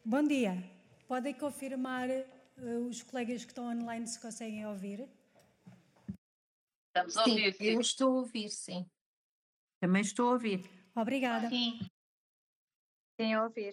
Bom dia. Podem confirmar os colegas que estão online se conseguem ouvir? Estamos a ouvir, sim. Eu estou a ouvir, sim. Também estou a ouvir. Obrigada. Sim. Sim, a ouvir.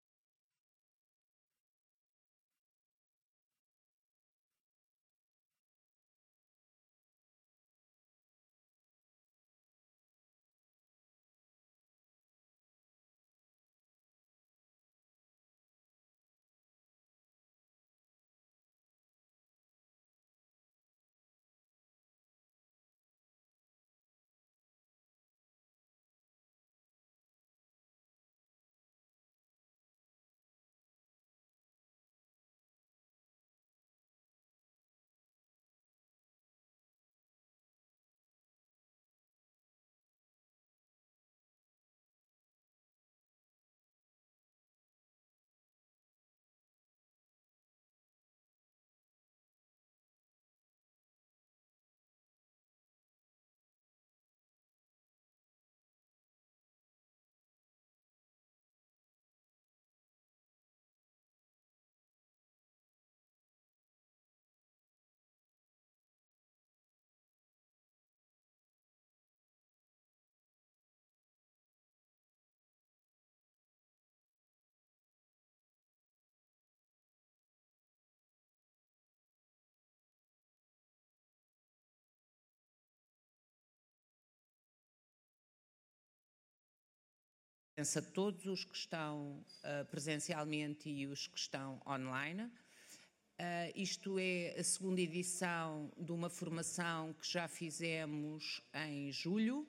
A todos os que estão presencialmente e os que estão online. Isto é a segunda edição de uma formação que já fizemos em julho.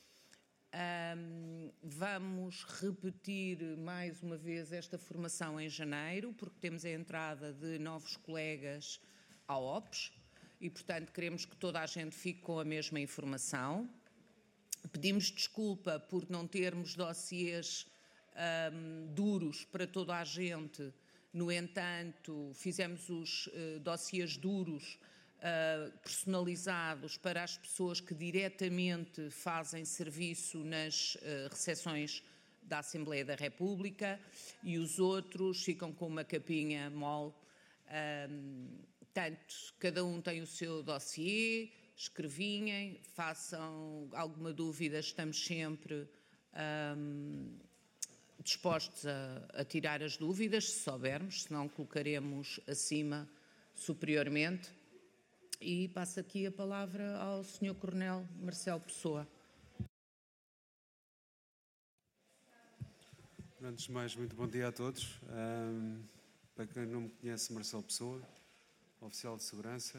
Vamos repetir mais uma vez esta formação em janeiro, porque temos a entrada de novos colegas ao OPS e, portanto, queremos que toda a gente fique com a mesma informação. Pedimos desculpa por não termos dossiês duros para toda a gente. No entanto, fizemos os dossiês duros personalizados para as pessoas que diretamente fazem serviço nas recepções da Assembleia da República e os outros ficam com uma capinha mole. Portanto, cada um tem o seu dossiê. Escrevinhem, façam alguma dúvida, estamos sempre dispostos a tirar as dúvidas, se soubermos, senão colocaremos acima, superiormente. E passo aqui a palavra ao Sr. Coronel Marcelo Pessoa. Antes de mais, muito bom dia a todos. Para quem não me conhece, Marcelo Pessoa, oficial de segurança.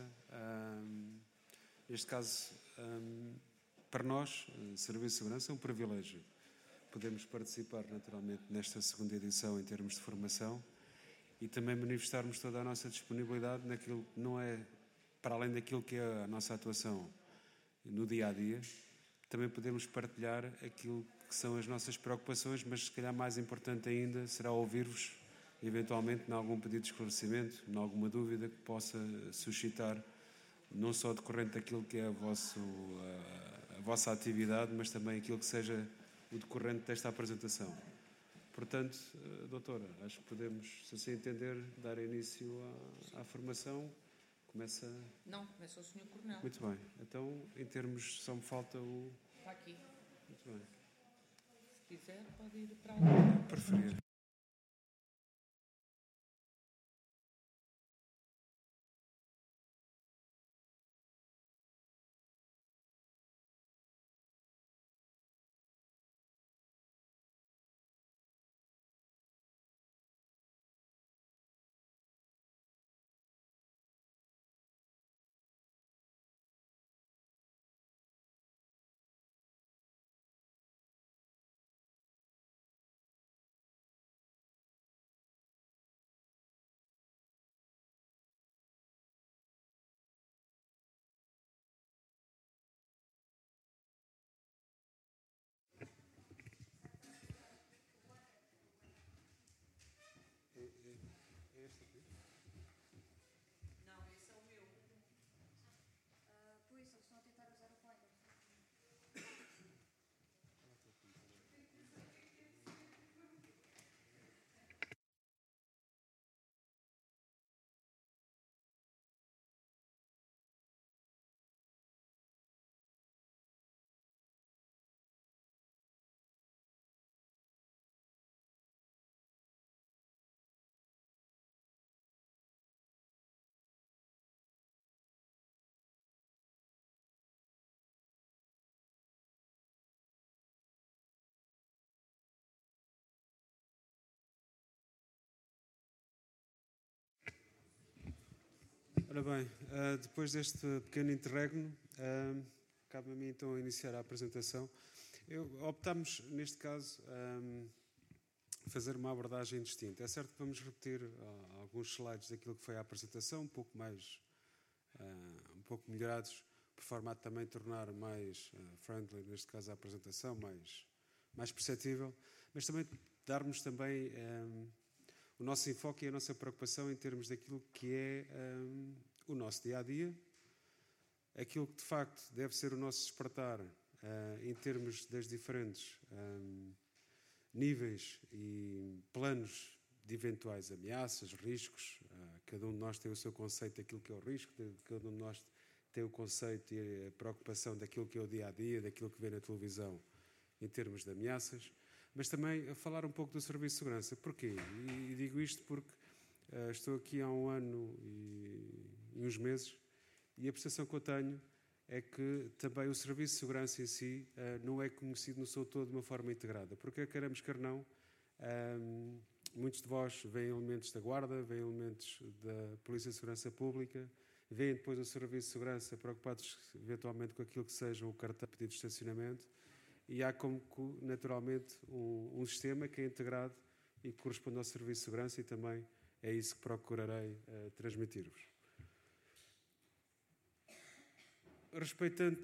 Neste caso, para nós, Serviço de Segurança, é um privilégio. Podemos participar naturalmente nesta segunda edição em termos de formação e também manifestarmos toda a nossa disponibilidade naquilo que não é, para além daquilo que é a nossa atuação no dia-a-dia, também podemos partilhar aquilo que são as nossas preocupações, mas se calhar mais importante ainda será ouvir-vos, eventualmente, em algum pedido de esclarecimento, em alguma dúvida que possa suscitar não só decorrente daquilo que é a vossa atividade, mas também aquilo que seja o decorrente desta apresentação. Portanto, doutora, acho que podemos, se assim entender, dar início à formação. Começa... Não, começa o Sr. Coronel. Muito bem. Então, em termos, só me falta o... Está aqui. Muito bem. Se quiser, pode ir para lá. Preferir. Ora bem, depois deste pequeno interregno, cabe a mim então iniciar a apresentação. Optámos, neste caso, fazer uma abordagem distinta. É certo que vamos repetir alguns slides daquilo que foi a apresentação, um pouco melhorados, por forma a também tornar mais friendly, neste caso, a apresentação, mais perceptível, mas também darmos também o nosso enfoque e a nossa preocupação em termos daquilo que é o nosso dia-a-dia, aquilo que de facto deve ser o nosso despertar em termos das diferentes níveis e planos de eventuais ameaças, riscos. Cada um de nós tem o seu conceito daquilo que é o risco, cada um de nós tem o conceito e a preocupação daquilo que é o dia-a-dia, daquilo que vê na televisão em termos de ameaças, mas também a falar um pouco do Serviço de Segurança. Porquê? E digo isto porque estou aqui há 1 ano e uns meses e a percepção que eu tenho é que também o Serviço de Segurança em si não é conhecido no seu todo de uma forma integrada. Porque queremos, quer não, muitos de vós veem elementos da Guarda, veem elementos da Polícia de Segurança Pública, veem depois o Serviço de Segurança preocupados eventualmente com aquilo que seja o cartão de pedido de estacionamento, e há como naturalmente um sistema que é integrado e que corresponde ao Serviço de Segurança, e também é isso que procurarei transmitir-vos. Respeitante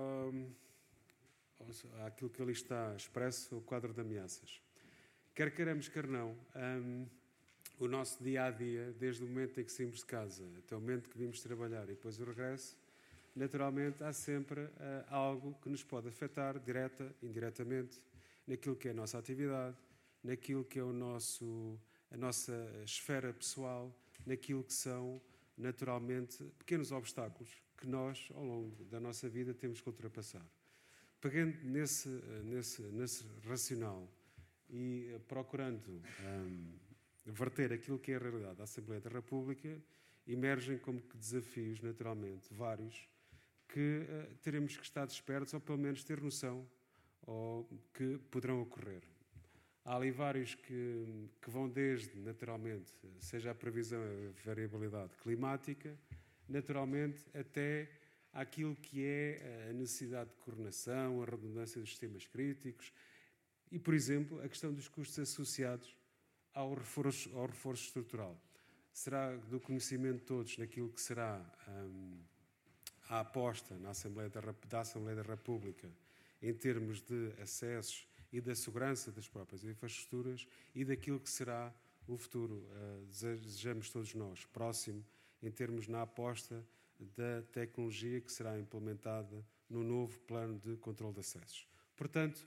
àquilo que ali está expresso, o quadro de ameaças. Quer queiramos, quer não, o nosso dia-a-dia, desde o momento em que saímos de casa até o momento que vimos trabalhar e depois o regresso, naturalmente há sempre algo que nos pode afetar, direta, indiretamente, naquilo que é a nossa atividade, naquilo que é a nossa esfera pessoal, naquilo que são, naturalmente, pequenos obstáculos que nós, ao longo da nossa vida, temos que ultrapassar. Pegando nesse racional e procurando verter aquilo que é a realidade da Assembleia da República, emergem como que desafios, naturalmente, vários, que teremos que estar despertos, ou pelo menos ter noção, ou que poderão ocorrer. Há ali vários que vão desde, naturalmente, seja a previsão, a variabilidade climática, naturalmente, até àquilo que é a necessidade de coordenação, a redundância dos sistemas críticos e, por exemplo, a questão dos custos associados ao reforço estrutural. Será do conhecimento de todos naquilo que será a aposta da Assembleia da República em termos de acessos e da segurança das próprias infraestruturas e daquilo que será o futuro, desejamos todos nós, próximo, em termos na aposta da tecnologia que será implementada no novo plano de controle de acessos. Portanto,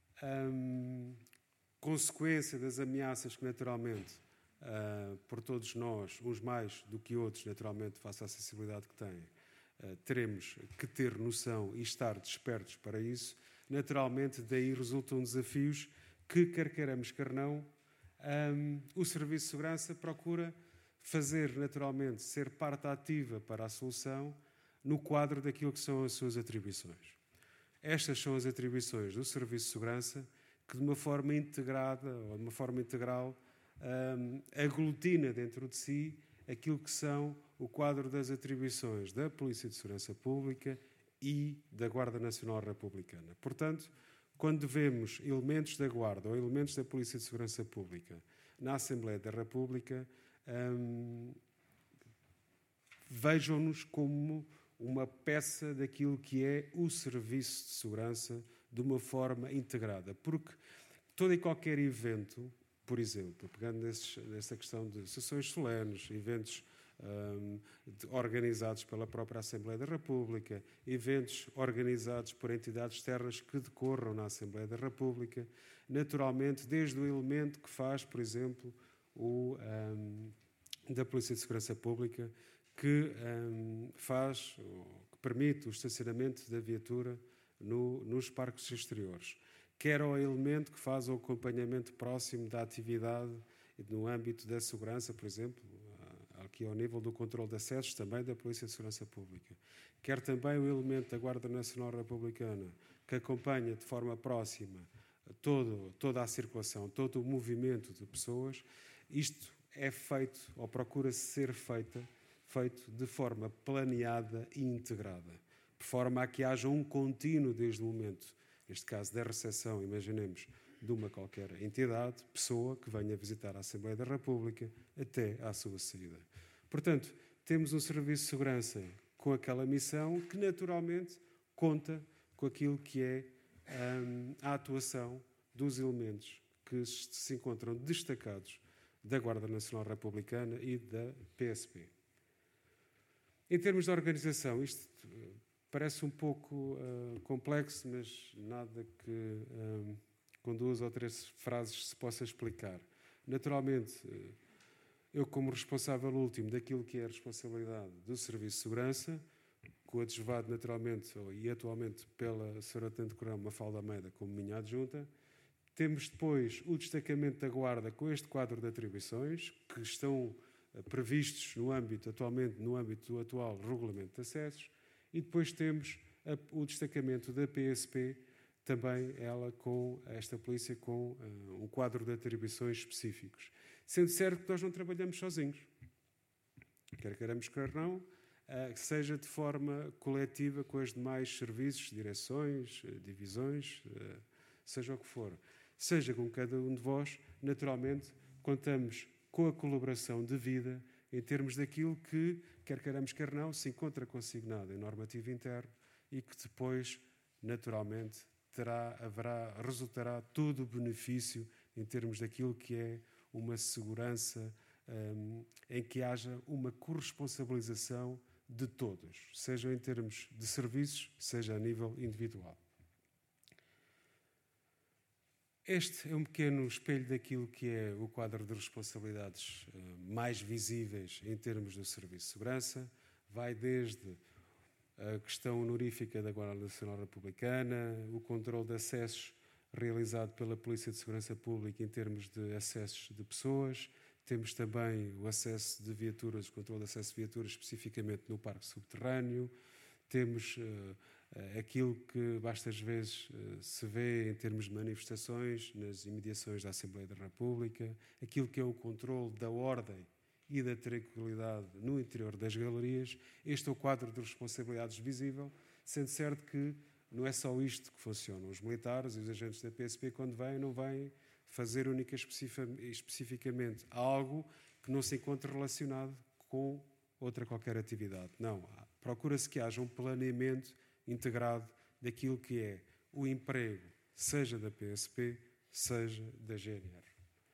consequência das ameaças que naturalmente, por todos nós, uns mais do que outros, naturalmente, face à sensibilidade que têm, teremos que ter noção e estar despertos para isso. Naturalmente, daí resultam desafios que, quer queiramos, quer não, o Serviço de Segurança procura fazer, naturalmente, ser parte ativa para a solução no quadro daquilo que são as suas atribuições. Estas são as atribuições do Serviço de Segurança que, de uma forma integrada ou de uma forma integral, aglutina dentro de si aquilo que são o quadro das atribuições da Polícia de Segurança Pública e da Guarda Nacional Republicana. Portanto, quando vemos elementos da Guarda ou elementos da Polícia de Segurança Pública na Assembleia da República, vejam-nos como uma peça daquilo que é o serviço de segurança de uma forma integrada. Porque todo e qualquer evento, por exemplo, pegando nessa questão de sessões solenes, eventos organizados pela própria Assembleia da República, eventos organizados por entidades externas que decorram na Assembleia da República, naturalmente, desde o elemento que faz, por exemplo, da Polícia de Segurança Pública, que permite o estacionamento da viatura nos parques exteriores, quer ao elemento que faz o acompanhamento próximo da atividade no âmbito da segurança, por exemplo, aqui ao nível do controle de acessos também da Polícia de Segurança Pública, quer também o elemento da Guarda Nacional Republicana, que acompanha de forma próxima toda a circulação, todo o movimento de pessoas. Isto é feito, ou procura ser feita, feito de forma planeada e integrada, por forma a que haja um contínuo desde o momento, neste caso da recepção, imaginemos, de uma qualquer entidade, pessoa que venha visitar a Assembleia da República até à sua saída. Portanto, temos um serviço de segurança com aquela missão que naturalmente conta com aquilo que é a atuação dos elementos que se encontram destacados da Guarda Nacional Republicana e da PSP. Em termos de organização, isto parece um pouco complexo, mas nada que com 2 ou 3 frases se possa explicar. Naturalmente, eu como responsável último daquilo que é a responsabilidade do Serviço de Segurança, coadjuvado naturalmente e atualmente pela Sra. Tenente-Coronel Mafalda Almeida como minha adjunta, temos depois o destacamento da Guarda com este quadro de atribuições, que estão previstos atualmente no âmbito do atual Regulamento de Acessos, e depois temos o destacamento da PSP, também ela com esta polícia com um quadro de atribuições específicos. Sendo certo que nós não trabalhamos sozinhos, quer queiramos, quer não, seja de forma coletiva com os demais serviços, direções, divisões, seja o que for. Seja com cada um de vós, naturalmente, contamos com a colaboração devida em termos daquilo que, quer queiramos, quer não, se encontra consignado em normativo interno e que depois, naturalmente, resultará todo o benefício em termos daquilo que é uma segurança em que haja uma corresponsabilização de todos, seja em termos de serviços, seja a nível individual. Este é um pequeno espelho daquilo que é o quadro de responsabilidades mais visíveis em termos do Serviço de Segurança. Vai desde a questão honorífica da Guarda Nacional Republicana, o controle de acessos realizado pela Polícia de Segurança Pública em termos de acessos de pessoas. Temos também o acesso de viaturas, o controle de acesso de viaturas especificamente no parque subterrâneo. Temos aquilo que bastas vezes se vê em termos de manifestações nas imediações da Assembleia da República, aquilo que é o controle da ordem e da tranquilidade no interior das galerias. Este é o quadro de responsabilidades visível, sendo certo que não é só isto que funciona. Os militares e os agentes da PSP, quando vêm, não vêm fazer única especificamente algo que não se encontre relacionado com outra qualquer atividade. Não, procura-se que haja um planeamento integrado daquilo que é o emprego, seja da PSP, seja da GNR.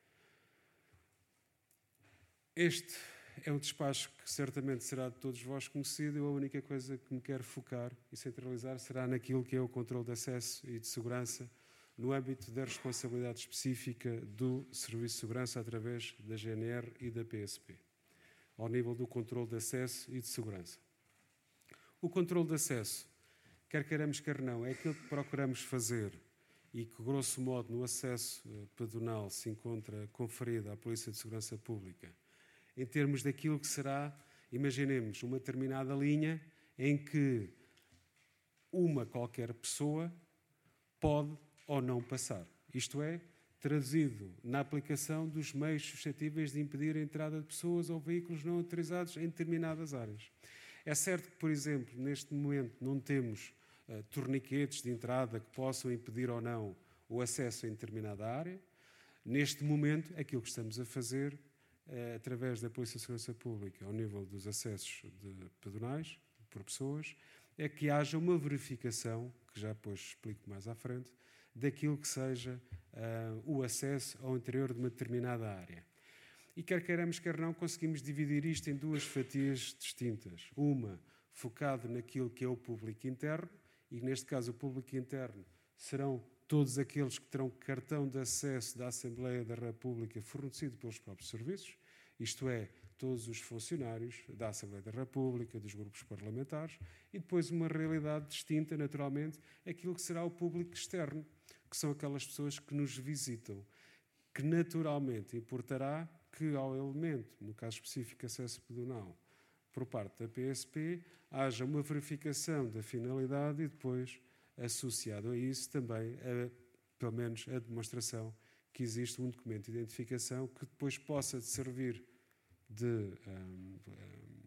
Este é um despacho que certamente será de todos vós conhecido. Eu a única coisa que me quero focar e centralizar será naquilo que é o controle de acesso e de segurança no âmbito da responsabilidade específica do Serviço de Segurança através da GNR e da PSP, ao nível do controle de acesso e de segurança. O controle de acesso, quer queiramos, quer não, é aquilo que procuramos fazer e que, grosso modo, no acesso pedonal se encontra conferido à Polícia de Segurança Pública, em termos daquilo que será, imaginemos, uma determinada linha em que uma qualquer pessoa pode ou não passar. Isto é, traduzido na aplicação dos meios suscetíveis de impedir a entrada de pessoas ou veículos não autorizados em determinadas áreas. É certo que, por exemplo, neste momento não temos torniquetes de entrada que possam impedir ou não o acesso em determinada área. Neste momento, aquilo que estamos a fazer através da Polícia de Segurança Pública, ao nível dos acessos de pedonais, por pessoas, é que haja uma verificação, que já depois explico mais à frente, daquilo que seja o acesso ao interior de uma determinada área. E quer queiramos, quer não, conseguimos dividir isto em 2 fatias distintas. Uma focada naquilo que é o público interno, e neste caso o público interno serão todos aqueles que terão cartão de acesso da Assembleia da República fornecido pelos próprios serviços, isto é, todos os funcionários da Assembleia da República, dos grupos parlamentares, e depois uma realidade distinta, naturalmente, aquilo que será o público externo, que são aquelas pessoas que nos visitam, que naturalmente importará que ao elemento, no caso específico acesso pedonal, por parte da PSP, haja uma verificação da finalidade e depois, associado a isso, também, pelo menos, a demonstração que existe um documento de identificação que depois possa servir de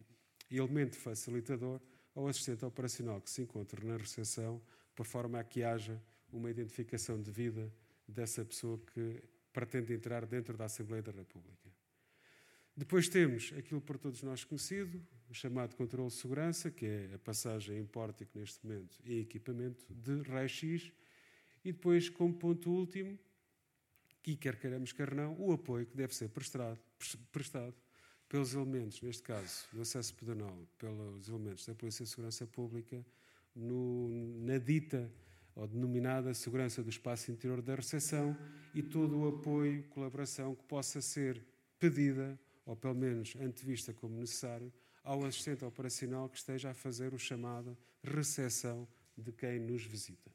elemento facilitador ao assistente operacional que se encontra na recepção, por forma a que haja uma identificação devida dessa pessoa que pretende entrar dentro da Assembleia da República. Depois temos aquilo por todos nós conhecido, o chamado controle de segurança, que é a passagem em pórtico neste momento e equipamento de raio-x, e depois, como ponto último, e quer queiramos, quer não, o apoio que deve ser prestado pelos elementos, neste caso, do acesso pedonal, pelos elementos da Polícia de Segurança Pública, na dita ou denominada segurança do espaço interior da recepção, e todo o apoio, colaboração que possa ser pedida, ou pelo menos antevista como necessário, ao assistente operacional que esteja a fazer o chamado recepção de quem nos visita.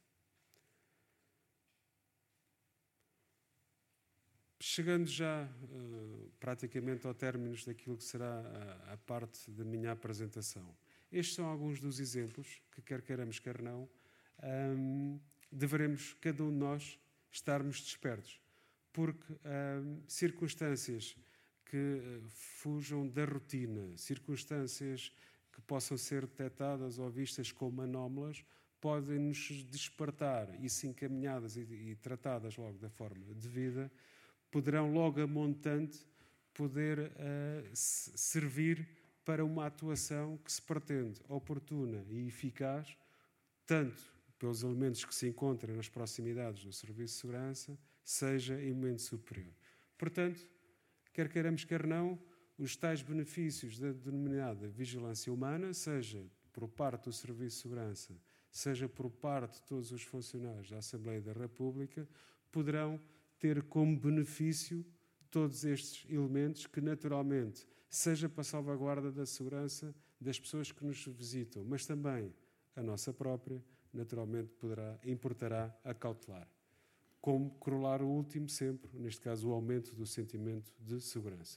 Chegando já praticamente ao término daquilo que será a parte da minha apresentação. Estes são alguns dos exemplos que, quer queiramos, quer não, deveremos, cada um de nós, estarmos despertos. Porque circunstâncias que fujam da rotina, circunstâncias que possam ser detectadas ou vistas como anómalas, podem nos despertar e, se encaminhadas e tratadas logo da forma devida, poderão logo a montante poder servir para uma atuação que se pretende oportuna e eficaz, tanto pelos elementos que se encontram nas proximidades do Serviço de Segurança, seja em momento superior. Portanto, quer queiramos, quer não, os tais benefícios da denominada vigilância humana, seja por parte do Serviço de Segurança, seja por parte de todos os funcionários da Assembleia da República, poderão ter como benefício todos estes elementos que, naturalmente, seja para a salvaguarda da segurança das pessoas que nos visitam, mas também a nossa própria, naturalmente, importará acautelar. Como corolar o último sempre, neste caso, o aumento do sentimento de segurança.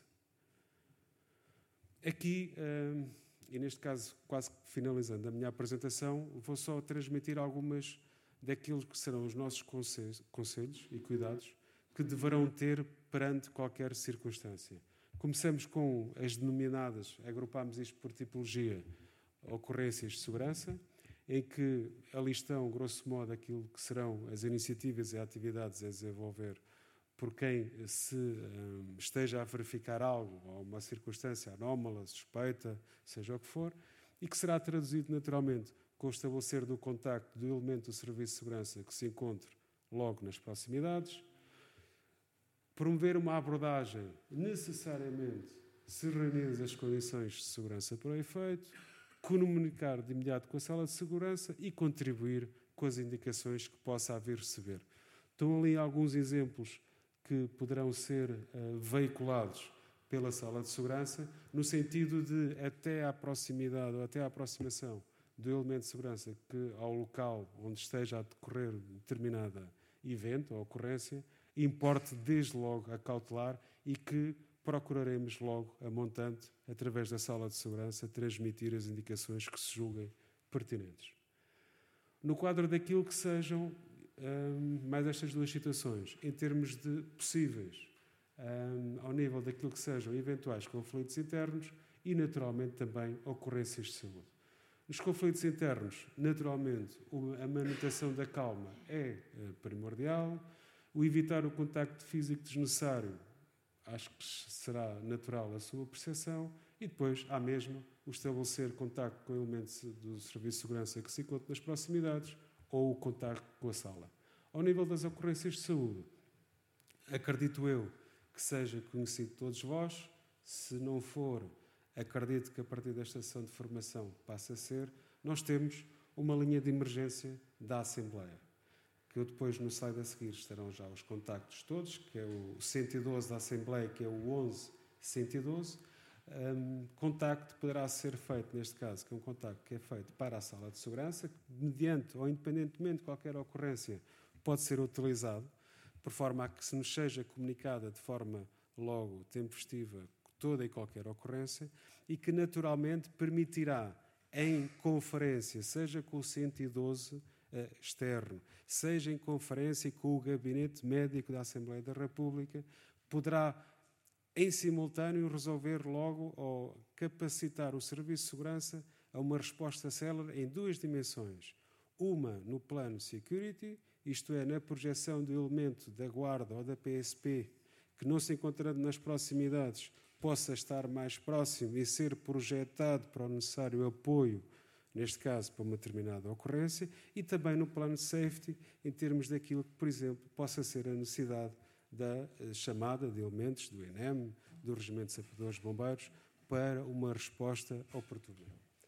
Aqui, e neste caso, quase finalizando a minha apresentação, vou só transmitir algumas daquilo que serão os nossos conselhos e cuidados que deverão ter perante qualquer circunstância. Começamos com as denominadas, agrupámos isto por tipologia, ocorrências de segurança, em que ali estão, grosso modo, aquilo que serão as iniciativas e atividades a desenvolver por quem se esteja a verificar algo, ou uma circunstância anómala, suspeita, seja o que for, e que será traduzido naturalmente com o estabelecer do contacto do elemento do Serviço de Segurança que se encontre logo nas proximidades, promover uma abordagem necessariamente, se reunidas as condições de segurança para o efeito, comunicar de imediato com a sala de segurança e contribuir com as indicações que possa haver receber. Estão ali alguns exemplos que poderão ser veiculados pela sala de segurança, no sentido de, até à proximidade ou até à aproximação do elemento de segurança que ao local onde esteja a decorrer determinada evento ou ocorrência, importe desde logo acautelar e que procuraremos logo a montante, através da sala de segurança, transmitir as indicações que se julguem pertinentes. No quadro daquilo que sejam mais estas duas situações, em termos de possíveis, ao nível daquilo que sejam eventuais conflitos internos e, naturalmente, também ocorrências de saúde. Nos conflitos internos, naturalmente, a manutenção da calma é primordial. O evitar o contacto físico desnecessário, acho que será natural a sua percepção, e depois, há mesmo, o estabelecer contacto com elementos do Serviço de Segurança que se encontram nas proximidades ou o contacto com a sala. Ao nível das ocorrências de saúde, acredito eu que seja conhecido de todos vós. Se não for, acredito que a partir desta sessão de formação passe a ser. Nós temos uma linha de emergência da Assembleia, que eu depois no slide a seguir estarão já os contactos todos, que é o 112 da Assembleia, que é o 11-112. Contacto poderá ser feito, neste caso, que é um contacto que é feito para a sala de segurança, que, mediante ou independentemente de qualquer ocorrência, pode ser utilizado, por forma a que se nos seja comunicada de forma logo tempestiva toda e qualquer ocorrência, e que naturalmente permitirá, em conferência, seja com o 112 externo, seja em conferência com o Gabinete Médico da Assembleia da República, poderá em simultâneo resolver logo ou capacitar o Serviço de Segurança a uma resposta célere em duas dimensões. Uma no plano security, isto é, na projeção do elemento da Guarda ou da PSP, que não se encontrando nas proximidades, possa estar mais próximo e ser projetado para o necessário apoio, neste caso, para uma determinada ocorrência, e também no plano de safety, em termos daquilo que, por exemplo, possa ser a necessidade da chamada de elementos do ENEM, do Regimento de Sapadores Bombeiros, para uma resposta oportuna.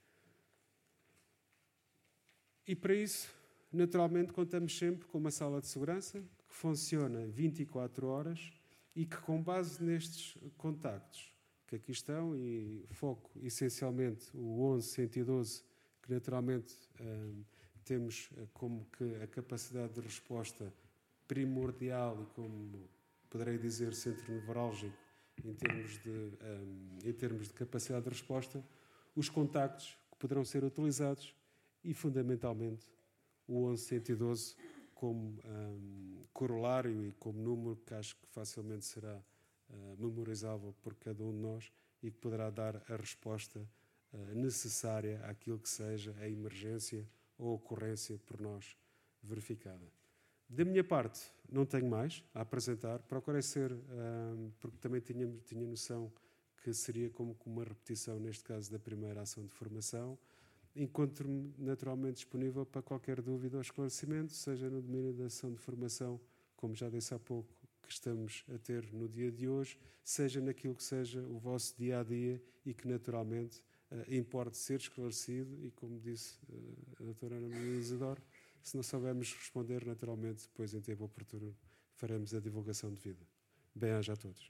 E para isso, naturalmente, contamos sempre com uma sala de segurança que funciona 24 horas e que, com base nestes contactos que aqui estão, e foco essencialmente o 11-112, que naturalmente temos como que a capacidade de resposta primordial e, como poderei dizer, centro nevrálgico em termos de capacidade de resposta, os contactos que poderão ser utilizados e, fundamentalmente, o 11-112 como corolário e como número que acho que facilmente será memorizável por cada um de nós e que poderá dar a resposta necessária àquilo que seja a emergência ou ocorrência por nós verificada. Da minha parte, não tenho mais a apresentar. Procurei ser, porque também tinha noção que seria como uma repetição, neste caso, da primeira ação de formação. Encontro-me naturalmente disponível para qualquer dúvida ou esclarecimento, seja no domínio da ação de formação, como já disse há pouco, que estamos a ter no dia de hoje, seja naquilo que seja o vosso dia-a-dia e que naturalmente importe ser esclarecido e, como disse a doutora Ana Maria Isidoro, se não soubermos responder, naturalmente, depois em tempo oportuno, faremos a divulgação devida. Bem-aja a todos.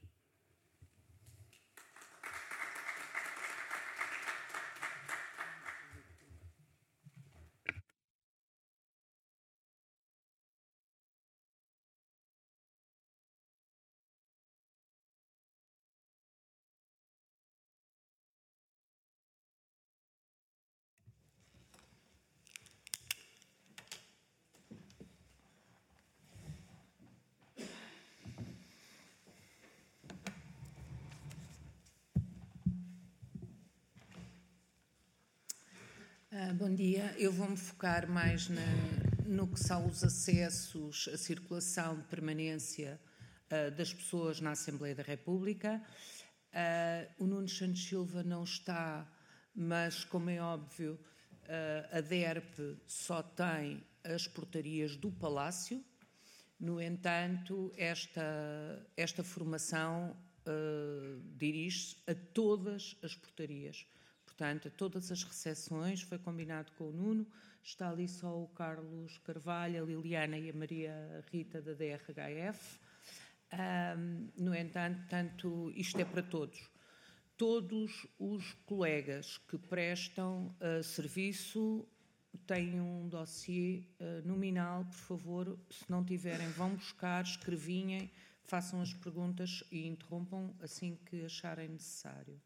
Bom dia. Eu vou-me focar mais no que são os acessos, a circulação de permanência das pessoas na Assembleia da República. O Nuno Santos Silva não está, mas, como é óbvio, a DERP só tem as portarias do Palácio. No entanto, esta formação dirige-se a todas as portarias. Portanto, a todas as recepções, foi combinado com o Nuno, está ali só o Carlos Carvalho, a Liliana e a Maria Rita da DRHF. No entanto, isto é para todos. Todos os colegas que prestam serviço têm um dossiê nominal, por favor, se não tiverem, vão buscar, escrevinhem, façam as perguntas e interrompam assim que acharem necessário.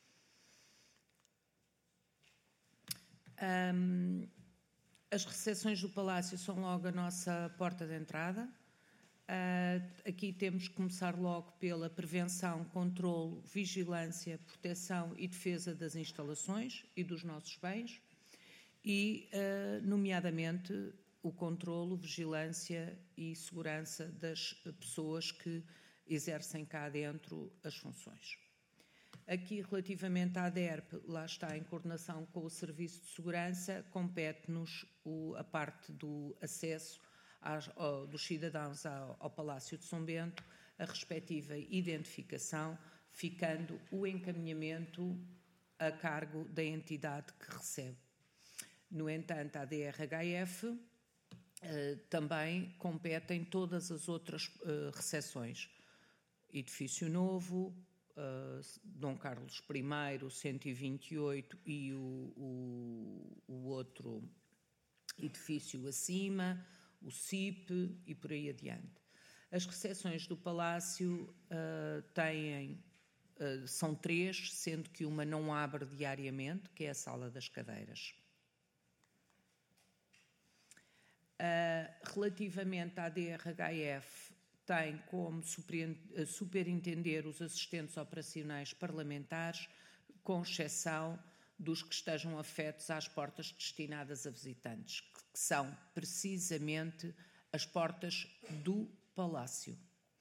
As recepções do Palácio são logo a nossa porta de entrada. Aqui temos que começar logo pela prevenção, controlo, vigilância, proteção e defesa das instalações e dos nossos bens e, nomeadamente, o controlo, vigilância e segurança das pessoas que exercem cá dentro as funções. Aqui, relativamente à DERP, lá está em coordenação com o Serviço de Segurança, compete-nos a parte do acesso dos cidadãos ao Palácio de São Bento, a respectiva identificação, ficando o encaminhamento a cargo da entidade que recebe. No entanto, à DRHF também competem todas as outras recepções. Edifício Novo, Dom Carlos I, 128 e o outro edifício acima, o CIP e por aí adiante. As recepções do Palácio são 3, sendo que uma não abre diariamente, que é a Sala das Cadeiras. Relativamente à DRHF, tem como superintender os assistentes operacionais parlamentares, com exceção dos que estejam afetos às portas destinadas a visitantes, que são precisamente as portas do Palácio.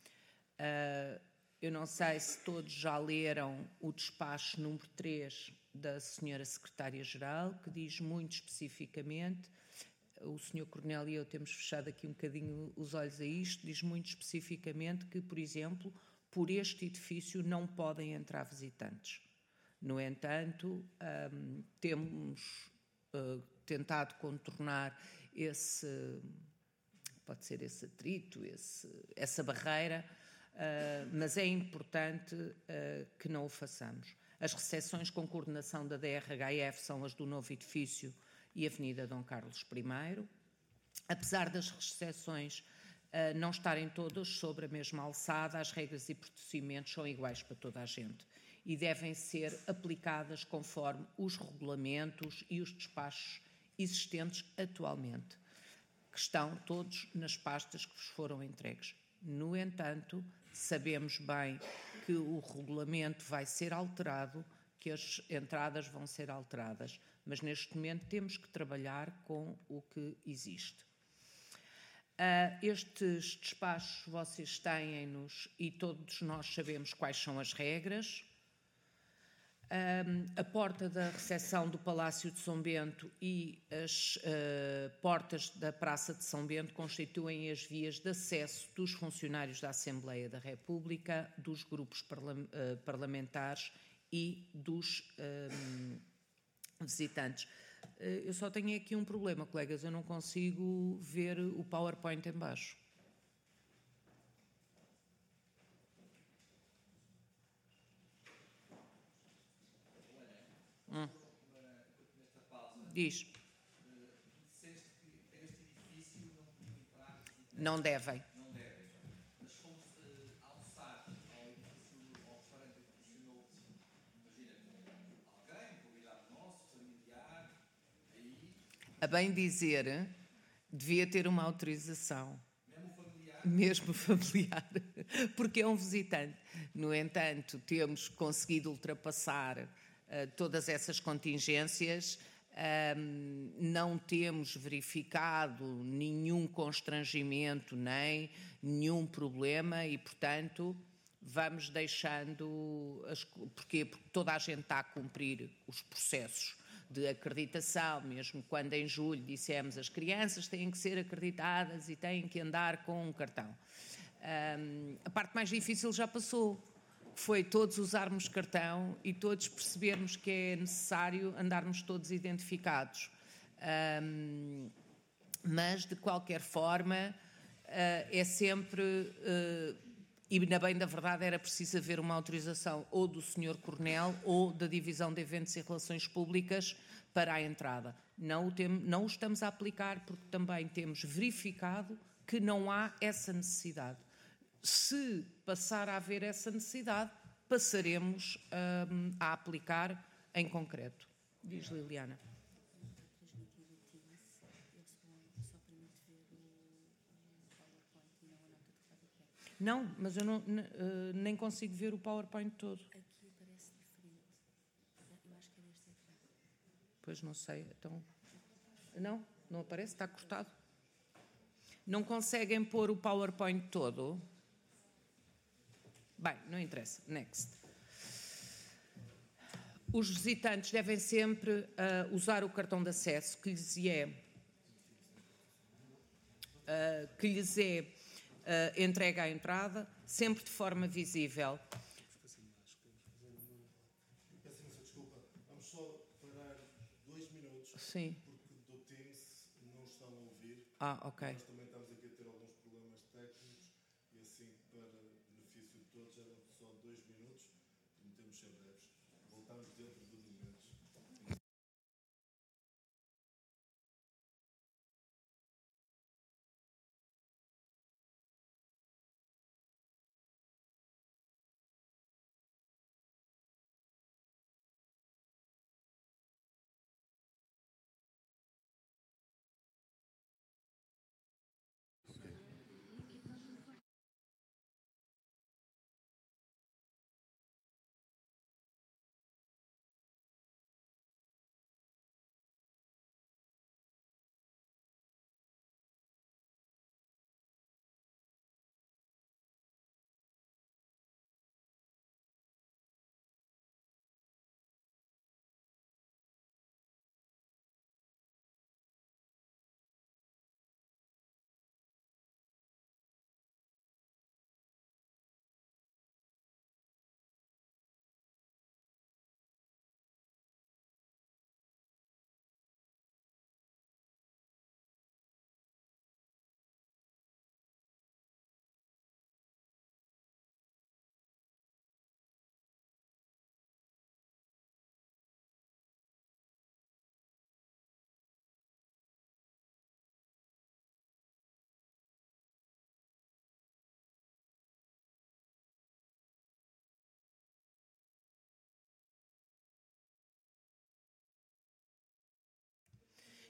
Eu não sei se todos já leram o despacho número 3 da Senhora Secretária-Geral, que diz muito especificamente, o Sr. Coronel e eu temos fechado aqui um bocadinho os olhos a isto, diz muito especificamente que, por exemplo, por este edifício não podem entrar visitantes. No entanto, temos tentado contornar pode ser esse atrito, essa barreira, mas é importante que não o façamos. As recepções com coordenação da DRHF são as do novo edifício e Avenida Dom Carlos I. Apesar das recepções não estarem todas sobre a mesma alçada, as regras e procedimentos são iguais para toda a gente e devem ser aplicadas conforme os regulamentos e os despachos existentes atualmente, que estão todos nas pastas que vos foram entregues. No entanto, sabemos bem que o regulamento vai ser alterado, que as entradas vão ser alteradas, mas neste momento temos que trabalhar com o que existe. Estes despachos vocês têm-nos e todos nós sabemos quais são as regras. A porta da recepção do Palácio de São Bento e as portas da Praça de São Bento constituem as vias de acesso dos funcionários da Assembleia da República, dos grupos parlamentares e dos visitantes. Eu só tenho aqui um problema, colegas, eu não consigo ver o PowerPoint em baixo. Diz. Não devem. Mas como almoçar ao edifício, ao restaurante que funcionou, imagina, alguém, convidado nosso, familiar, aí... A bem dizer, devia ter uma autorização. Mesmo familiar, Porque é um visitante. No entanto, temos conseguido ultrapassar todas essas contingências, não temos verificado nenhum constrangimento nem nenhum problema e, portanto, vamos deixando... Porquê? Porque toda a gente está a cumprir os processos de acreditação, mesmo quando em julho dissemos as crianças têm que ser acreditadas e têm que andar com um cartão. A parte mais difícil já passou, foi todos usarmos cartão e todos percebermos que é necessário andarmos todos identificados. Mas, de qualquer forma, é sempre... E, na bem da verdade, era preciso haver uma autorização ou do Sr. Coronel ou da Divisão de Eventos e Relações Públicas para a entrada. Não o estamos a aplicar porque também temos verificado que não há essa necessidade. Se passar a haver essa necessidade, passaremos a aplicar em concreto. Diz Liliana. Não, mas eu nem consigo ver o PowerPoint todo. Aqui parece diferente. Eu acho que é deste ecrã. Pois não sei, então... Não aparece, está cortado. Não conseguem pôr o PowerPoint todo? Bem, não interessa. Next. Os visitantes devem sempre usar o cartão de acesso que lhes é entregue à entrada, sempre de forma visível. Peço imensa desculpa, vamos só parar 2 minutos. Sim. Porque do Teams não estão a ouvir. Ok. Nós também estamos aqui a ter alguns problemas técnicos e assim, para benefício de todos, eram só 2 minutos. Prometemos ser breves. Voltamos dentro de momentos.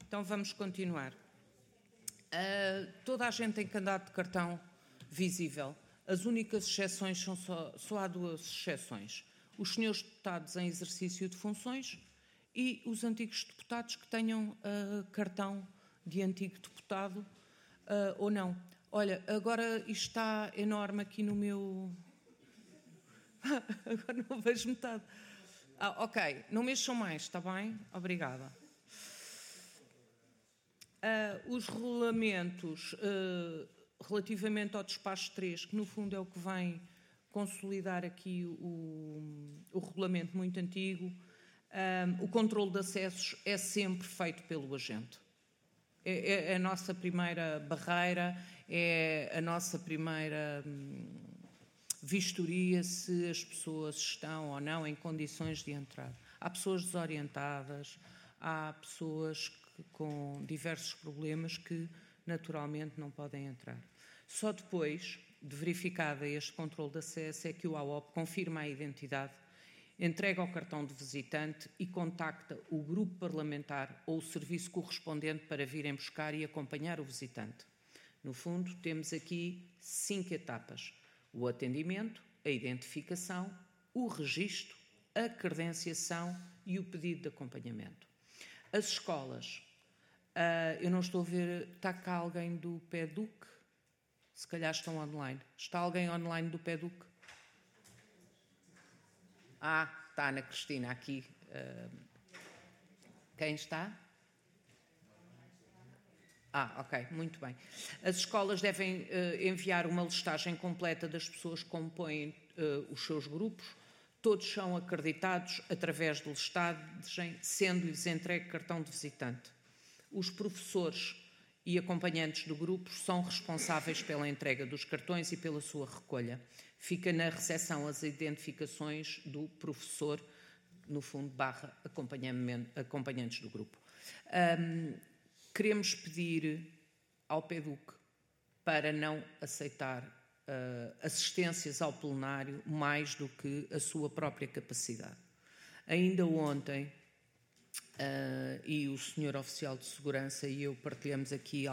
Então vamos continuar. Toda a gente tem que andar de cartão visível. As únicas exceções são só há duas exceções. Os senhores deputados em exercício de funções e os antigos deputados que tenham cartão de antigo deputado ou não. Olha, agora isto está enorme aqui no meu... Agora não vejo metade. Ok, não mexam mais, está bem? Obrigada. Os regulamentos relativamente ao despacho 3, que no fundo é o que vem consolidar aqui o regulamento muito antigo, o controle de acessos é sempre feito pelo agente. É a nossa primeira barreira, é a nossa primeira vistoria se as pessoas estão ou não em condições de entrar. Há pessoas desorientadas, há pessoas com diversos problemas que naturalmente não podem entrar. Só depois de verificada este controle de acesso é que o AOP confirma a identidade, entrega o cartão de visitante e contacta o grupo parlamentar ou o serviço correspondente para virem buscar e acompanhar o visitante. No fundo, temos aqui 5 etapas: o atendimento, a identificação, o registro, a credenciação e o pedido de acompanhamento. As escolas, eu não estou a ver, está cá alguém do PEDUC? Se calhar estão online. Está alguém online do PEDUC? Está a Ana Cristina aqui. Quem está? Ok, muito bem. As escolas devem enviar uma listagem completa das pessoas que compõem os seus grupos. Todos são acreditados através de listagem, sendo-lhes entregue cartão de visitante. Os professores e acompanhantes do grupo são responsáveis pela entrega dos cartões e pela sua recolha. Fica na recepção as identificações do professor, no fundo, / acompanhantes do grupo. Queremos pedir ao PEDUC para não aceitar assistências ao plenário mais do que a sua própria capacidade. Ainda ontem, e o Sr. Oficial de Segurança e eu partilhamos aqui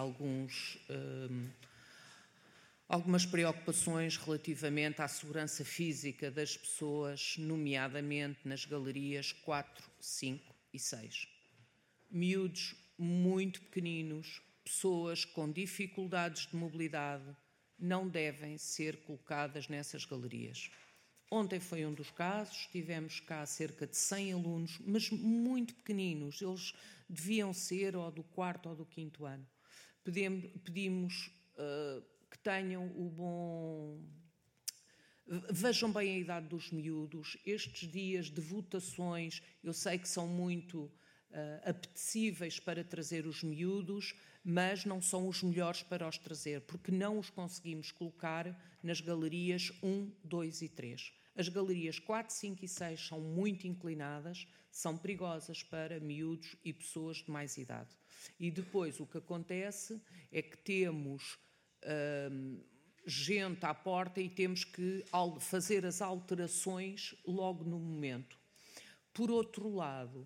algumas preocupações relativamente à segurança física das pessoas, nomeadamente nas galerias 4, 5 e 6. Miúdos muito pequeninos, pessoas com dificuldades de mobilidade, não devem ser colocadas nessas galerias. Ontem foi um dos casos, tivemos cá cerca de 100 alunos, mas muito pequeninos, eles deviam ser ou do 4º ou do 5º ano. Pedimos que tenham o bom... Vejam bem a idade dos miúdos, estes dias de votações, eu sei que são muito apetecíveis para trazer os miúdos, mas não são os melhores para os trazer, porque não os conseguimos colocar nas galerias 1, 2 e 3. As galerias 4, 5 e 6 são muito inclinadas, são perigosas para miúdos e pessoas de mais idade. E depois o que acontece é que temos gente à porta e temos que fazer as alterações logo no momento. Por outro lado,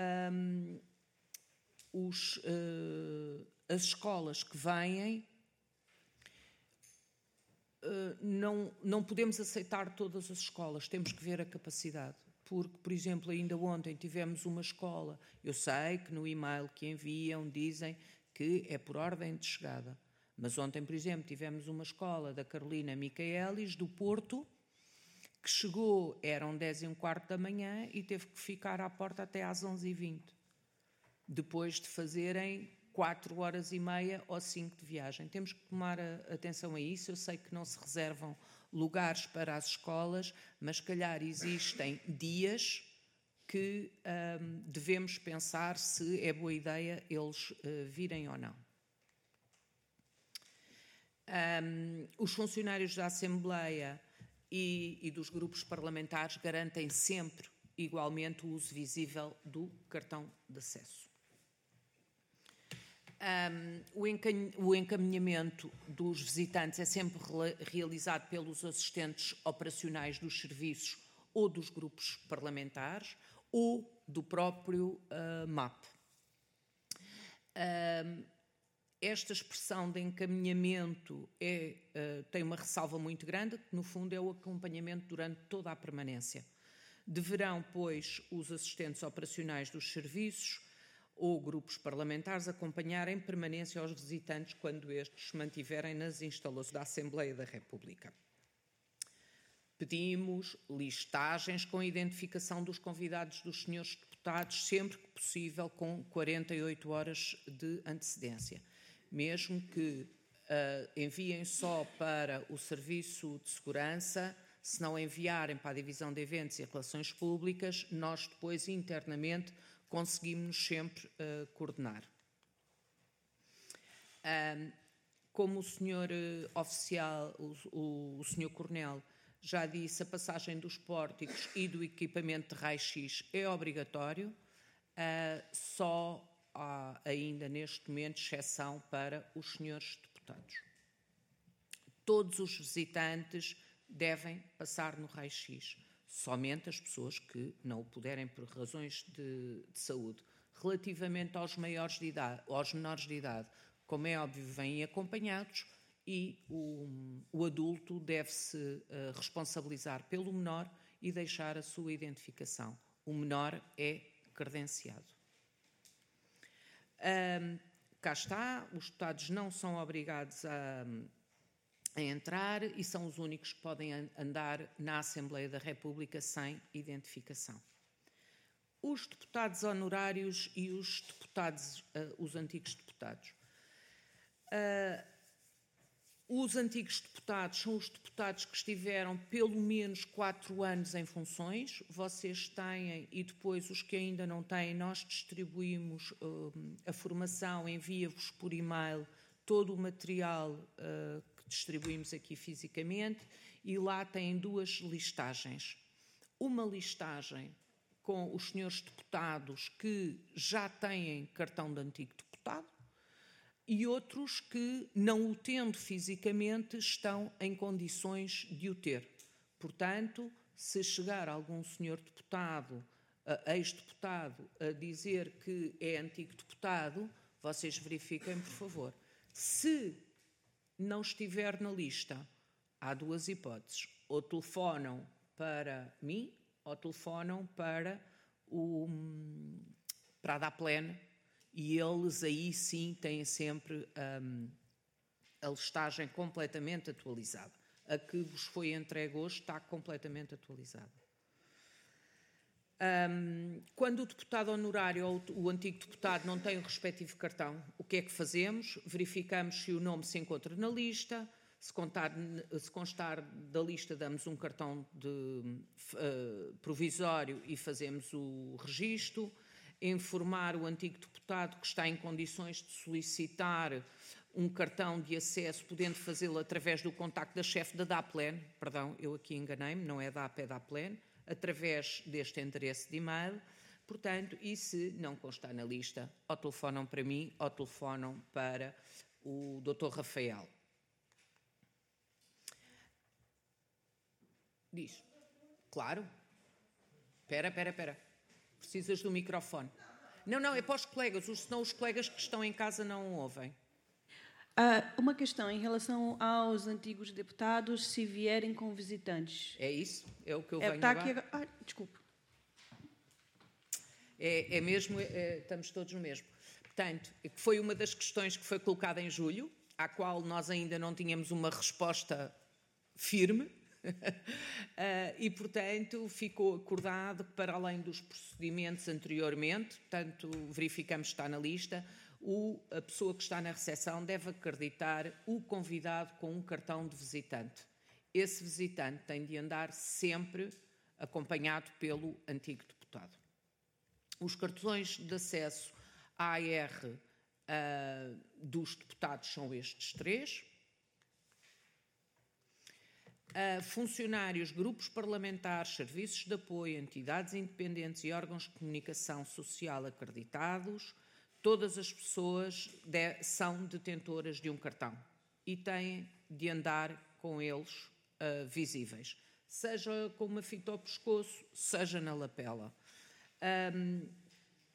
as escolas que vêm, não podemos aceitar todas as escolas, temos que ver a capacidade. Porque, por exemplo, ainda ontem tivemos uma escola, eu sei que no e-mail que enviam dizem que é por ordem de chegada, mas ontem, por exemplo, tivemos uma escola da Carolina Micaelis, do Porto, que chegou, eram 10h15 da manhã e teve que ficar à porta até às 11h20, depois de fazerem 4h30 ou 5 de viagem. Temos que tomar atenção a isso. Eu sei que não se reservam lugares para as escolas, mas se calhar existem dias que devemos pensar se é boa ideia eles virem ou não. Os funcionários da Assembleia e dos grupos parlamentares garantem sempre, igualmente, o uso visível do cartão de acesso. O encaminhamento dos visitantes é sempre realizado pelos assistentes operacionais dos serviços ou dos grupos parlamentares ou do próprio MAP. Esta expressão de encaminhamento tem uma ressalva muito grande, que no fundo é o acompanhamento durante toda a permanência. Deverão, pois, os assistentes operacionais dos serviços ou grupos parlamentares acompanhar em permanência aos visitantes quando estes se mantiverem nas instalações da Assembleia da República. Pedimos listagens com identificação dos convidados dos senhores deputados, sempre que possível, com 48 horas de antecedência. Mesmo que enviem só para o Serviço de Segurança, se não enviarem para a Divisão de Eventos e Relações Públicas, nós depois internamente conseguimos sempre coordenar. Como o senhor oficial, o senhor coronel, já disse, a passagem dos pórticos e do equipamento de raio-x é obrigatório, só há ainda neste momento exceção para os senhores deputados. Todos os visitantes devem passar no raio-x, somente as pessoas que não o puderem por razões de saúde. Relativamente aos menores de idade, como é óbvio, vêm acompanhados e o adulto deve-se responsabilizar pelo menor e deixar a sua identificação. O menor é credenciado. Cá está, os deputados não são obrigados a entrar e são os únicos que podem andar na Assembleia da República sem identificação. Os deputados honorários e os antigos deputados. Os antigos deputados são os deputados que estiveram pelo menos 4 anos em funções. Vocês têm, e depois os que ainda não têm, nós distribuímos a formação, envia-vos por e-mail todo o material que distribuímos aqui fisicamente, e lá têm 2 listagens. Uma listagem com os senhores deputados que já têm cartão de antigo deputado, e outros que, não o tendo fisicamente, estão em condições de o ter. Portanto, se chegar algum senhor deputado, ex-deputado, a dizer que é antigo deputado, vocês verifiquem, por favor. Se não estiver na lista, há 2 hipóteses. Ou telefonam para mim, ou telefonam para a DAPLEN, e eles aí sim têm sempre a listagem completamente atualizada. A que vos foi entregue hoje está completamente atualizada. Quando o deputado honorário ou o antigo deputado não tem o respectivo cartão, o que é que fazemos? Verificamos se o nome se encontra na lista. Se constar da lista, damos um cartão provisório e fazemos o registro. Informar o antigo deputado que está em condições de solicitar um cartão de acesso, podendo fazê-lo através do contacto da chefe da DAPLEN, perdão, eu aqui enganei-me, não é DAP, é DAPLEN, através deste endereço de e-mail. Portanto, e se não constar na lista, ou telefonam para mim, ou telefonam para o Dr. Rafael. Diz. Claro. Espera. Precisas do microfone. Não, é para os colegas, senão os colegas que estão em casa não ouvem. Uma questão em relação aos antigos deputados, se vierem com visitantes. É isso? É o que eu venho está aqui agora. Desculpe. É mesmo, estamos todos no mesmo. Portanto, foi uma das questões que foi colocada em julho, à qual nós ainda não tínhamos uma resposta firme. E, portanto, ficou acordado que, para além dos procedimentos anteriormente, portanto, verificamos que está na lista, a pessoa que está na recepção deve acreditar o convidado com um cartão de visitante. Esse visitante tem de andar sempre acompanhado pelo antigo deputado. Os cartões de acesso à AR dos deputados são estes 3. Funcionários, grupos parlamentares, serviços de apoio, entidades independentes e órgãos de comunicação social acreditados, todas as pessoas são detentoras de um cartão e têm de andar com eles visíveis, seja com uma fita ao pescoço, seja na lapela.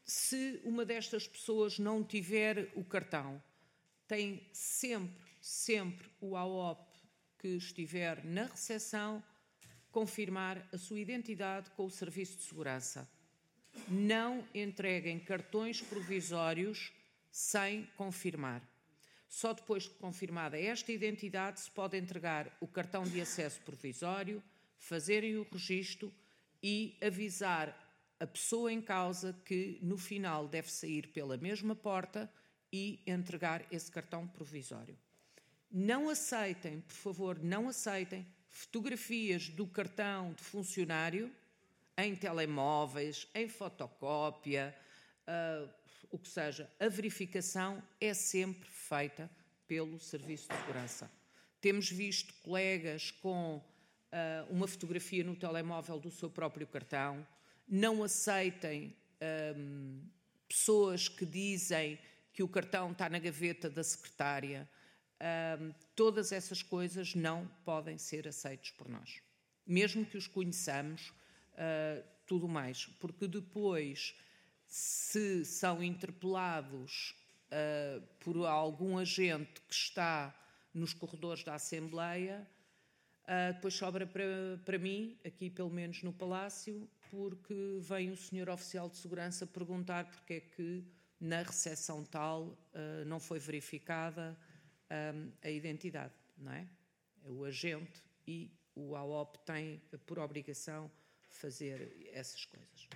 Se uma destas pessoas não tiver o cartão, tem sempre o AOP que estiver na recepção confirmar a sua identidade com o Serviço de Segurança. Não entreguem cartões provisórios sem confirmar. Só depois de confirmada esta identidade se pode entregar o cartão de acesso provisório, fazerem o registro e avisar a pessoa em causa que no final deve sair pela mesma porta e entregar esse cartão provisório. Não aceitem, por favor, não aceitem fotografias do cartão de funcionário em telemóveis, em fotocópia, o que seja. A verificação é sempre feita pelo Serviço de Segurança. Temos visto colegas com uma fotografia no telemóvel do seu próprio cartão. Não aceitem pessoas que dizem que o cartão está na gaveta da secretária. Todas essas coisas não podem ser aceitas por nós. Mesmo que os conheçamos, tudo mais. Porque depois, se são interpelados por algum agente que está nos corredores da Assembleia, depois sobra para mim, aqui pelo menos no Palácio, porque vem o senhor oficial de segurança perguntar porque é que na recepção tal não foi verificada a identidade, não é? O agente e o AOP têm por obrigação fazer essas coisas.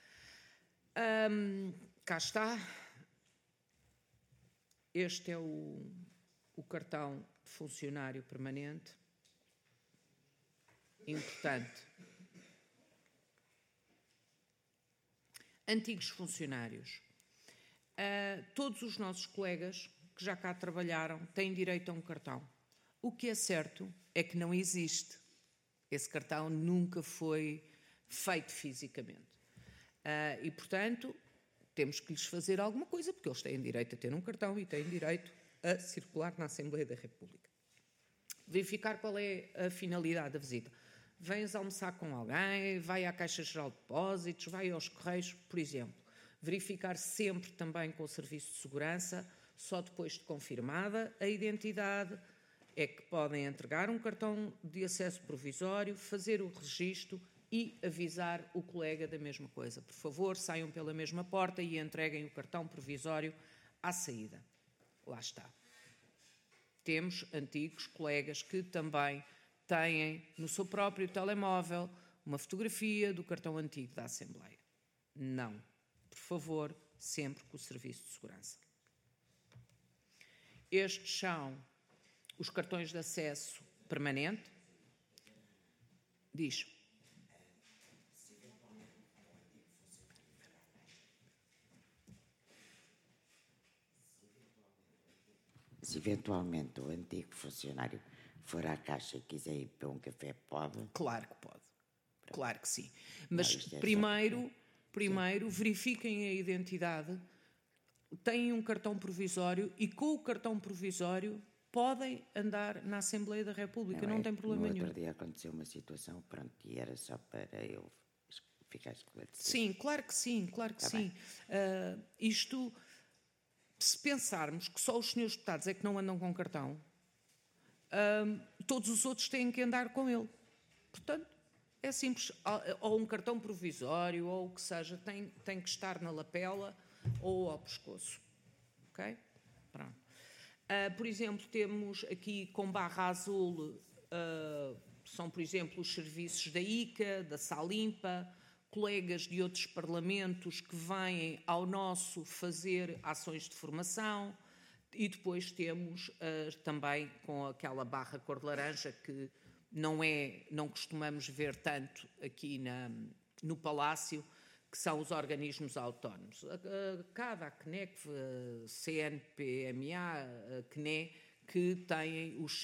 Cá está. Este é o cartão de funcionário permanente. Importante. Antigos funcionários. Todos os nossos colegas que já cá trabalharam têm direito a um cartão. O que é certo é que não existe. Esse cartão nunca foi feito fisicamente. E, portanto, temos que lhes fazer alguma coisa, porque eles têm direito a ter um cartão e têm direito a circular na Assembleia da República. Verificar qual é a finalidade da visita. Vens almoçar com alguém, vai à Caixa Geral de Depósitos, vai aos Correios, por exemplo. Verificar sempre também com o Serviço de Segurança, só depois de confirmada a identidade, é que podem entregar um cartão de acesso provisório, fazer o registro e avisar o colega da mesma coisa. Por favor, saiam pela mesma porta e entreguem o cartão provisório à saída. Lá está. Temos antigos colegas que também têm no seu próprio telemóvel uma fotografia do cartão antigo da Assembleia. Não. Por favor, sempre com o Serviço de Segurança. Estes são os cartões de acesso permanente. Diz. Se eventualmente o antigo funcionário for à Caixa e quiser ir para um café, pode? Claro que pode. Claro que sim. Mas primeiro verifiquem a identidade, têm um cartão provisório e com o cartão provisório podem andar na Assembleia da República, não tem problema nenhum. No outro dia aconteceu uma situação, pronto, e era só para eu ficar esclarecido. Sim, claro que sim, claro que sim. Isto, se pensarmos que só os senhores deputados é que não andam com cartão, todos os outros têm que andar com ele. Portanto, é simples, ou um cartão provisório, ou o que seja, tem que estar na lapela ou ao pescoço. Ok? Pronto. Por exemplo, temos aqui com barra azul, são, por exemplo, os serviços da ICA, da Salimpa, colegas de outros parlamentos que vêm ao nosso fazer ações de formação, e depois temos também com aquela barra cor de laranja que não costumamos ver tanto aqui no Palácio, que são os organismos autónomos. Cada CNEC, CNPMA, CNE, que têm os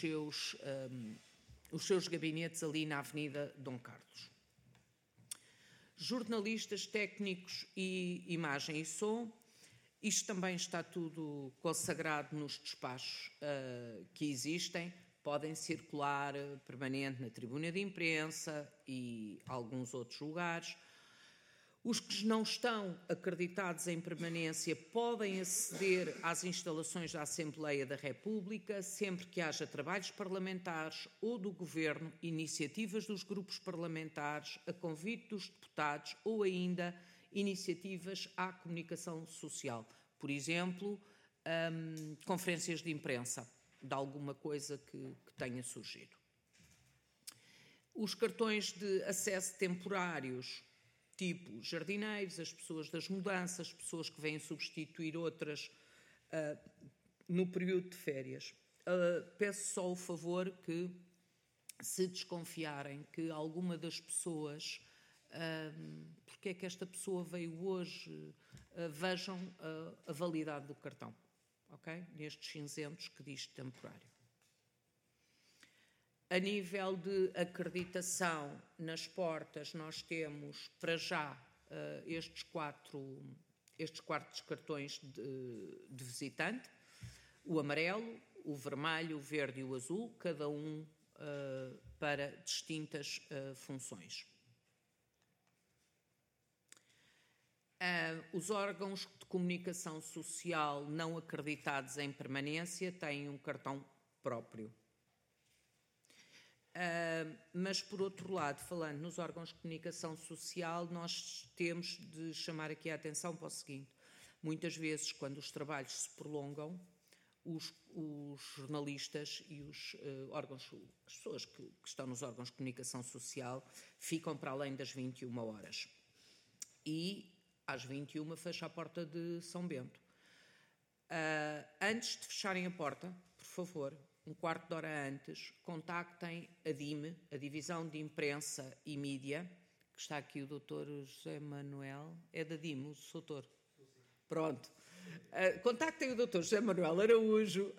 seus gabinetes ali na Avenida Dom Carlos. Jornalistas, técnicos e imagem e som. Isto também está tudo consagrado nos despachos que existem. Podem circular permanente na tribuna de imprensa e alguns outros lugares. Os que não estão acreditados em permanência podem aceder às instalações da Assembleia da República sempre que haja trabalhos parlamentares ou do Governo, iniciativas dos grupos parlamentares, a convite dos deputados ou ainda iniciativas à comunicação social. Por exemplo, conferências de imprensa de alguma coisa que tenha surgido. Os cartões de acesso temporários, tipo jardineiros, as pessoas das mudanças, pessoas que vêm substituir outras no período de férias. Peço só o favor que, se desconfiarem que alguma das pessoas, porque é que esta pessoa veio hoje, vejam a validade do cartão, ok? Nestes cinzentos que diz temporário. A nível de acreditação nas portas, nós temos, para já, estes quatro cartões de visitante, o amarelo, o vermelho, o verde e o azul, cada um para distintas funções. Os órgãos de comunicação social não acreditados em permanência têm um cartão próprio. Mas, por outro lado, falando nos órgãos de comunicação social, nós temos de chamar aqui a atenção para o seguinte. Muitas vezes, quando os trabalhos se prolongam, os jornalistas e os órgãos, as pessoas que estão nos órgãos de comunicação social ficam para além das 21 horas. E, às 21, fecha a porta de São Bento. Antes de fecharem a porta, por favor, um quarto de hora antes, contactem a DIME, a Divisão de Imprensa e Mídia, que está aqui o Dr. José Manuel, é da DIME, o doutor? Pronto. Contactem o Dr. José Manuel Araújo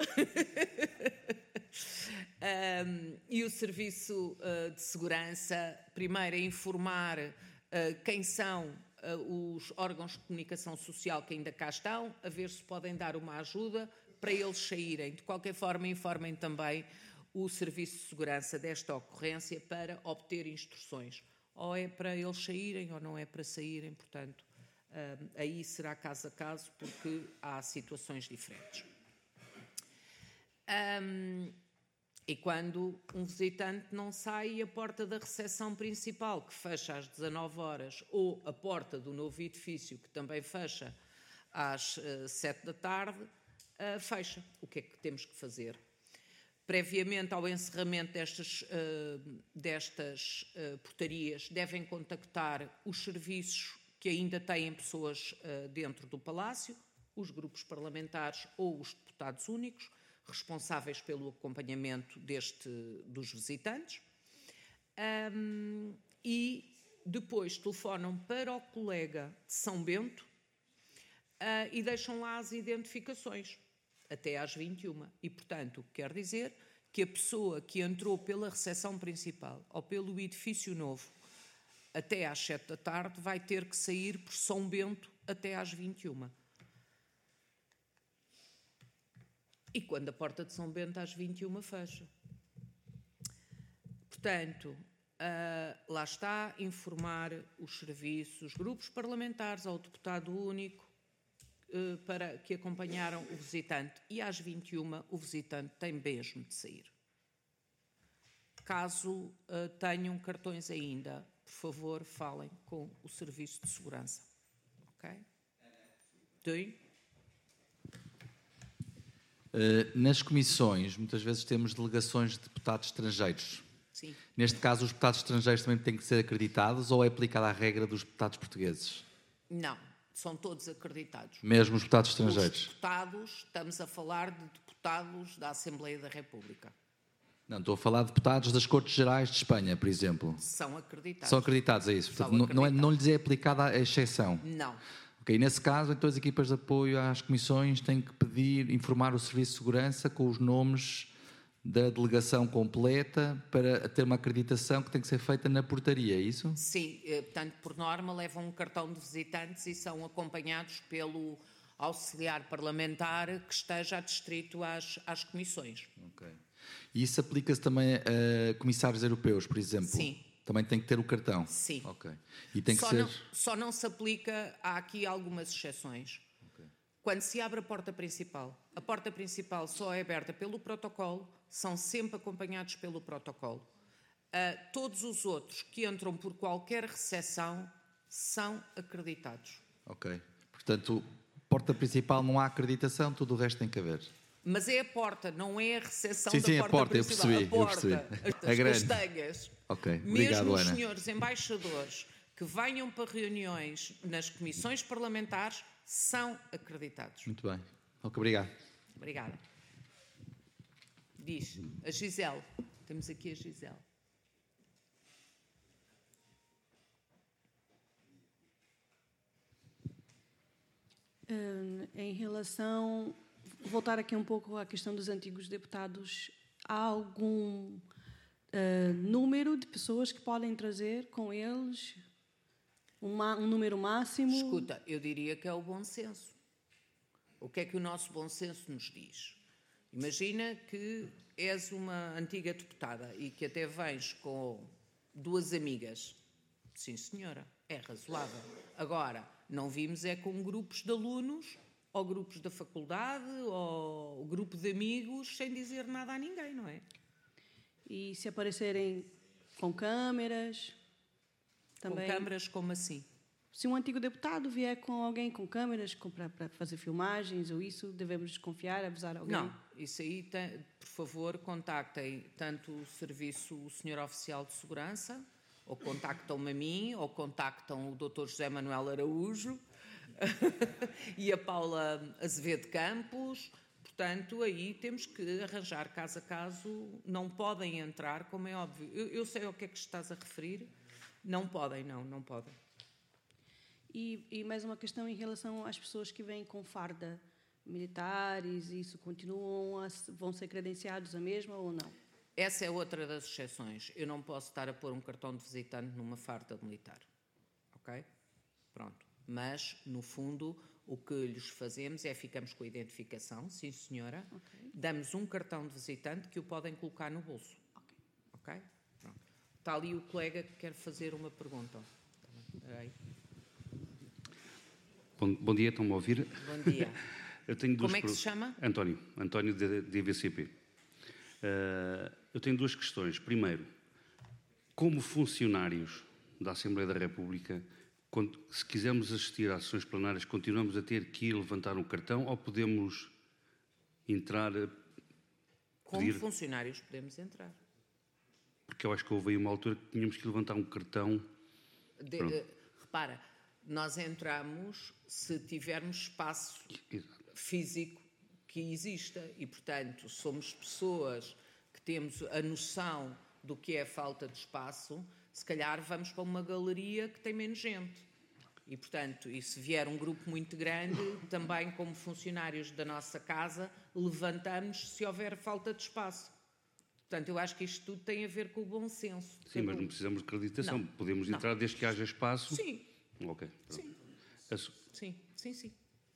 e o Serviço de Segurança, primeiro a informar quem são os órgãos de comunicação social que ainda cá estão, a ver se podem dar uma ajuda para eles saírem. De qualquer forma, informem também o Serviço de Segurança desta ocorrência para obter instruções. Ou é para eles saírem ou não é para saírem, portanto, aí será caso a caso, porque há situações diferentes. E quando um visitante não sai, a porta da recepção principal, que fecha às 19 horas, ou a porta do novo edifício, que também fecha às 7 da tarde, fecha. O que é que temos que fazer? Previamente ao encerramento destas portarias, devem contactar os serviços que ainda têm pessoas dentro do Palácio, os grupos parlamentares ou os deputados únicos, responsáveis pelo acompanhamento dos visitantes, e depois telefonam para o colega de São Bento e deixam lá as identificações, até às 21. E, portanto, o que quer dizer que a pessoa que entrou pela recepção principal ou pelo edifício novo até às 7 da tarde vai ter que sair por São Bento até às 21. E quando a porta de São Bento às 21 fecha. Portanto, lá está, informar os serviços, os grupos parlamentares ao deputado único para que acompanharam o visitante. E às 21 o visitante tem mesmo de sair. Caso tenham cartões ainda, por favor, falem com o Serviço de Segurança. Ok? Tem? Nas comissões, muitas vezes temos delegações de deputados estrangeiros. Sim. Neste caso, os deputados estrangeiros também têm que ser acreditados ou é aplicada a regra dos deputados portugueses? Não, são todos acreditados. Mesmo os deputados estrangeiros? Os deputados, estamos a falar de deputados da Assembleia da República. Não, estou a falar de deputados das Cortes Gerais de Espanha, por exemplo. São acreditados. São acreditados, é isso? Portanto, não lhes é aplicada a exceção? Não. Ok, nesse caso, então as equipas de apoio às comissões têm que informar o Serviço de Segurança com os nomes da delegação completa para ter uma acreditação que tem que ser feita na portaria, é isso? Sim, portanto, por norma, levam um cartão de visitantes e são acompanhados pelo auxiliar parlamentar que esteja adstrito às comissões. Ok. E isso aplica-se também a comissários europeus, por exemplo? Sim. Também tem que ter o cartão? Sim. Ok. E tem que Só não se aplica, há aqui algumas exceções. Okay. Quando se abre a porta principal só é aberta pelo protocolo, são sempre acompanhados pelo protocolo. Todos os outros que entram por qualquer recepção são acreditados. Ok. Portanto, porta principal não há acreditação, tudo o resto tem que haver. Mas é a porta, não é a recepção sim, da a porta principal. Eu percebi. As castanhas. Ok, obrigado, mesmo os Ana. senhores embaixadores que venham para reuniões nas comissões parlamentares são acreditados. Muito bem. Ok, obrigado. Obrigada. Diz, a Gisele. Temos aqui a Gisele. Em relação... Voltar aqui um pouco à questão dos antigos deputados. Há algum número de pessoas que podem trazer com eles? Um número máximo? Escuta, eu diria que é o bom senso. O que é que o nosso bom senso nos diz? Imagina que és uma antiga deputada e que até vens com 2 amigas. Sim, senhora, é razoável. Agora, não vimos é com grupos de alunos, ou grupos da faculdade, ou grupo de amigos, sem dizer nada a ninguém, não é? E se aparecerem com câmeras? Também... Com câmeras, como assim? Se um antigo deputado vier com alguém com câmeras para fazer filmagens ou isso, devemos desconfiar, avisar alguém? Não, isso aí, por favor, contactem tanto o serviço, o Sr. Oficial de Segurança, ou contactam-me a mim, ou contactam o Dr. José Manuel Araújo e a Paula Azevedo Campos. Portanto, aí temos que arranjar caso a caso. Não podem entrar, como é óbvio. Eu sei ao que é que estás a referir. Não podem, não podem. E mais uma questão em relação às pessoas que vêm com farda, militares, isso vão ser credenciados a mesma ou não? Essa é outra das exceções. Eu não posso estar a pôr um cartão de visitante numa farda militar. Ok? Pronto. Mas, no fundo, o que lhes fazemos é ficamos com a identificação, sim senhora, okay. Damos um cartão de visitante que o podem colocar no bolso. Ok? Pronto. Está ali o colega que quer fazer uma pergunta. Aí. Bom dia, estão-me a ouvir? Bom dia. Eu tenho Como é que se chama? António da IVCP. Eu tenho 2 questões. Primeiro, como funcionários da Assembleia da República, se quisermos assistir às sessões plenárias, continuamos a ter que ir levantar um cartão ou podemos entrar a Como funcionários podemos entrar. Porque eu acho que houve aí uma altura que tínhamos que levantar um cartão. Repara, nós entramos se tivermos espaço físico que exista e, portanto, somos pessoas que temos a noção do que é a falta de espaço. Se calhar vamos para uma galeria que tem menos gente. E, portanto, e se vier um grupo muito grande, também como funcionários da nossa casa, levantamos se houver falta de espaço. Portanto, eu acho que isto tudo tem a ver com o bom senso. Sim, mas não precisamos de acreditação. Não. Podemos entrar desde que haja espaço? Sim. Ok. Sim. Sim.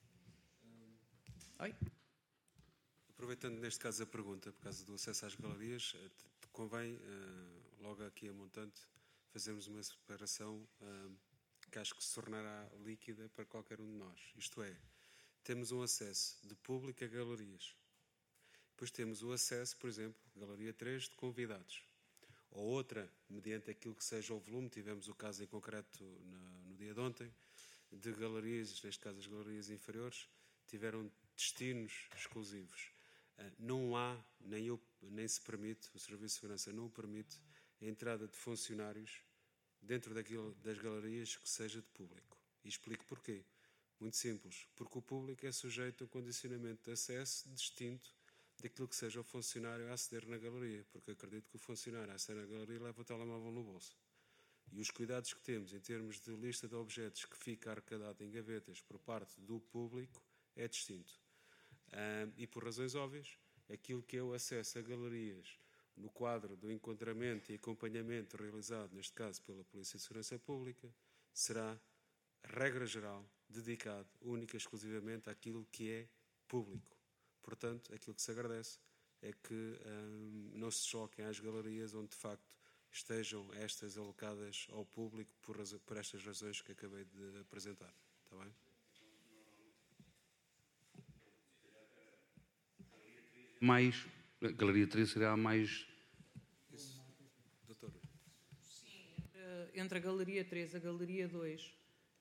Oi? Aproveitando neste caso a pergunta, por causa do acesso às galerias, convém, logo aqui a montante, fazermos uma separação que acho que se tornará líquida para qualquer um de nós. Isto é, temos um acesso de público a galerias. Depois temos o acesso, por exemplo, Galeria 3, de convidados. Ou outra, mediante aquilo que seja o volume, tivemos o caso em concreto no dia de ontem, de galerias, neste caso as galerias inferiores, tiveram destinos exclusivos. Não há, nem se permite, o Serviço de Segurança não permite a entrada de funcionários dentro das galerias que seja de público. E explico porquê. Muito simples, porque o público é sujeito a um condicionamento de acesso distinto daquilo que seja o funcionário a aceder na galeria, porque acredito que o funcionário a aceder na galeria leva o telemóvel no bolso. E os cuidados que temos em termos de lista de objetos que fica arrecadado em gavetas por parte do público é distinto. E por razões óbvias, aquilo que é o acesso a galerias no quadro do enquadramento e acompanhamento realizado, neste caso pela Polícia de Segurança Pública, será, regra geral, dedicado única e exclusivamente àquilo que é público. Portanto, aquilo que se agradece é que não se desloquem às galerias onde, de facto, estejam estas alocadas ao público por estas razões que acabei de apresentar. Está bem? A Galeria 3 será a mais... Doutor. Sim, entre a Galeria 3 e a Galeria 2,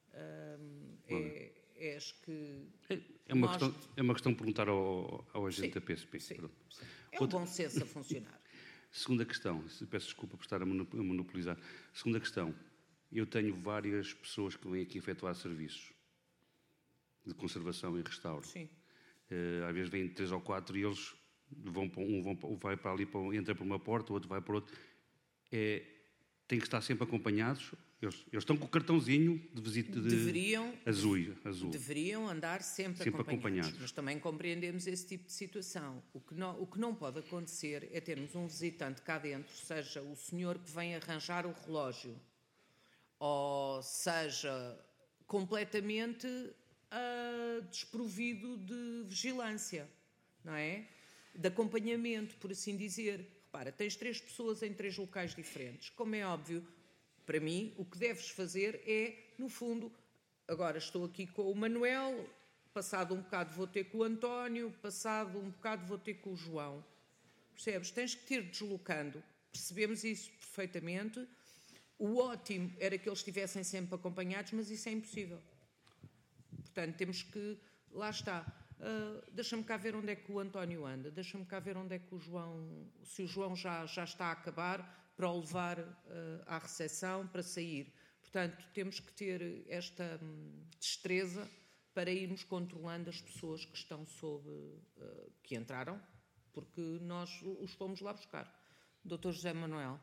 acho que... É uma questão de perguntar ao agente da PSP. Sim. É um bom senso a funcionar. Segunda questão, peço desculpa por estar a monopolizar. Segunda questão, eu tenho várias pessoas que vêm aqui efetuar serviços de conservação e restauro. Sim. Às vezes vêm 3 ou 4 e eles vai para ali, entra por uma porta, o outro vai para outra. Têm que estar sempre acompanhados. Eles estão com o cartãozinho de visita azul. Deveriam andar sempre acompanhados. Mas também compreendemos esse tipo de situação. O que não pode acontecer é termos um visitante cá dentro, seja o senhor que vem arranjar o relógio, ou seja, completamente desprovido de vigilância, não é? De acompanhamento, por assim dizer. Repara, tens 3 pessoas em 3 locais diferentes. Como é óbvio, para mim, o que deves fazer é, no fundo, agora estou aqui com o Manuel, passado um bocado vou ter com o António, passado um bocado vou ter com o João. Percebes? Tens que te ir deslocando. Percebemos isso perfeitamente. O ótimo era que eles estivessem sempre acompanhados, mas isso é impossível. Portanto, temos que... Lá está. Deixa-me cá ver onde é que o António anda. Deixa-me cá ver onde é que o João... Se o João já está a acabar, para o levar à recepção, para sair. Portanto, temos que ter esta destreza para irmos controlando as pessoas que estão que entraram, porque nós os fomos lá buscar. Dr. José Manuel.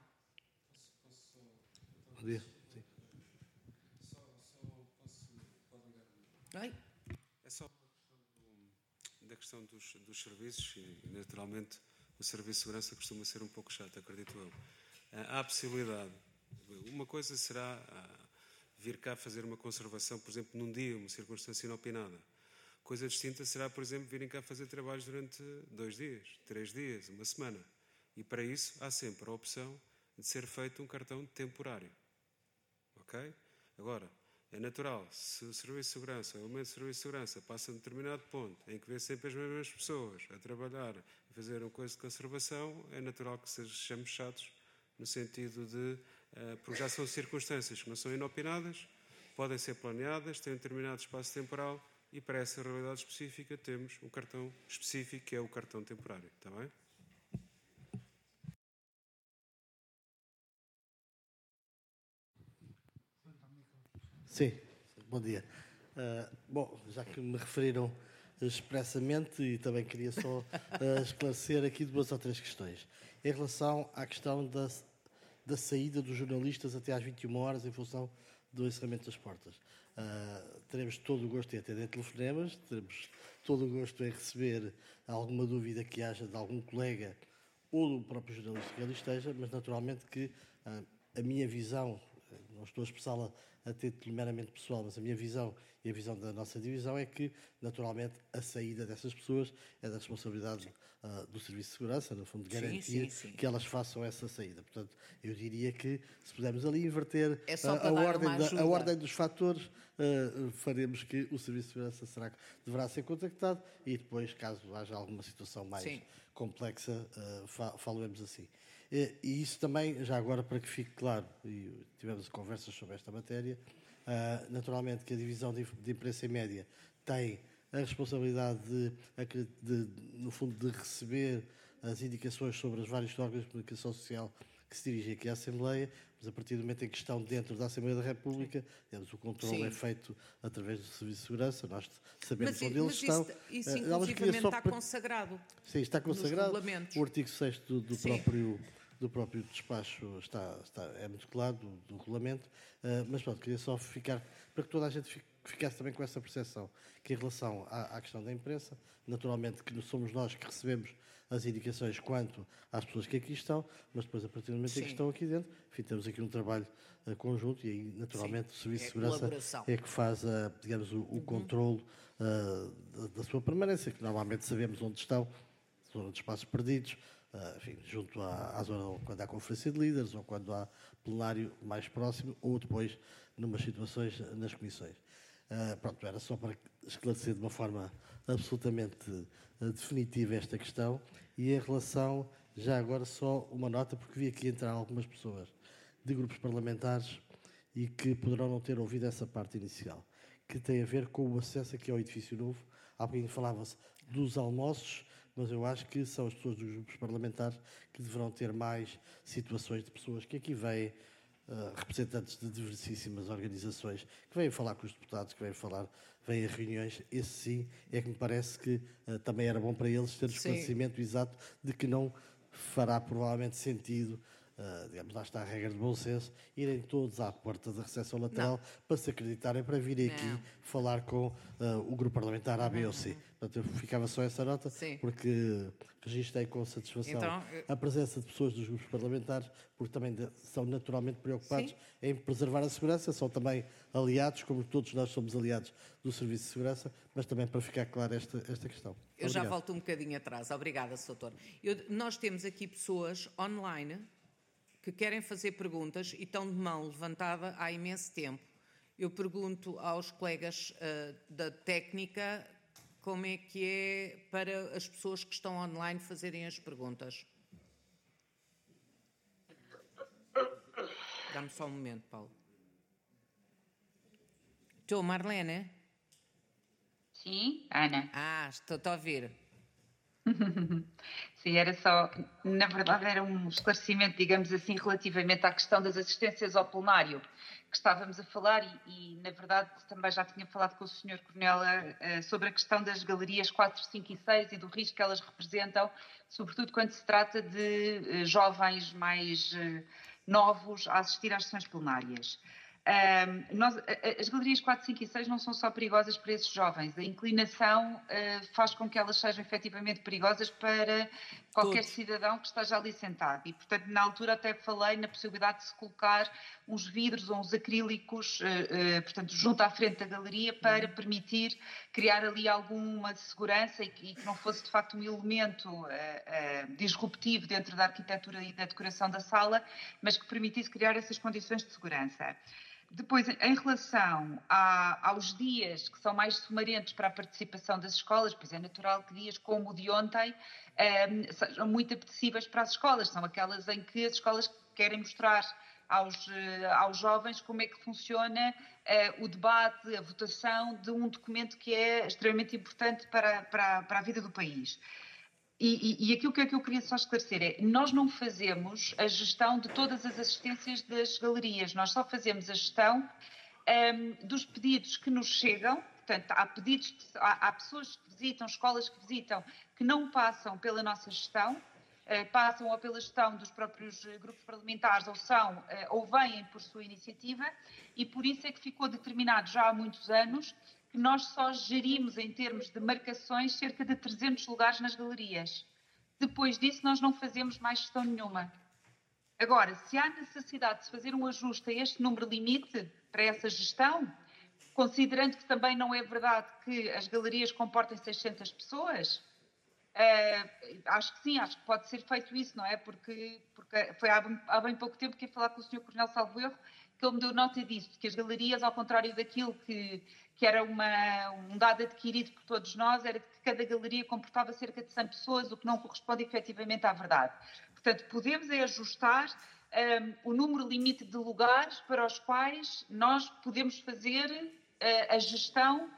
Bom dia. Sim. É só da questão dos serviços e, naturalmente, o serviço de segurança costuma ser um pouco chato, acredito eu. Há a possibilidade, uma coisa será vir cá fazer uma conservação, por exemplo, num dia, uma circunstância inopinada. Coisa distinta será, por exemplo, virem cá fazer trabalhos durante 2 dias, 3 dias, uma semana. E para isso há sempre a opção de ser feito um cartão temporário. Ok? Agora, é natural, se o Serviço de Segurança, o elemento de Serviço de Segurança passa a determinado ponto em que vê sempre as mesmas pessoas a trabalhar, a fazer uma coisa de conservação, é natural que sejamos chatos, no sentido de, porque já são circunstâncias que não são inopinadas, podem ser planeadas, têm um determinado espaço temporal e para essa realidade específica temos um cartão específico que é o cartão temporário. Está bem? Sim, bom dia. Bom, já que me referiram expressamente, e também queria só esclarecer aqui 2 ou 3 questões. Em relação à questão da saída dos jornalistas até às 21 horas em função do encerramento das portas. Teremos todo o gosto em atender telefonemas, teremos todo o gosto em receber alguma dúvida que haja de algum colega ou do próprio jornalista que ali esteja, mas naturalmente que a minha visão, não estou a expressá-la a título meramente pessoal, mas a minha visão e a visão da nossa divisão é que, naturalmente, a saída dessas pessoas é da responsabilidade do Serviço de Segurança, no fundo, de garantir que elas façam essa saída. Portanto, eu diria que, se pudermos ali inverter a ordem dos fatores, faremos que o Serviço de Segurança deverá ser contactado e depois, caso haja alguma situação mais complexa, falaremos assim. E isso também, já agora para que fique claro, e tivemos conversas sobre esta matéria, naturalmente que a divisão de imprensa e média tem a responsabilidade no fundo, de receber as indicações sobre os vários órgãos de comunicação social que se dirigem aqui à Assembleia, mas a partir do momento em que estão dentro da Assembleia da República, digamos, o controle é feito através do Serviço de Segurança, nós sabemos onde eles estão. Isso inclusivamente está consagrado. Sim, está consagrado. O artigo 6º do próprio despacho é muito claro, do regulamento, mas pronto, queria só ficar, para que toda a gente ficasse também com essa percepção, que em relação à questão da imprensa, naturalmente que somos nós que recebemos as indicações quanto às pessoas que aqui estão, mas depois, a partir do momento em que estão aqui dentro, enfim, temos aqui um trabalho conjunto e aí, naturalmente, o Serviço de Segurança é que faz, digamos, o controle da sua permanência, que normalmente sabemos onde estão, se foram de espaços perdidos, enfim, junto à zona, quando há conferência de líderes ou quando há plenário mais próximo ou depois, numas situações, nas comissões. Pronto, era só para esclarecer de uma forma absolutamente definitiva esta questão. E em relação, já agora só uma nota, porque vi aqui entrar algumas pessoas de grupos parlamentares e que poderão não ter ouvido essa parte inicial, que tem a ver com o acesso aqui ao edifício novo. Há bocadinho falava-se dos almoços, mas eu acho que são as pessoas dos grupos parlamentares que deverão ter mais situações de pessoas que aqui vêm, representantes de diversíssimas organizações, que vêm falar com os deputados, que vêm a reuniões. Esse sim é que me parece que também era bom para eles ter o esclarecimento exato de que não fará provavelmente sentido, digamos, lá está a regra de bom senso, irem todos à porta da recepção lateral para se acreditarem, para virem aqui falar com o grupo parlamentar A, B ou C. Portanto, eu ficava só essa nota, porque registrei com satisfação a presença de pessoas dos grupos parlamentares, porque também são naturalmente preocupados em preservar a segurança, são também aliados, como todos nós somos aliados do Serviço de Segurança, mas também para ficar clara esta questão. Eu já volto um bocadinho atrás. Obrigada, Sr. Doutor. Nós temos aqui pessoas online que querem fazer perguntas e estão de mão levantada há imenso tempo. Eu pergunto aos colegas da técnica como é que é para as pessoas que estão online fazerem as perguntas. Dá-me só um momento, Paulo. Estou, Marlene? Sim, Ana. Estou-te a ouvir. Sim, era só, na verdade era um esclarecimento, digamos assim, relativamente à questão das assistências ao plenário que estávamos a falar e na verdade também já tinha falado com o Sr. Coronel sobre a questão das galerias 4, 5 e 6 e do risco que elas representam, sobretudo quando se trata de jovens mais novos a assistir às sessões plenárias. As galerias 4, 5 e 6 não são só perigosas para esses jovens. A inclinação faz com que elas sejam efetivamente perigosas para qualquer cidadão que esteja ali sentado. E, portanto, na altura até falei na possibilidade de se colocar uns vidros ou uns acrílicos, portanto, junto à frente da galeria para permitir criar ali alguma segurança e que não fosse, de facto, um elemento disruptivo dentro da arquitetura e da decoração da sala, mas que permitisse criar essas condições de segurança. Depois, em relação aos dias que são mais sumarentos para a participação das escolas, pois é natural que dias como o de ontem sejam muito apetecíveis para as escolas. São aquelas em que as escolas querem mostrar aos jovens como é que funciona o debate, a votação de um documento que é extremamente importante para a vida do país. E aquilo que eu queria só esclarecer é, nós não fazemos a gestão de todas as assistências das galerias, nós só fazemos a gestão dos pedidos que nos chegam. Portanto, há pessoas que visitam, escolas que visitam, que não passam pela nossa gestão, passam ou pela gestão dos próprios grupos parlamentares ou vêm por sua iniciativa, e por isso é que ficou determinado já há muitos anos que nós só gerimos, em termos de marcações, cerca de 300 lugares nas galerias. Depois disso, nós não fazemos mais gestão nenhuma. Agora, se há necessidade de se fazer um ajuste a este número limite para essa gestão, considerando que também não é verdade que as galerias comportem 600 pessoas, acho que sim, acho que pode ser feito isso, não é? Porque foi há bem pouco tempo que ia falar com o Sr. Coronel Salvo Erro, que ele me deu nota disso, que as galerias, ao contrário daquilo que era um dado adquirido por todos nós, era de que cada galeria comportava cerca de 100 pessoas, o que não corresponde efetivamente à verdade. Portanto, podemos ajustar o número limite de lugares para os quais nós podemos fazer a gestão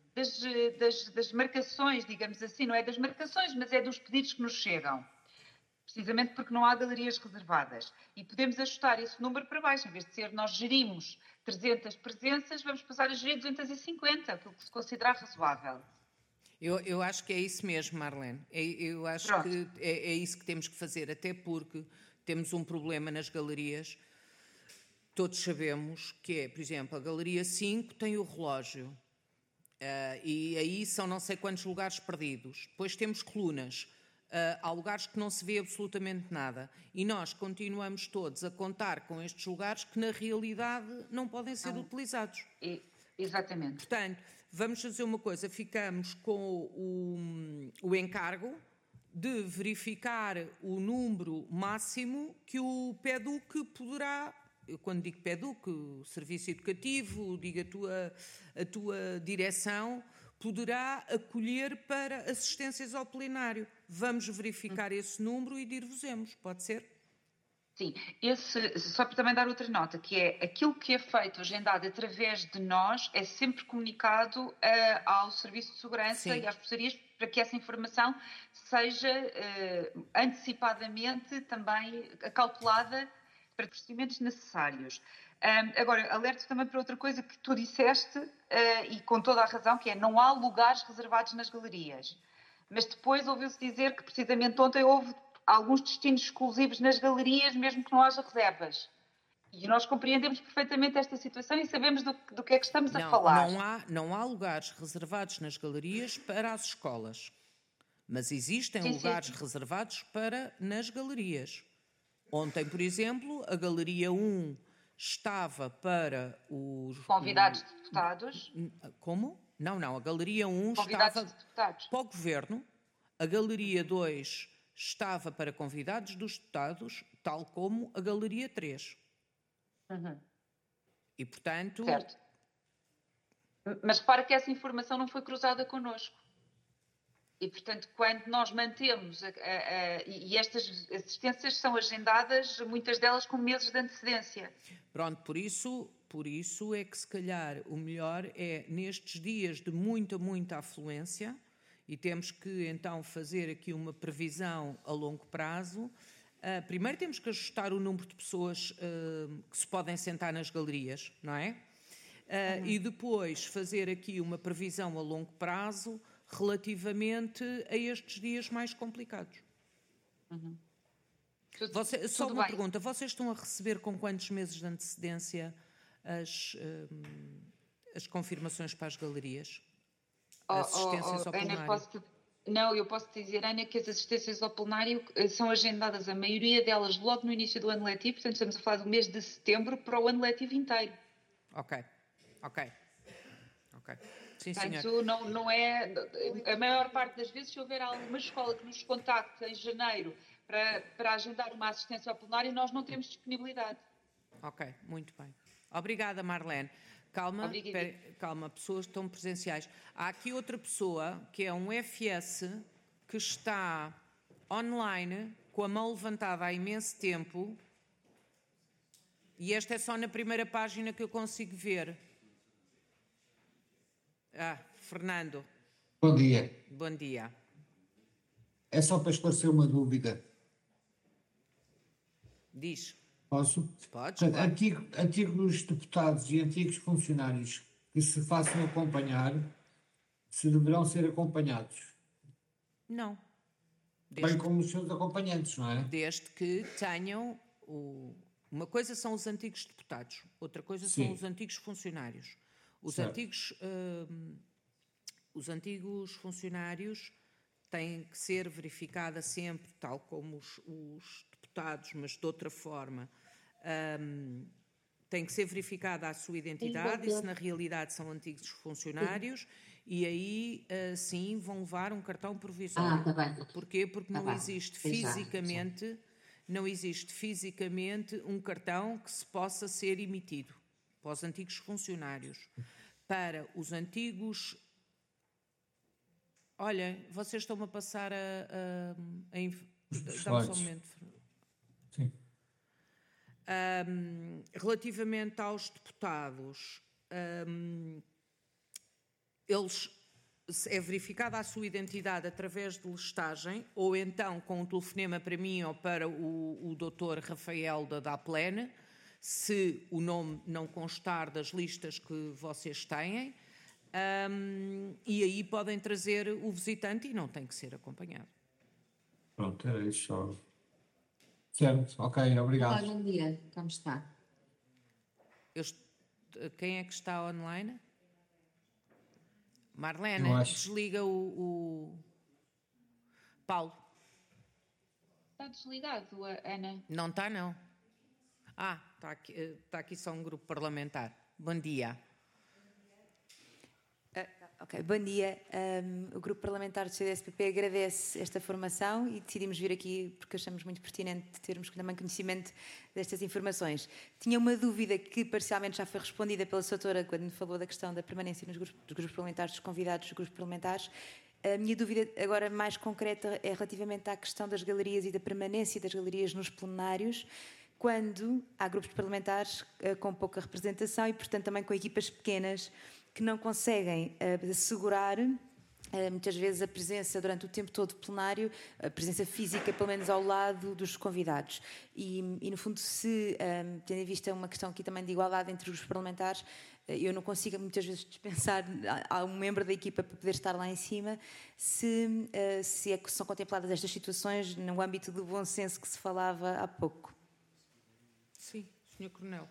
das marcações, digamos assim, não é das marcações, mas é dos pedidos que nos chegam. Precisamente porque não há galerias reservadas. E podemos ajustar esse número para baixo. Em vez de ser nós gerimos 300 presenças, vamos passar a gerir 250, aquilo que se considerar razoável. Eu acho que é isso mesmo, Marlene. Eu acho que é isso que temos que fazer, até porque temos um problema nas galerias. Todos sabemos que é, por exemplo, a Galeria 5 tem o relógio. E aí são não sei quantos lugares perdidos. Depois temos colunas. Há lugares que não se vê absolutamente nada. E nós continuamos todos a contar com estes lugares que, na realidade, não podem ser utilizados. Exatamente. Portanto, vamos fazer uma coisa. Ficamos com o encargo de verificar o número máximo que o PEDUC poderá, eu quando digo PEDUC, o Serviço Educativo, digo a tua direção, poderá acolher para assistências ao plenário. Vamos verificar esse número e dir-vos-emos, pode ser? Sim, só para também dar outra nota, que é aquilo que é feito, agendado através de nós, é sempre comunicado ao Serviço de Segurança e às Processorias para que essa informação seja antecipadamente também acautelada para procedimentos necessários. Agora, alerto também para outra coisa que tu disseste, e com toda a razão, que é não há lugares reservados nas galerias. Mas depois ouviu-se dizer que precisamente ontem houve alguns destinos exclusivos nas galerias, mesmo que não haja reservas. E nós compreendemos perfeitamente esta situação e sabemos do que é que estamos a falar. Não há lugares reservados nas galerias para as escolas, mas existem lugares reservados nas galerias. Ontem, por exemplo, a Galeria 1 estava para os... Convidados de deputados. Como? Não. A Galeria 1 convidados estava de deputados. para o Governo. A Galeria 2 estava para convidados dos deputados, tal como a Galeria 3. E, portanto... Certo. Mas repara que essa informação não foi cruzada connosco. E, portanto, quando nós mantemos... e estas assistências são agendadas, muitas delas com meses de antecedência. Pronto, por isso é que, se calhar, o melhor é, nestes dias de muita afluência, e temos que, então, fazer aqui uma previsão a longo prazo. Primeiro temos que ajustar o número de pessoas que se podem sentar nas galerias, não é? E depois fazer aqui uma previsão a longo prazo relativamente a estes dias mais complicados. Só uma pergunta, vocês estão a receber com quantos meses de antecedência as confirmações para as galerias? Assistências ao plenário? Ana, eu posso dizer, Ana, que as assistências ao plenário são agendadas, a maioria delas, logo no início do ano letivo, portanto estamos a falar do mês de setembro para o ano letivo inteiro. Ok. Sim, portanto, senhor. não é... A maior parte das vezes, se houver alguma escola que nos contacte em janeiro para agendar uma assistência ao plenário, nós não temos disponibilidade. Ok, muito bem. Obrigada, Marlene. Calma, pessoas estão presenciais. Há aqui outra pessoa, que é um FS, que está online, com a mão levantada há imenso tempo, e esta é só na primeira página que eu consigo ver. Fernando. Bom dia. Bom dia. É só para esclarecer uma dúvida. Diz. Posso? Podes, claro. Antigos deputados e antigos funcionários que se façam acompanhar, se deverão ser acompanhados? Não. Bem como os seus acompanhantes, não é? Desde que tenham... Uma coisa são os antigos deputados, outra coisa são os antigos funcionários. Os antigos funcionários têm que ser verificada sempre, tal como os deputados, mas de outra forma, tem que ser verificada a sua identidade, e se na realidade são antigos funcionários, e aí sim vão levar um cartão provisório. Tá bem. Porquê? Porque não existe fisicamente um cartão que se possa ser emitido para os antigos funcionários. Para os antigos... Olha, vocês estão-me a passar dá-me só um momento. Sim. Relativamente aos deputados, é verificada a sua identidade através de listagem, ou então com um telefonema para mim ou para o Dr. Rafael da DAPLEN, se o nome não constar das listas que vocês têm, e aí podem trazer o visitante e não tem que ser acompanhado. Pronto, era isso só. Certo, ok, obrigado. Olá, bom dia, como está? Quem é que está online? Marlene, desliga o Paulo. Está desligado, Ana? Não está, não. Está aqui só um grupo parlamentar. Bom dia. Ok, bom dia. O Grupo Parlamentar do CDS-PP agradece esta formação e decidimos vir aqui porque achamos muito pertinente termos também conhecimento destas informações. Tinha uma dúvida que parcialmente já foi respondida pela sua doutora quando falou da questão da permanência dos grupos parlamentares, dos convidados dos grupos parlamentares. A minha dúvida agora mais concreta é relativamente à questão das galerias e da permanência das galerias nos plenários, quando há grupos parlamentares com pouca representação e, portanto, também com equipas pequenas que não conseguem assegurar muitas vezes a presença durante o tempo todo plenário, a presença física pelo menos ao lado dos convidados. E no fundo, se tendo em vista uma questão aqui também de igualdade entre os parlamentares, eu não consigo muitas vezes dispensar a um membro da equipa para poder estar lá em cima, se são contempladas estas situações no âmbito do bom senso que se falava há pouco. Sim, Sr. Coronel.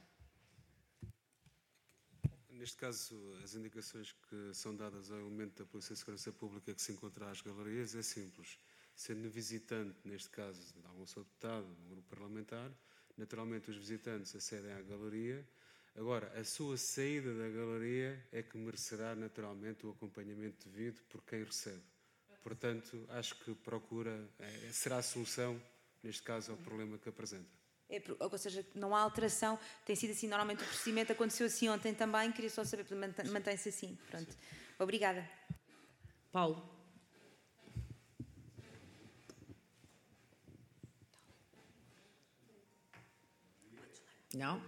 Neste caso, as indicações que são dadas ao elemento da Polícia de Segurança Pública que se encontra às galerias é simples. Sendo visitante, neste caso, de algum seu deputado, um grupo parlamentar, naturalmente os visitantes acedem à galeria. Agora, a sua saída da galeria é que merecerá naturalmente o acompanhamento devido por quem recebe. Portanto, acho que será a solução, neste caso, ao problema que apresenta. Ou seja, não há alteração, tem sido assim, normalmente o procedimento aconteceu assim ontem também, queria só saber, mantém-se assim. Pronto. Obrigada. Paulo. Não?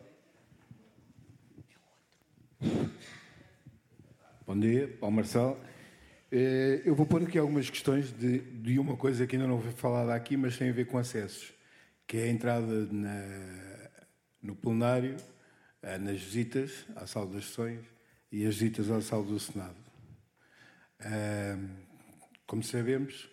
Bom dia, Paulo Marçal. Eu vou pôr aqui algumas questões de uma coisa que ainda não foi falada aqui, mas tem a ver com acessos, que é a entrada no plenário, nas visitas à sala das sessões e as visitas à sala do Senado. Como sabemos,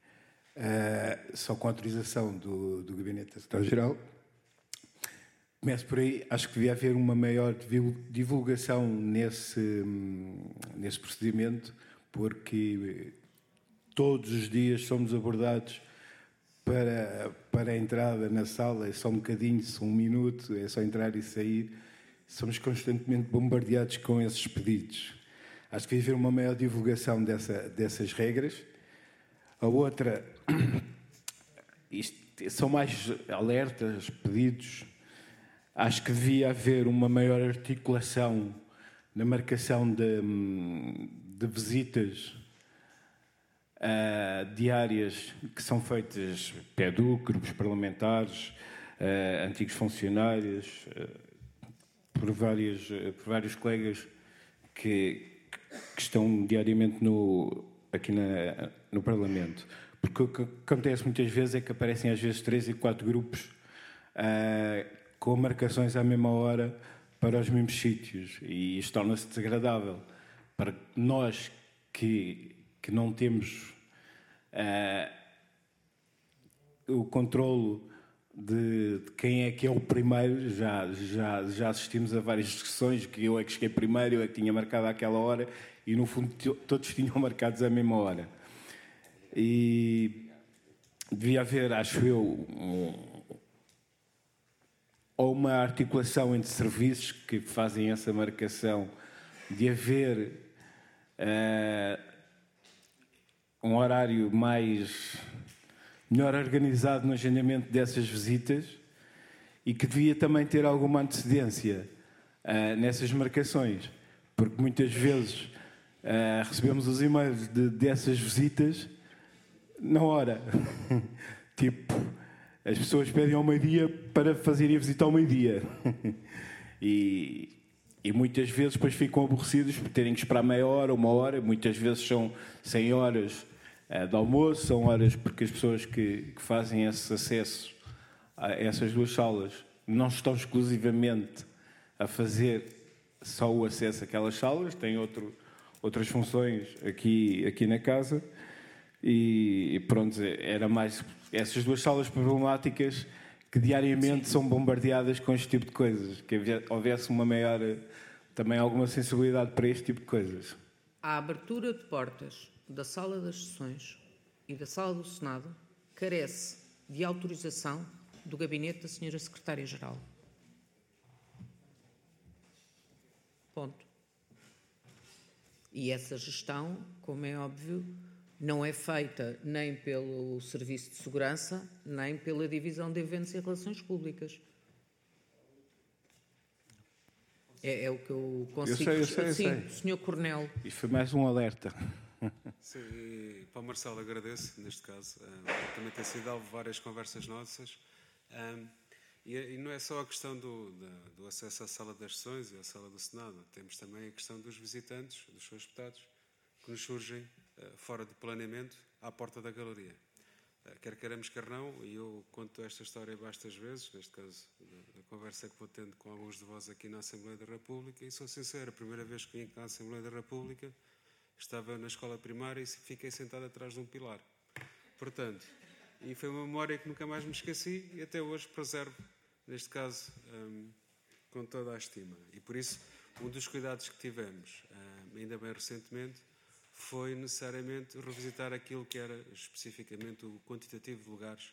só com autorização do Gabinete da Secretária-Geral. Começo por aí, acho que devia haver uma maior divulgação nesse procedimento, porque todos os dias somos abordados para a entrada na sala, é só um bocadinho, só um minuto, é só entrar e sair. Somos constantemente bombardeados com esses pedidos. Acho que devia haver uma maior divulgação dessas regras. A outra, são mais alertas, pedidos. Acho que devia haver uma maior articulação na marcação de visitas diárias que são feitas PEDU, grupos parlamentares, antigos funcionários, por vários colegas que estão diariamente aqui no Parlamento. Porque o que acontece muitas vezes é que aparecem às vezes 3 e 4 grupos com marcações à mesma hora para os mesmos sítios, e isto torna-se desagradável para nós que não temos o controlo de quem é que é o primeiro. Já assistimos a várias discussões que eu é que cheguei primeiro, eu é que tinha marcado àquela hora, e no fundo todos tinham marcados à mesma hora. E devia haver, acho eu, ou uma articulação entre serviços que fazem essa marcação, de haver um horário melhor organizado no agendamento dessas visitas, e que devia também ter alguma antecedência nessas marcações, porque muitas vezes recebemos os e-mails dessas visitas na hora. Tipo, as pessoas pedem ao meio-dia para fazerem a visita ao meio-dia. E muitas vezes depois ficam aborrecidos por terem que esperar meia hora, uma hora. Muitas vezes são 100 horas de almoço, são horas porque as pessoas que fazem esse acesso a essas duas salas não estão exclusivamente a fazer só o acesso àquelas salas, têm outras funções aqui na casa. E pronto, era mais essas duas salas problemáticas que diariamente são bombardeadas com este tipo de coisas, que houvesse uma maior, também alguma sensibilidade para este tipo de coisas. A abertura de portas da sala das sessões e da sala do Senado carece de autorização do gabinete da Sra. Secretária-Geral. Ponto. E essa gestão, como é óbvio, não é feita nem pelo Serviço de Segurança, nem pela Divisão de Eventos e Relações Públicas. É o que eu consigo... Eu sei. Sim, Sr. Coronel. Isto foi mais um alerta. Sim, e para o Marcelo agradeço, neste caso. Também tem sido alvo de várias conversas nossas. E não é só a questão do acesso à sala das sessões e à sala do Senado. Temos também a questão dos visitantes, dos seus deputados, que nos surgem fora de planeamento, à porta da galeria. Quer queiramos, quer não, e eu conto esta história bastas vezes, neste caso, da conversa que vou tendo com alguns de vós aqui na Assembleia da República, e sou sincero, a primeira vez que vim à Assembleia da República, estava na escola primária e fiquei sentado atrás de um pilar. Portanto, e foi uma memória que nunca mais me esqueci e até hoje preservo, neste caso, com toda a estima. E por isso, um dos cuidados que tivemos, ainda bem recentemente, foi necessariamente revisitar aquilo que era especificamente o quantitativo de lugares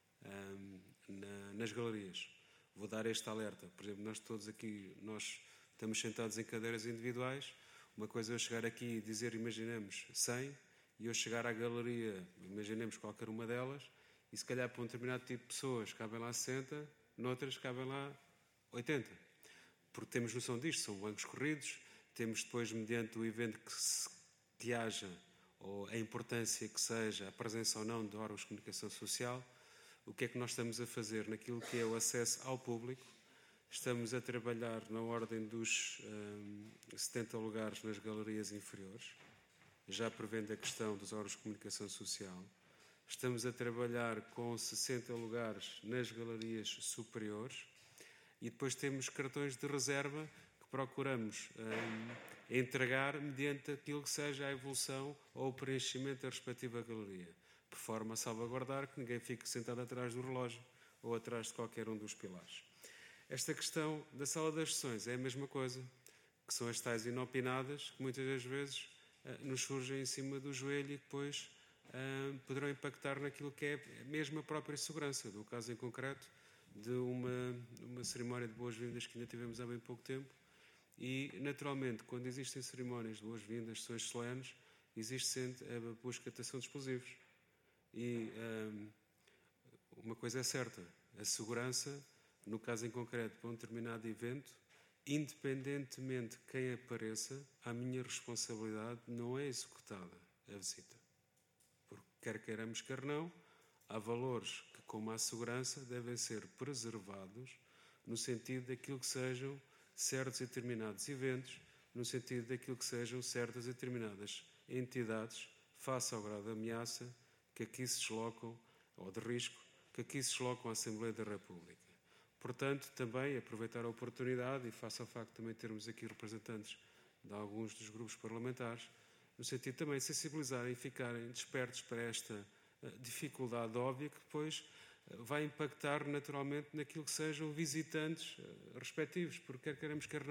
nas galerias. Vou dar este alerta. Por exemplo, nós todos aqui, nós estamos sentados em cadeiras individuais. Uma coisa é eu chegar aqui e dizer, imaginemos, 100, e eu chegar à galeria, imaginemos qualquer uma delas, e se calhar para um determinado tipo de pessoas cabem lá 60, noutras cabem lá 80. Porque temos noção disto, são bancos corridos, temos depois, mediante o evento que haja, ou a importância que seja, a presença ou não de órgãos de comunicação social, o que é que nós estamos a fazer naquilo que é o acesso ao público? Estamos a trabalhar na ordem dos 70 lugares nas galerias inferiores, já prevendo a questão dos órgãos de comunicação social. Estamos a trabalhar com 60 lugares nas galerias superiores e depois temos cartões de reserva que procuramos entregar mediante aquilo que seja a evolução ou o preenchimento da respectiva galeria, por forma a salvaguardar que ninguém fique sentado atrás do relógio ou atrás de qualquer um dos pilares. Esta questão da sala das sessões é a mesma coisa, que são as tais inopinadas, que muitas das vezes nos surgem em cima do joelho e depois poderão impactar naquilo que é mesmo a própria segurança. Do caso em concreto de uma cerimónia de boas-vindas que ainda tivemos há bem pouco tempo e, naturalmente, quando existem cerimónias de boas-vindas, sessões solenes, existe sempre a busca de ação de explosivos. E uma coisa é certa, a segurança, no caso em concreto, para um determinado evento, independentemente de quem apareça, a minha responsabilidade não é executada a visita. Porque quer queiramos, quer não, há valores que, como a segurança, devem ser preservados no sentido daquilo que sejam certos e determinados eventos, no sentido daquilo que sejam certas e determinadas entidades, face ao grau de ameaça que aqui se deslocam, ou de risco, que aqui se deslocam à Assembleia da República. Portanto, também aproveitar a oportunidade, e face ao facto de também termos aqui representantes de alguns dos grupos parlamentares, no sentido também de sensibilizarem e ficarem despertos para esta dificuldade óbvia que depois vai impactar naturalmente naquilo que sejam visitantes respectivos, porque quer queremos, quer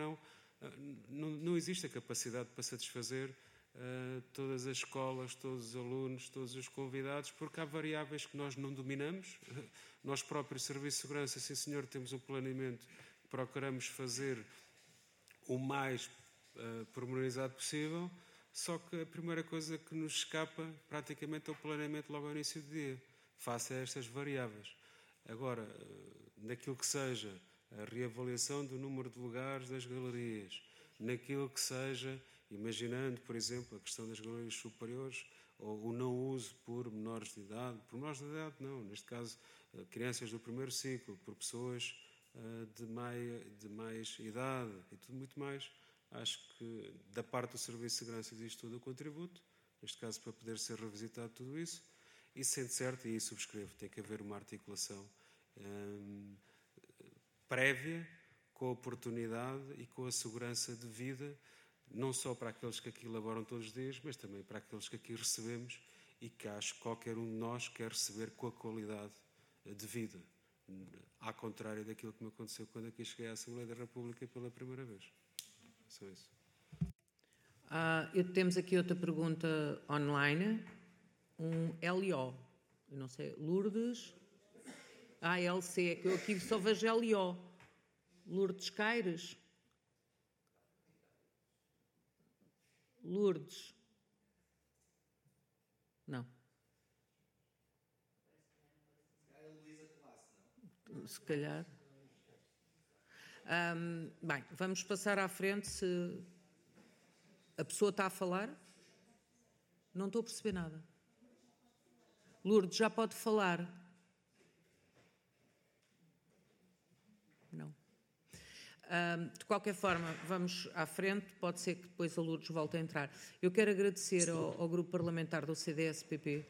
não existe a capacidade para satisfazer todas as escolas, todos os alunos, todos os convidados, porque há variáveis que nós não dominamos. Nós próprios, Serviço de Segurança, sim senhor, temos um planeamento que procuramos fazer o mais pormenorizado possível, só que a primeira coisa que nos escapa praticamente é o planeamento logo ao início do dia, face a estas variáveis. Agora, naquilo que seja a reavaliação do número de lugares das galerias, naquilo que seja, imaginando, por exemplo, a questão das galerias superiores, ou o não uso por menores de idade não, neste caso, crianças do primeiro ciclo, por pessoas de mais idade e tudo muito mais, acho que da parte do Serviço de Segurança existe todo o contributo, neste caso para poder ser revisitado tudo isso, e sendo certo, e aí subscrevo, tem que haver uma articulação prévia, com a oportunidade e com a segurança devida, não só para aqueles que aqui laboram todos os dias, mas também para aqueles que aqui recebemos e que acho que qualquer um de nós quer receber com a qualidade de vida, ao contrário daquilo que me aconteceu quando aqui cheguei à Assembleia da República pela primeira vez. Só isso. Temos aqui outra pergunta online, um LO, eu não sei, Lourdes, LC, é que eu aqui só vejo LO, Lourdes Caires. Lourdes? Não. Se calhar. Bem, vamos passar à frente. Se a pessoa está a falar, não estou a perceber nada. Lourdes, já pode falar? Não. De qualquer forma, vamos à frente. Pode ser que depois a Lourdes volte a entrar. Eu quero agradecer ao grupo parlamentar do CDS-PP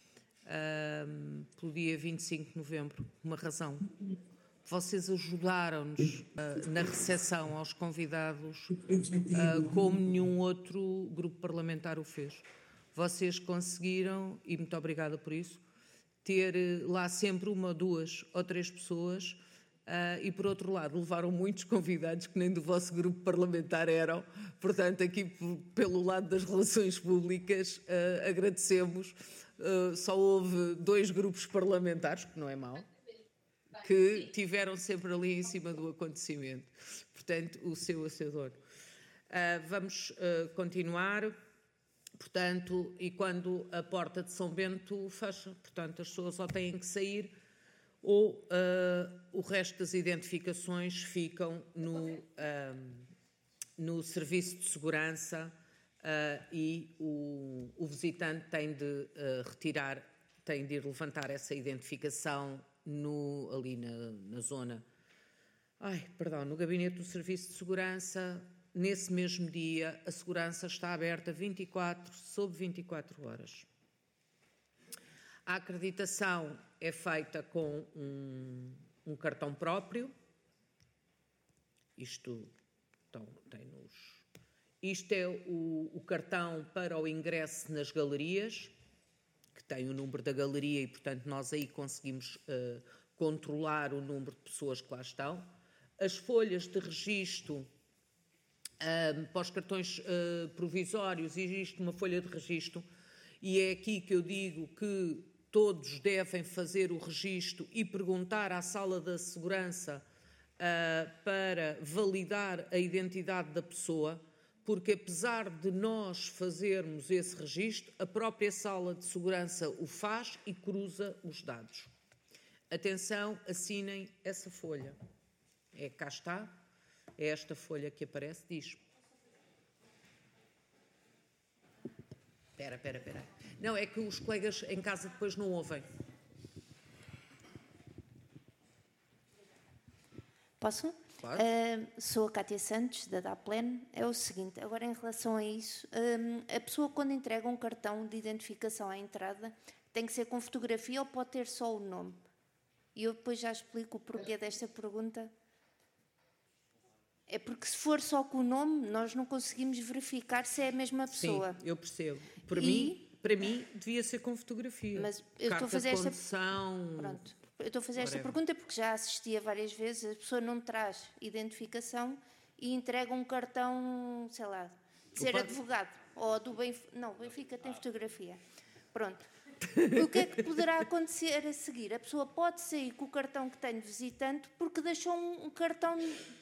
pelo dia 25 de novembro, uma razão. Vocês ajudaram-nos na recepção aos convidados como nenhum outro grupo parlamentar o fez. Vocês conseguiram, e muito obrigada por isso, ter lá sempre uma, duas ou três pessoas e, por outro lado, levaram muitos convidados que nem do vosso grupo parlamentar eram. Portanto, aqui pelo lado das relações públicas, agradecemos. Só houve 2 grupos parlamentares, que não é mau, que tiveram sempre ali em cima do acontecimento. Portanto, o seu dono. Vamos continuar. Portanto, e quando a porta de São Bento fecha, portanto, as pessoas ou têm que sair ou o resto das identificações ficam no serviço de segurança e o visitante tem de retirar, tem de ir levantar essa identificação ali na zona. No gabinete do serviço de segurança. Nesse mesmo dia, a segurança está aberta 24 horas. A acreditação é feita com um cartão próprio. Isto é o cartão para o ingresso nas galerias, que tem o número da galeria e, portanto, nós aí conseguimos controlar o número de pessoas que lá estão. As folhas de registro para os cartões provisórios, existe uma folha de registro e é aqui que eu digo que todos devem fazer o registro e perguntar à sala da segurança para validar a identidade da pessoa, porque apesar de nós fazermos esse registro, a própria sala de segurança o faz e cruza os dados. Atenção, assinem essa folha. Cá está. É esta folha que aparece, diz. Espera. Não, é que os colegas em casa depois não ouvem. Posso? Claro. Sou a Cátia Santos, da DAPLEN. É o seguinte, agora em relação a isso, a pessoa quando entrega um cartão de identificação à entrada, tem que ser com fotografia ou pode ter só o nome? E eu depois já explico o porquê desta pergunta. É porque se for só com o nome, nós não conseguimos verificar se é a mesma pessoa. Sim, eu percebo. Para mim, devia ser com fotografia. Mas eu estou a fazer Pronto. Eu estou a fazer esta pergunta porque já assisti a várias vezes, a pessoa não traz identificação e entrega um cartão, sei lá, de ser advogado. Ou do Benfica. Não, o Benfica tem fotografia. Pronto. O que é que poderá acontecer a seguir? A pessoa pode sair com o cartão que tem de visitante porque deixou um cartão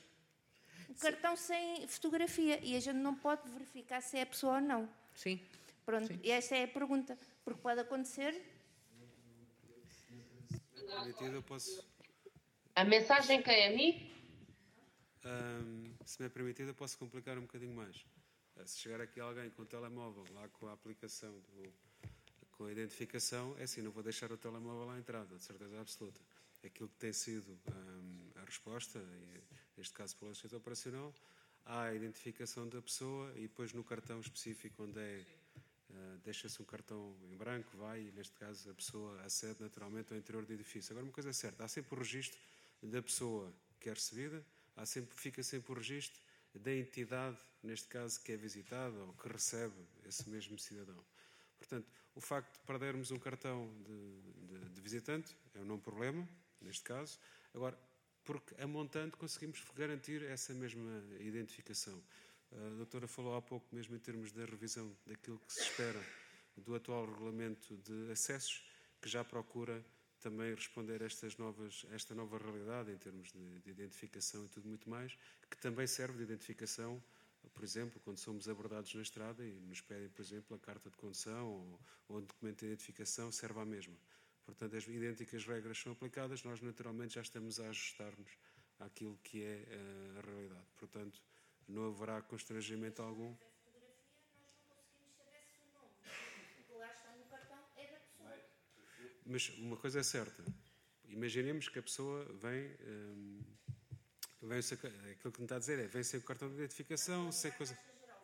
sem fotografia e a gente não pode verificar se é a pessoa ou não. Sim. Pronto, Sim. E esta é a pergunta, porque pode acontecer. Eu posso... A mensagem quem a mim? Se me é permitido, eu posso complicar um bocadinho mais. Se chegar aqui alguém com o telemóvel, lá com a aplicação, com a identificação, é assim, não vou deixar o telemóvel à entrada, de certeza absoluta. Aquilo que tem sido a resposta, neste caso pelo assistente operacional, há a identificação da pessoa e depois no cartão específico onde deixa-se um cartão em branco, e neste caso a pessoa acede naturalmente ao interior do edifício. Agora uma coisa é certa, há sempre o registro da pessoa que é recebida, fica sempre o registro da entidade, neste caso que é visitada ou que recebe esse mesmo cidadão. Portanto, o facto de perdermos um cartão de visitante é um não problema, neste caso. Agora, porque a montante conseguimos garantir essa mesma identificação. A doutora falou há pouco, mesmo em termos da revisão daquilo que se espera do atual regulamento de acessos, que já procura também responder a esta nova realidade em termos de identificação e tudo muito mais, que também serve de identificação, por exemplo, quando somos abordados na estrada e nos pedem, por exemplo, a carta de condução ou o documento de identificação, serve à mesma. Portanto, as idênticas regras são aplicadas, nós naturalmente já estamos a ajustar-nos àquilo que é a realidade. Portanto, não haverá constrangimento algum. Mas uma coisa é certa, imaginemos que a pessoa vem aquilo que me está a dizer é, vem sem o cartão de identificação, sem coisa...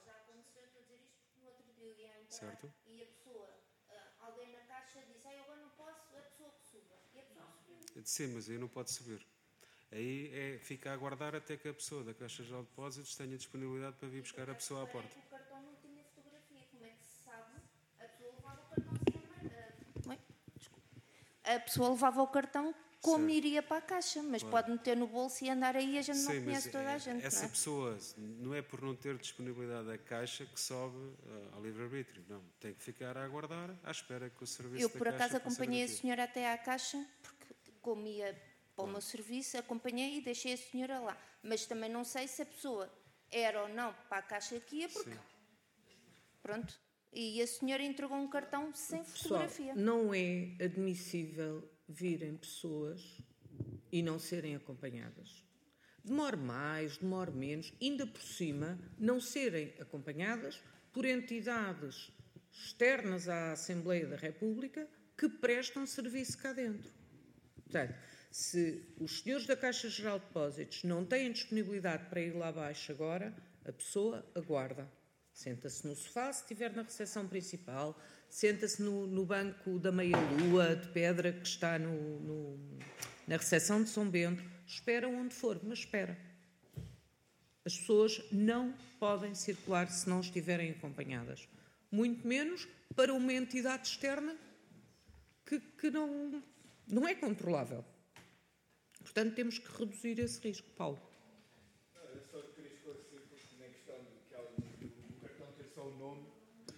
Certo? E a pessoa, alguém na caixa diz, eu agora não posso, a pessoa que suba. E a pessoa subiu. Sim, mas aí não pode subir. Aí fica a aguardar até que a pessoa da Caixa Geral de Depósitos tenha disponibilidade para vir buscar a pessoa à porta. O cartão não tinha fotografia, como é que se sabe? A pessoa levava o cartão A pessoa levava o cartão como iria para a caixa, mas pode meter no bolso e andar aí, a gente não conhece toda a gente. Essa pessoa não é por não ter disponibilidade da caixa que sobe ao livre-arbítrio, não. Tem que ficar a aguardar à espera que o serviço Eu, da por Caixa acaso, possa acompanhei a garantir. senhora até à caixa, porque como ia para o meu serviço, acompanhei e deixei a senhora lá. Mas também não sei se a pessoa era ou não para a caixa que ia, porque... Sim. Pronto. E a senhora entregou um cartão sem fotografia. Não é admissível virem pessoas e não serem acompanhadas. Demora mais, demora menos, ainda por cima não serem acompanhadas por entidades externas à Assembleia da República que prestam serviço cá dentro. Portanto, se os senhores da Caixa Geral de Depósitos não têm disponibilidade para ir lá abaixo agora, a pessoa aguarda. Senta-se no sofá, se estiver na recepção principal, senta-se no banco da meia-lua de pedra que está na recepção de São Bento, espera onde for, mas espera. As pessoas não podem circular se não estiverem acompanhadas. Muito menos para uma entidade externa que não é controlável. Portanto, temos que reduzir esse risco. Paulo. Eu só queria esclarecer, porque na questão do cartão ter só o nome.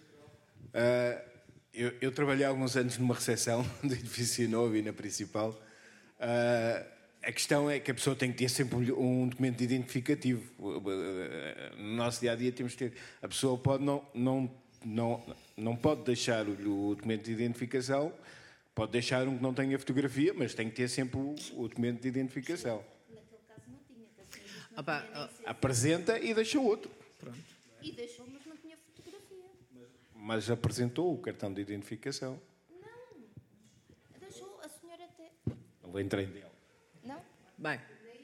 Eu trabalhei há alguns anos numa recepção de edifício novo e na principal. A questão é que a pessoa tem que ter sempre um documento identificativo. No nosso dia-a-dia temos que ter... A pessoa pode não pode deixar o documento de identificação, pode deixar um que não tenha fotografia, mas tem que ter sempre o documento de identificação. Naquele caso não tinha, porque Apresenta e deixa outro. Pronto. E deixou, mas não tinha fotografia. Mas apresentou o cartão de identificação. Não. Deixou, a senhora até... Não vem trem dele. Não? Bem.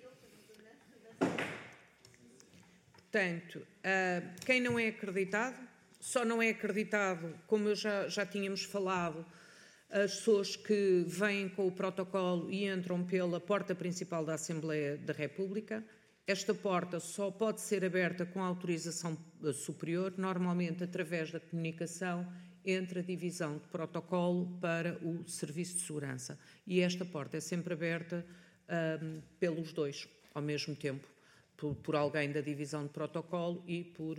Portanto, quem não é acreditado, só não é acreditado, como eu já tínhamos falado, as pessoas que vêm com o protocolo e entram pela porta principal da Assembleia da República. Esta porta só pode ser aberta com autorização superior, normalmente através da comunicação entre a divisão de protocolo para o Serviço de Segurança. E esta porta é sempre aberta pelos dois, ao mesmo tempo, por alguém da divisão de protocolo e por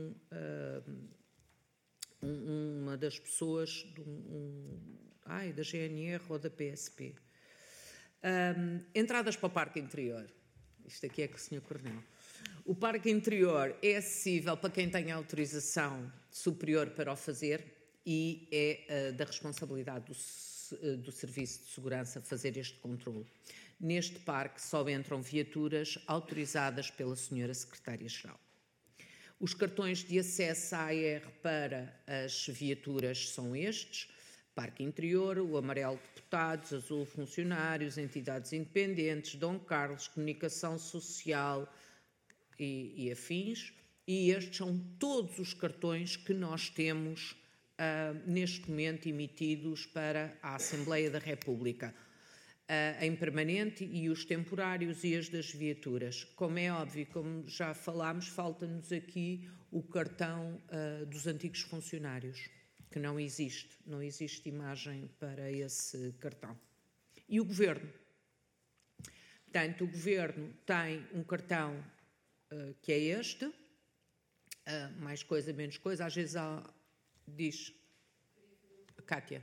uma das pessoas da GNR ou da PSP. Entradas para o Parque Interior. Isto aqui é com o Sr. Coronel. O Parque Interior é acessível para quem tem autorização superior para o fazer e é da responsabilidade do Serviço de Segurança fazer este controle. Neste parque só entram viaturas autorizadas pela Sra. Secretária-Geral. Os cartões de acesso à AR para as viaturas são estes: Parque Interior, o amarelo deputados, azul funcionários, entidades independentes, Dom Carlos, comunicação social e afins. E estes são todos os cartões que nós temos neste momento emitidos para a Assembleia da República, em permanente, e os temporários e as das viaturas. Como é óbvio, como já falámos, falta-nos aqui o cartão dos antigos funcionários, que não existe imagem para esse cartão. E o Governo? Portanto, o Governo tem um cartão que é este, mais coisa, menos coisa, às vezes diz, Cátia.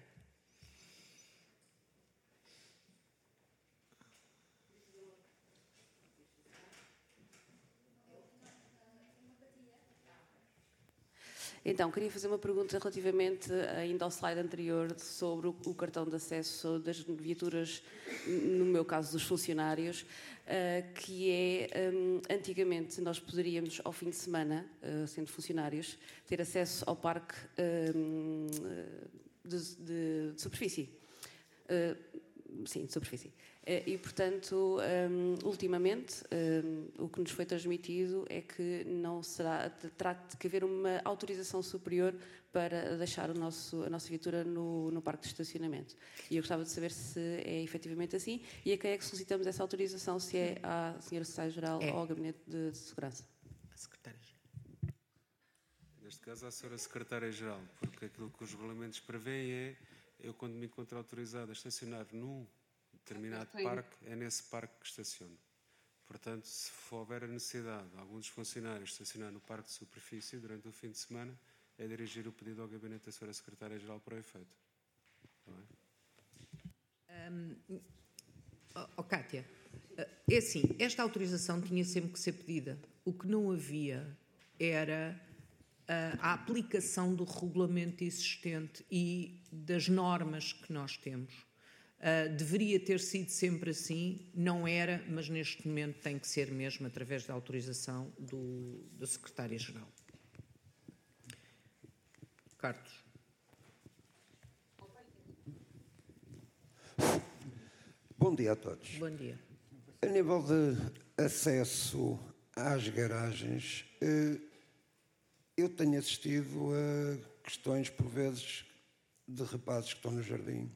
Então, queria fazer uma pergunta relativamente ainda ao slide anterior sobre o cartão de acesso das viaturas, no meu caso dos funcionários, que é, antigamente nós poderíamos, ao fim de semana, sendo funcionários, ter acesso ao parque de superfície. Sim, de superfície. E, portanto, ultimamente, o que nos foi transmitido é que não será, terá que haver uma autorização superior para deixar a nossa viatura no parque de estacionamento. E eu gostava de saber se é efetivamente assim e a quem é que solicitamos essa autorização, se é à Sra. Secretária-Geral ou ao Gabinete de Segurança. A Secretária-Geral. Neste caso, à Sra. Secretária-Geral, porque aquilo que os regulamentos prevêem é, eu quando me encontro autorizado a estacionar num determinado parque, é nesse parque que estaciono. Portanto, se houver a necessidade de alguns dos funcionários estacionar no parque de superfície durante o fim de semana, é dirigir o pedido ao Gabinete da Sra. Secretária-Geral para o efeito. Cátia, é assim, esta autorização tinha sempre que ser pedida. O que não havia era a aplicação do regulamento existente e das normas que nós temos. Deveria ter sido sempre assim, não era, mas neste momento tem que ser mesmo através da autorização da Secretária-Geral. Carlos. Bom dia a todos. Bom dia. A nível de acesso às garagens, eu tenho assistido a questões, por vezes, de rapazes que estão no jardim,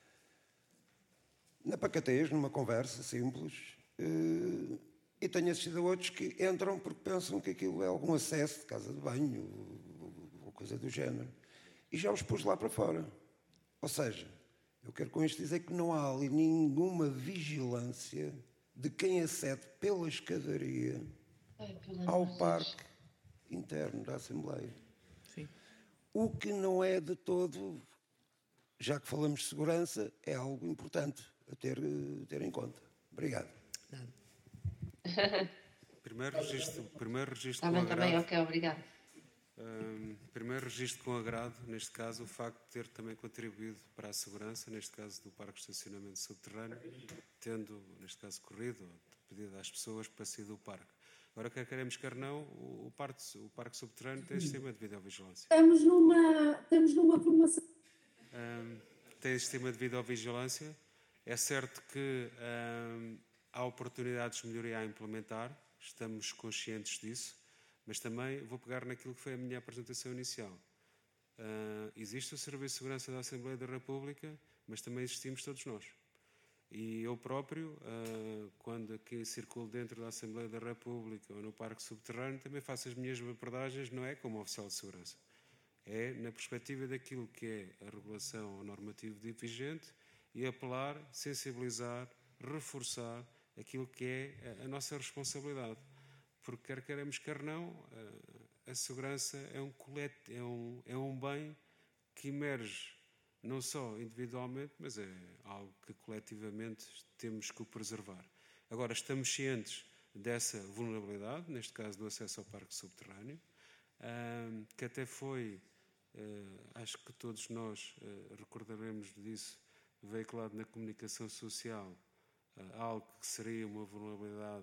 na pacatez, numa conversa simples, e tenho assistido a outros que entram porque pensam que aquilo é algum acesso de casa de banho ou coisa do género, e já os pus lá para fora. Ou seja, eu quero com isto dizer que não há ali nenhuma vigilância de quem acede pela escadaria ao parque interno da Assembleia. Sim. O que não é de todo, já que falamos de segurança, é algo importante a ter em conta. Obrigado. Primeiro registro Está bem, ok, obrigado. Primeiro registro com agrado, neste caso, o facto de ter também contribuído para a segurança, neste caso do parque de estacionamento subterrâneo, tendo, neste caso, corrido ou pedido às pessoas para sair do parque. Agora, quer queremos, quer não, o parque subterrâneo tem sistema de videovigilância. Temos numa formação. Tem sistema de videovigilância. É certo que há oportunidades de melhoria a implementar, estamos conscientes disso, mas também vou pegar naquilo que foi a minha apresentação inicial. Existe o Serviço de Segurança da Assembleia da República, mas também existimos todos nós. E eu próprio, quando aqui circulo dentro da Assembleia da República ou no Parque Subterrâneo, também faço as minhas abordagens, não é como oficial de segurança. É na perspectiva daquilo que é a regulação ou normativo vigente e apelar, sensibilizar, reforçar aquilo que é a nossa responsabilidade. Porque quer queremos, quer não, a segurança é um bem que emerge não só individualmente, mas é algo que coletivamente temos que o preservar. Agora, estamos cientes dessa vulnerabilidade, neste caso do acesso ao parque subterrâneo, que até foi, acho que todos nós recordaremos disso, veiculado na comunicação social, algo que seria uma vulnerabilidade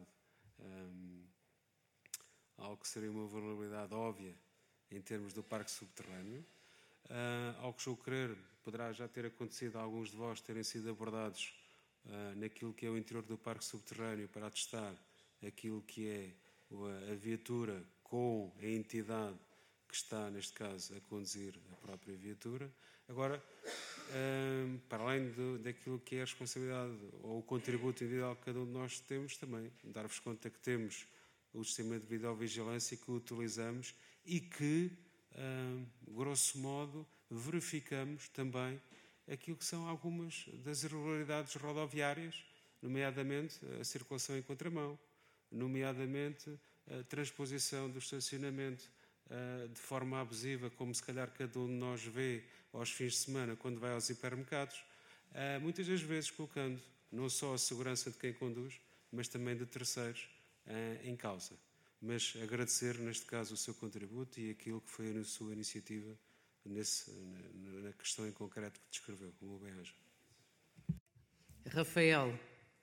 óbvia em termos do parque subterrâneo. Ao que julgo crer, poderá já ter acontecido a alguns de vós terem sido abordados naquilo que é o interior do parque subterrâneo para atestar aquilo que é a viatura com a entidade que está, neste caso, a conduzir a própria viatura. Agora, para além daquilo que é a responsabilidade ou o contributo individual que cada um de nós temos, também dar-vos conta que temos o sistema de videovigilância que utilizamos e que, grosso modo, verificamos também aquilo que são algumas das irregularidades rodoviárias, nomeadamente a circulação em contramão, nomeadamente a transposição do estacionamento de forma abusiva, como se calhar cada um de nós vê aos fins de semana quando vai aos hipermercados, muitas das vezes colocando não só a segurança de quem conduz, mas também de terceiros em causa. mas agradecer, neste caso, o seu contributo e aquilo que foi a sua iniciativa na questão em concreto que descreveu. Uma bem-aja. Rafael.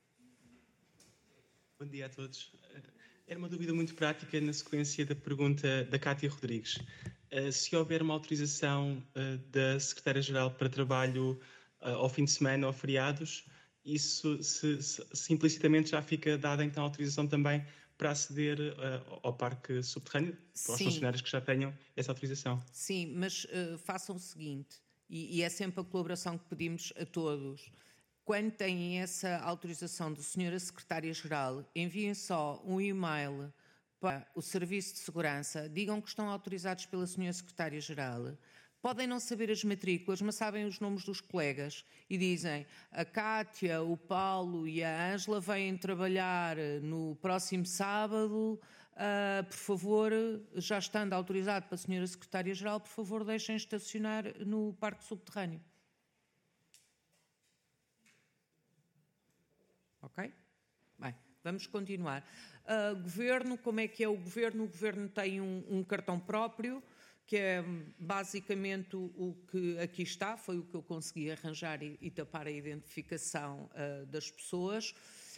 Bom dia a todos. Era uma dúvida muito prática na sequência da pergunta da Cátia Rodrigues. Se houver uma autorização da Secretária-Geral para trabalho ao fim de semana ou feriados, isso se implicitamente já fica dada então a autorização também para aceder ao parque subterrâneo, para os funcionários que já tenham essa autorização? Sim, mas façam o seguinte, e é sempre a colaboração que pedimos a todos. Quando têm essa autorização do Sra. Secretária-Geral, enviem só um e-mail para o Serviço de Segurança, digam que estão autorizados pela Sra. Secretária-Geral, podem não saber as matrículas, mas sabem os nomes dos colegas e dizem: a Cátia, o Paulo e a Ângela vêm trabalhar no próximo sábado, por favor, já estando autorizado para a Sra. Secretária-Geral, por favor, deixem estacionar no parque subterrâneo. Ok? Bem, vamos continuar. Governo, como é que é o Governo? O Governo tem um cartão próprio, que é basicamente o que aqui está, foi o que eu consegui arranjar e tapar a identificação das pessoas.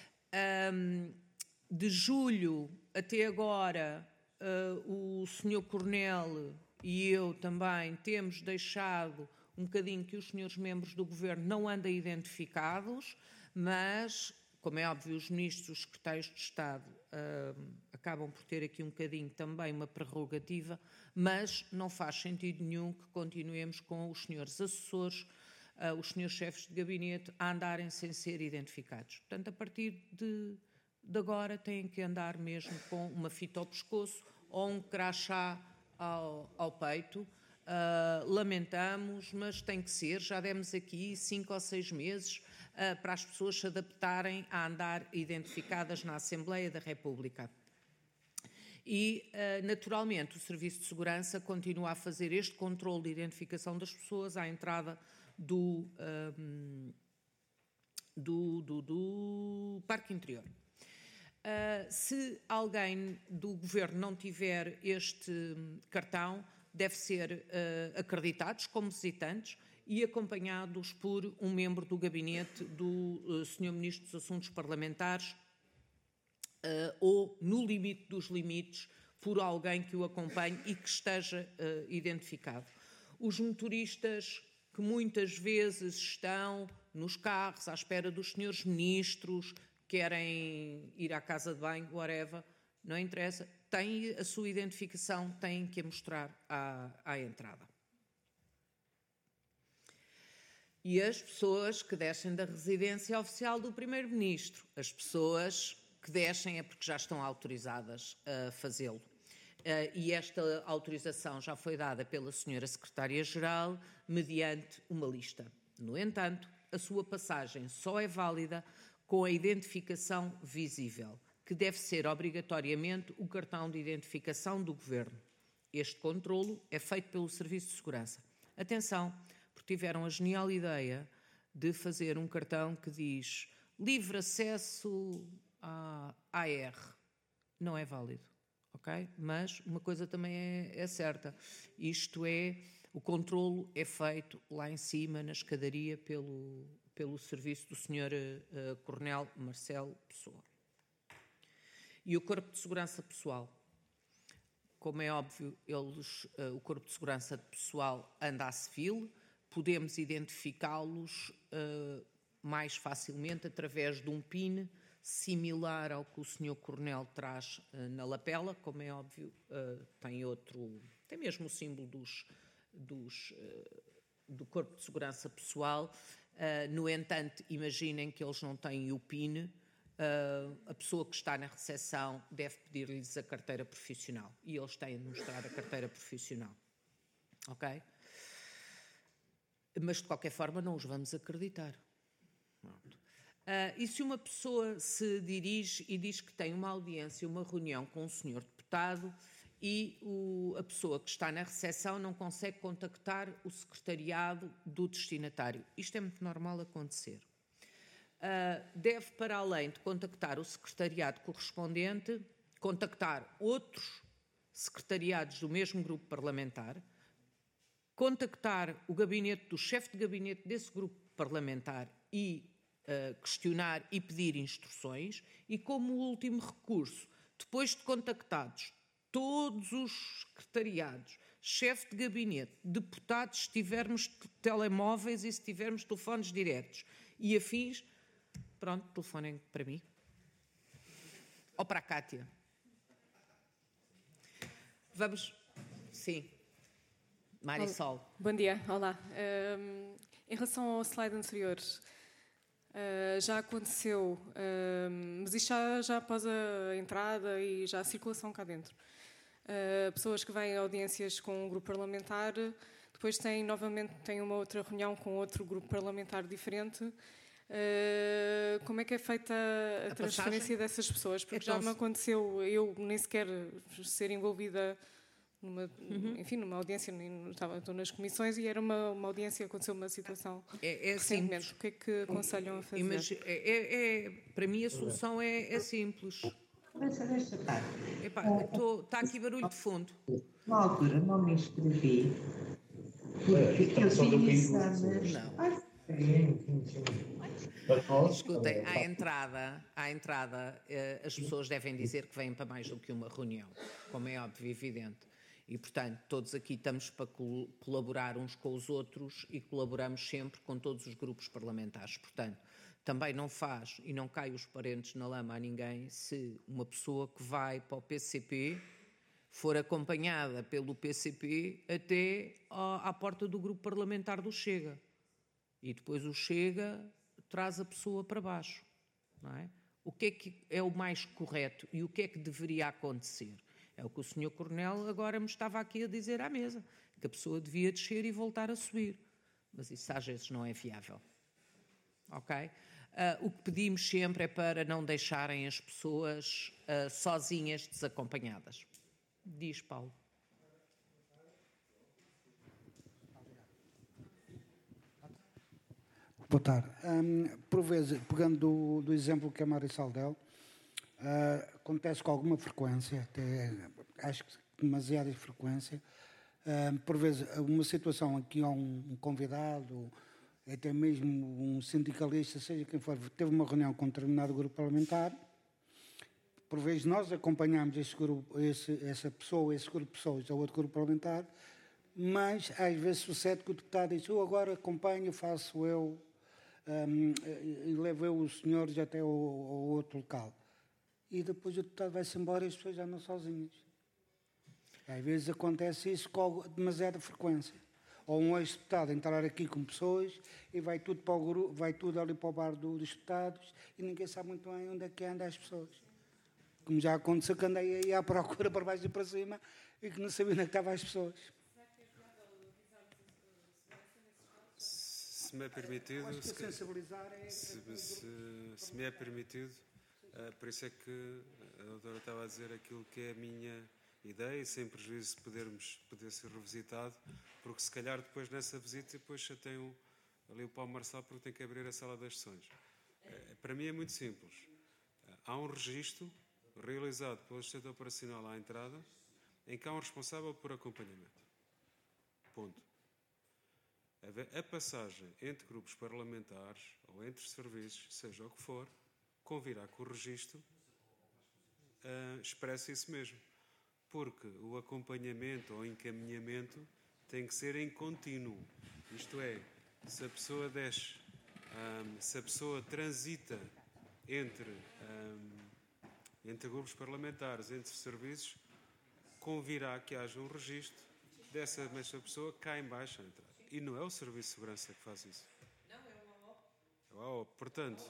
De julho até agora, o Sr. Coronel e eu também temos deixado um bocadinho que os senhores membros do Governo não andem identificados, mas, como é óbvio, os ministros, os secretários de Estado acabam por ter aqui um bocadinho também uma prerrogativa, mas não faz sentido nenhum que continuemos com os senhores assessores, os senhores chefes de gabinete a andarem sem ser identificados. Portanto, a partir de agora têm que andar mesmo com uma fita ao pescoço ou um crachá ao peito. Lamentamos, mas tem que ser. Já demos aqui 5 ou 6 meses para as pessoas se adaptarem a andar identificadas na Assembleia da República. E, naturalmente, o Serviço de Segurança continua a fazer este controle de identificação das pessoas à entrada do Parque Interior. Se alguém do Governo não tiver este cartão, deve ser acreditados como visitantes e acompanhados por um membro do gabinete do Sr. Ministro dos Assuntos Parlamentares ou, no limite dos limites, por alguém que o acompanhe e que esteja identificado. Os motoristas que muitas vezes estão nos carros à espera dos senhores ministros, querem ir à casa de banho, whatever, não interessa, têm a sua identificação, têm que a mostrar à entrada. E as pessoas que descem da residência oficial do Primeiro-Ministro, as pessoas que descem é porque já estão autorizadas a fazê-lo. E esta autorização já foi dada pela Sra. Secretária-Geral mediante uma lista. No entanto, a sua passagem só é válida com a identificação visível, que deve ser obrigatoriamente o cartão de identificação do Governo. Este controlo é feito pelo Serviço de Segurança. Atenção, porque tiveram a genial ideia de fazer um cartão que diz livre acesso à AR. Não é válido, ok? Mas uma coisa também é certa. Isto é, o controlo é feito lá em cima, na escadaria, pelo serviço do Sr. Coronel Marcelo Pessoa. E o Corpo de Segurança Pessoal. Como é óbvio, o Corpo de Segurança Pessoal anda a civil, podemos identificá-los mais facilmente através de um PIN similar ao que o Sr. Coronel traz na lapela, como é óbvio, tem mesmo o símbolo do Corpo de Segurança Pessoal. No entanto, imaginem que eles não têm o PIN, a pessoa que está na recepção deve pedir-lhes a carteira profissional e eles têm de mostrar a carteira profissional, ok? Mas, de qualquer forma, não os vamos acreditar. E se uma pessoa se dirige e diz que tem uma audiência, uma reunião com um senhor deputado e a pessoa que está na recepção não consegue contactar o secretariado do destinatário? Isto é muito normal acontecer. Deve, para além de contactar o secretariado correspondente, contactar outros secretariados do mesmo grupo parlamentar, contactar o gabinete do chefe de gabinete desse grupo parlamentar e questionar e pedir instruções, e como último recurso, depois de contactados todos os secretariados, chefe de gabinete, deputados, se tivermos telemóveis e se tivermos telefones diretos e afins, pronto, telefonem para mim. Ou para a Cátia. Vamos, sim. Marisol. Bom dia, olá. Em relação ao slide anterior, já aconteceu, mas isto já após a entrada e já a circulação cá dentro. Pessoas que vêm a audiências com um grupo parlamentar, depois têm uma outra reunião com outro grupo parlamentar diferente. Como é que é feita a transferência dessas pessoas? Porque já me aconteceu eu nem sequer ser envolvida numa audiência, estou nas comissões e era uma audiência, aconteceu uma situação recentemente. O que é que aconselham a fazer? Para mim a solução é simples. Está aqui barulho de fundo. Na altura não me inscrevi porque eu tinha exames. Escutem, à entrada as pessoas devem dizer que vêm para mais do que uma reunião, como é óbvio e evidente. E, portanto, todos aqui estamos para colaborar uns com os outros e colaboramos sempre com todos os grupos parlamentares. Portanto, também não faz e não cai os parentes na lama a ninguém se uma pessoa que vai para o PCP for acompanhada pelo PCP até à porta do grupo parlamentar do Chega. E depois o Chega traz a pessoa para baixo. Não é? O que é o mais correto e o que é que deveria acontecer? É o que o Sr. Coronel agora me estava aqui a dizer à mesa, que a pessoa devia descer e voltar a subir. Mas isso às vezes não é viável. Ok? O que pedimos sempre é para não deixarem as pessoas sozinhas, desacompanhadas. Diz, Paulo. Boa tarde. Por vezes, pegando do exemplo que a Marisol deu, acontece com alguma frequência, até acho que demasiada frequência, por vezes uma situação aqui há um convidado, até mesmo um sindicalista, seja quem for, teve uma reunião com um determinado grupo parlamentar, por vezes nós acompanhamos esse grupo, esse grupo de pessoas ao outro grupo parlamentar, mas às vezes sucede que o deputado diz, eu agora acompanho, faço eu, e levo eu os senhores até ao outro local. E depois o deputado vai-se embora e as pessoas já andam sozinhas. Às vezes acontece isso com demasiada frequência. Ou um ex-deputado entrar aqui com pessoas e vai tudo para o grupo, vai tudo ali para o bar dos deputados e ninguém sabe muito bem onde é que andam as pessoas. Como já aconteceu que andei aí à procura para baixo e para cima e que não sabia onde é que estavam as pessoas. Se me é permitido, se me é permitido, por isso é que a doutora estava a dizer aquilo que é a minha ideia, e sem prejuízo de poder ser revisitado, porque se calhar depois nessa visita depois chateiam ali o Paulo Marçal porque tem que abrir a sala das sessões. Para mim é muito simples. Há um registro realizado pelo assistente operacional à entrada em que há um responsável por acompanhamento. Ponto. A passagem entre grupos parlamentares ou entre serviços, seja o que for, convirá que o registro expressa isso mesmo. Porque o acompanhamento ou encaminhamento tem que ser em contínuo. Isto é, se a pessoa desce, se a pessoa transita entre grupos parlamentares, entre serviços, convirá que haja um registro dessa mesma pessoa cá em baixo a entrar. E não é o Serviço de Segurança que faz isso. Não, é o AOP. É o AOP. Portanto,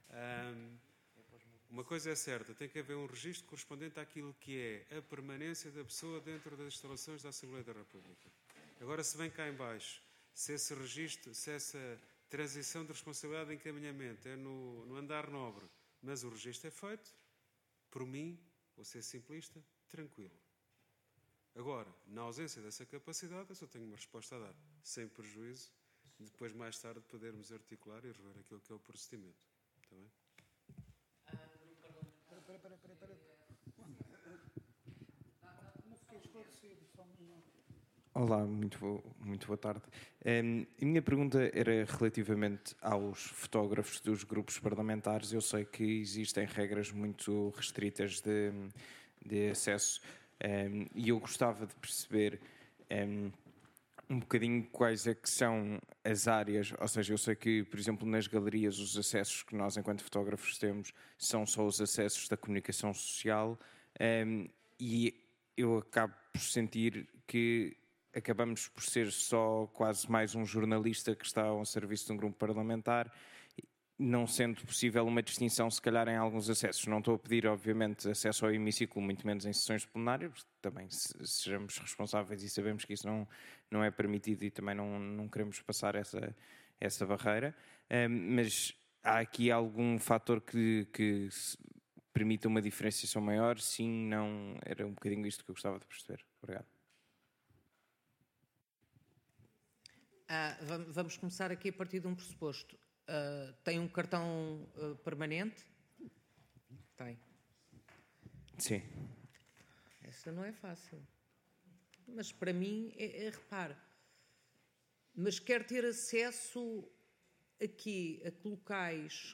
uma coisa é certa, tem que haver um registro correspondente àquilo que é a permanência da pessoa dentro das instalações da Assembleia da República. Agora, se vem cá em baixo, se esse registro, se essa transição de responsabilidade de encaminhamento é no andar nobre, mas o registro é feito, por mim, vou ser simplista, tranquilo. Agora, na ausência dessa capacidade, eu só tenho uma resposta a dar, sem prejuízo, de depois, mais tarde, podermos articular e rever aquilo que é o procedimento. Está bem? Olá, muito boa tarde. A minha pergunta era relativamente aos fotógrafos dos grupos parlamentares. Eu sei que existem regras muito restritas de acesso e eu gostava de perceber um bocadinho quais é que são as áreas, ou seja, eu sei que, por exemplo, nas galerias os acessos que nós enquanto fotógrafos temos são só os acessos da comunicação social e eu acabo por sentir que acabamos por ser só quase mais um jornalista que está ao serviço de um grupo parlamentar, não sendo possível uma distinção, se calhar, em alguns acessos. Não estou a pedir, obviamente, acesso ao hemiciclo, muito menos em sessões de plenário, porque também sejamos responsáveis e sabemos que isso não é permitido e também não queremos passar essa barreira. Mas há aqui algum fator que permita uma diferenciação maior? Sim, não? Era um bocadinho isto que eu gostava de perceber. Obrigado. Vamos começar aqui a partir de um pressuposto. Tem um cartão permanente? Tem. Sim. Essa não é fácil. Mas para mim, repare, mas quer ter acesso aqui a locais.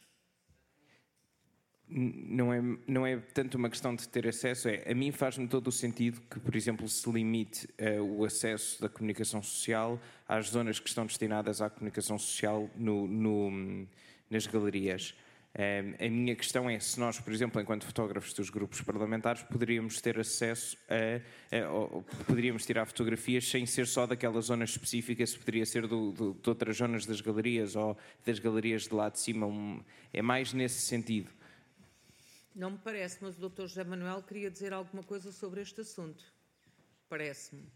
Não é tanto uma questão de ter acesso, a mim faz-me todo o sentido que, por exemplo, se limite o acesso da comunicação social às zonas que estão destinadas à comunicação social nas galerias. A minha questão é se nós, por exemplo, enquanto fotógrafos dos grupos parlamentares, poderíamos ter acesso poderíamos tirar fotografias sem ser só daquela zona específica, se poderia ser de outras zonas das galerias ou das galerias de lá de cima. É mais nesse sentido. Não me parece, mas o Dr. José Manuel queria dizer alguma coisa sobre este assunto. Parece-me.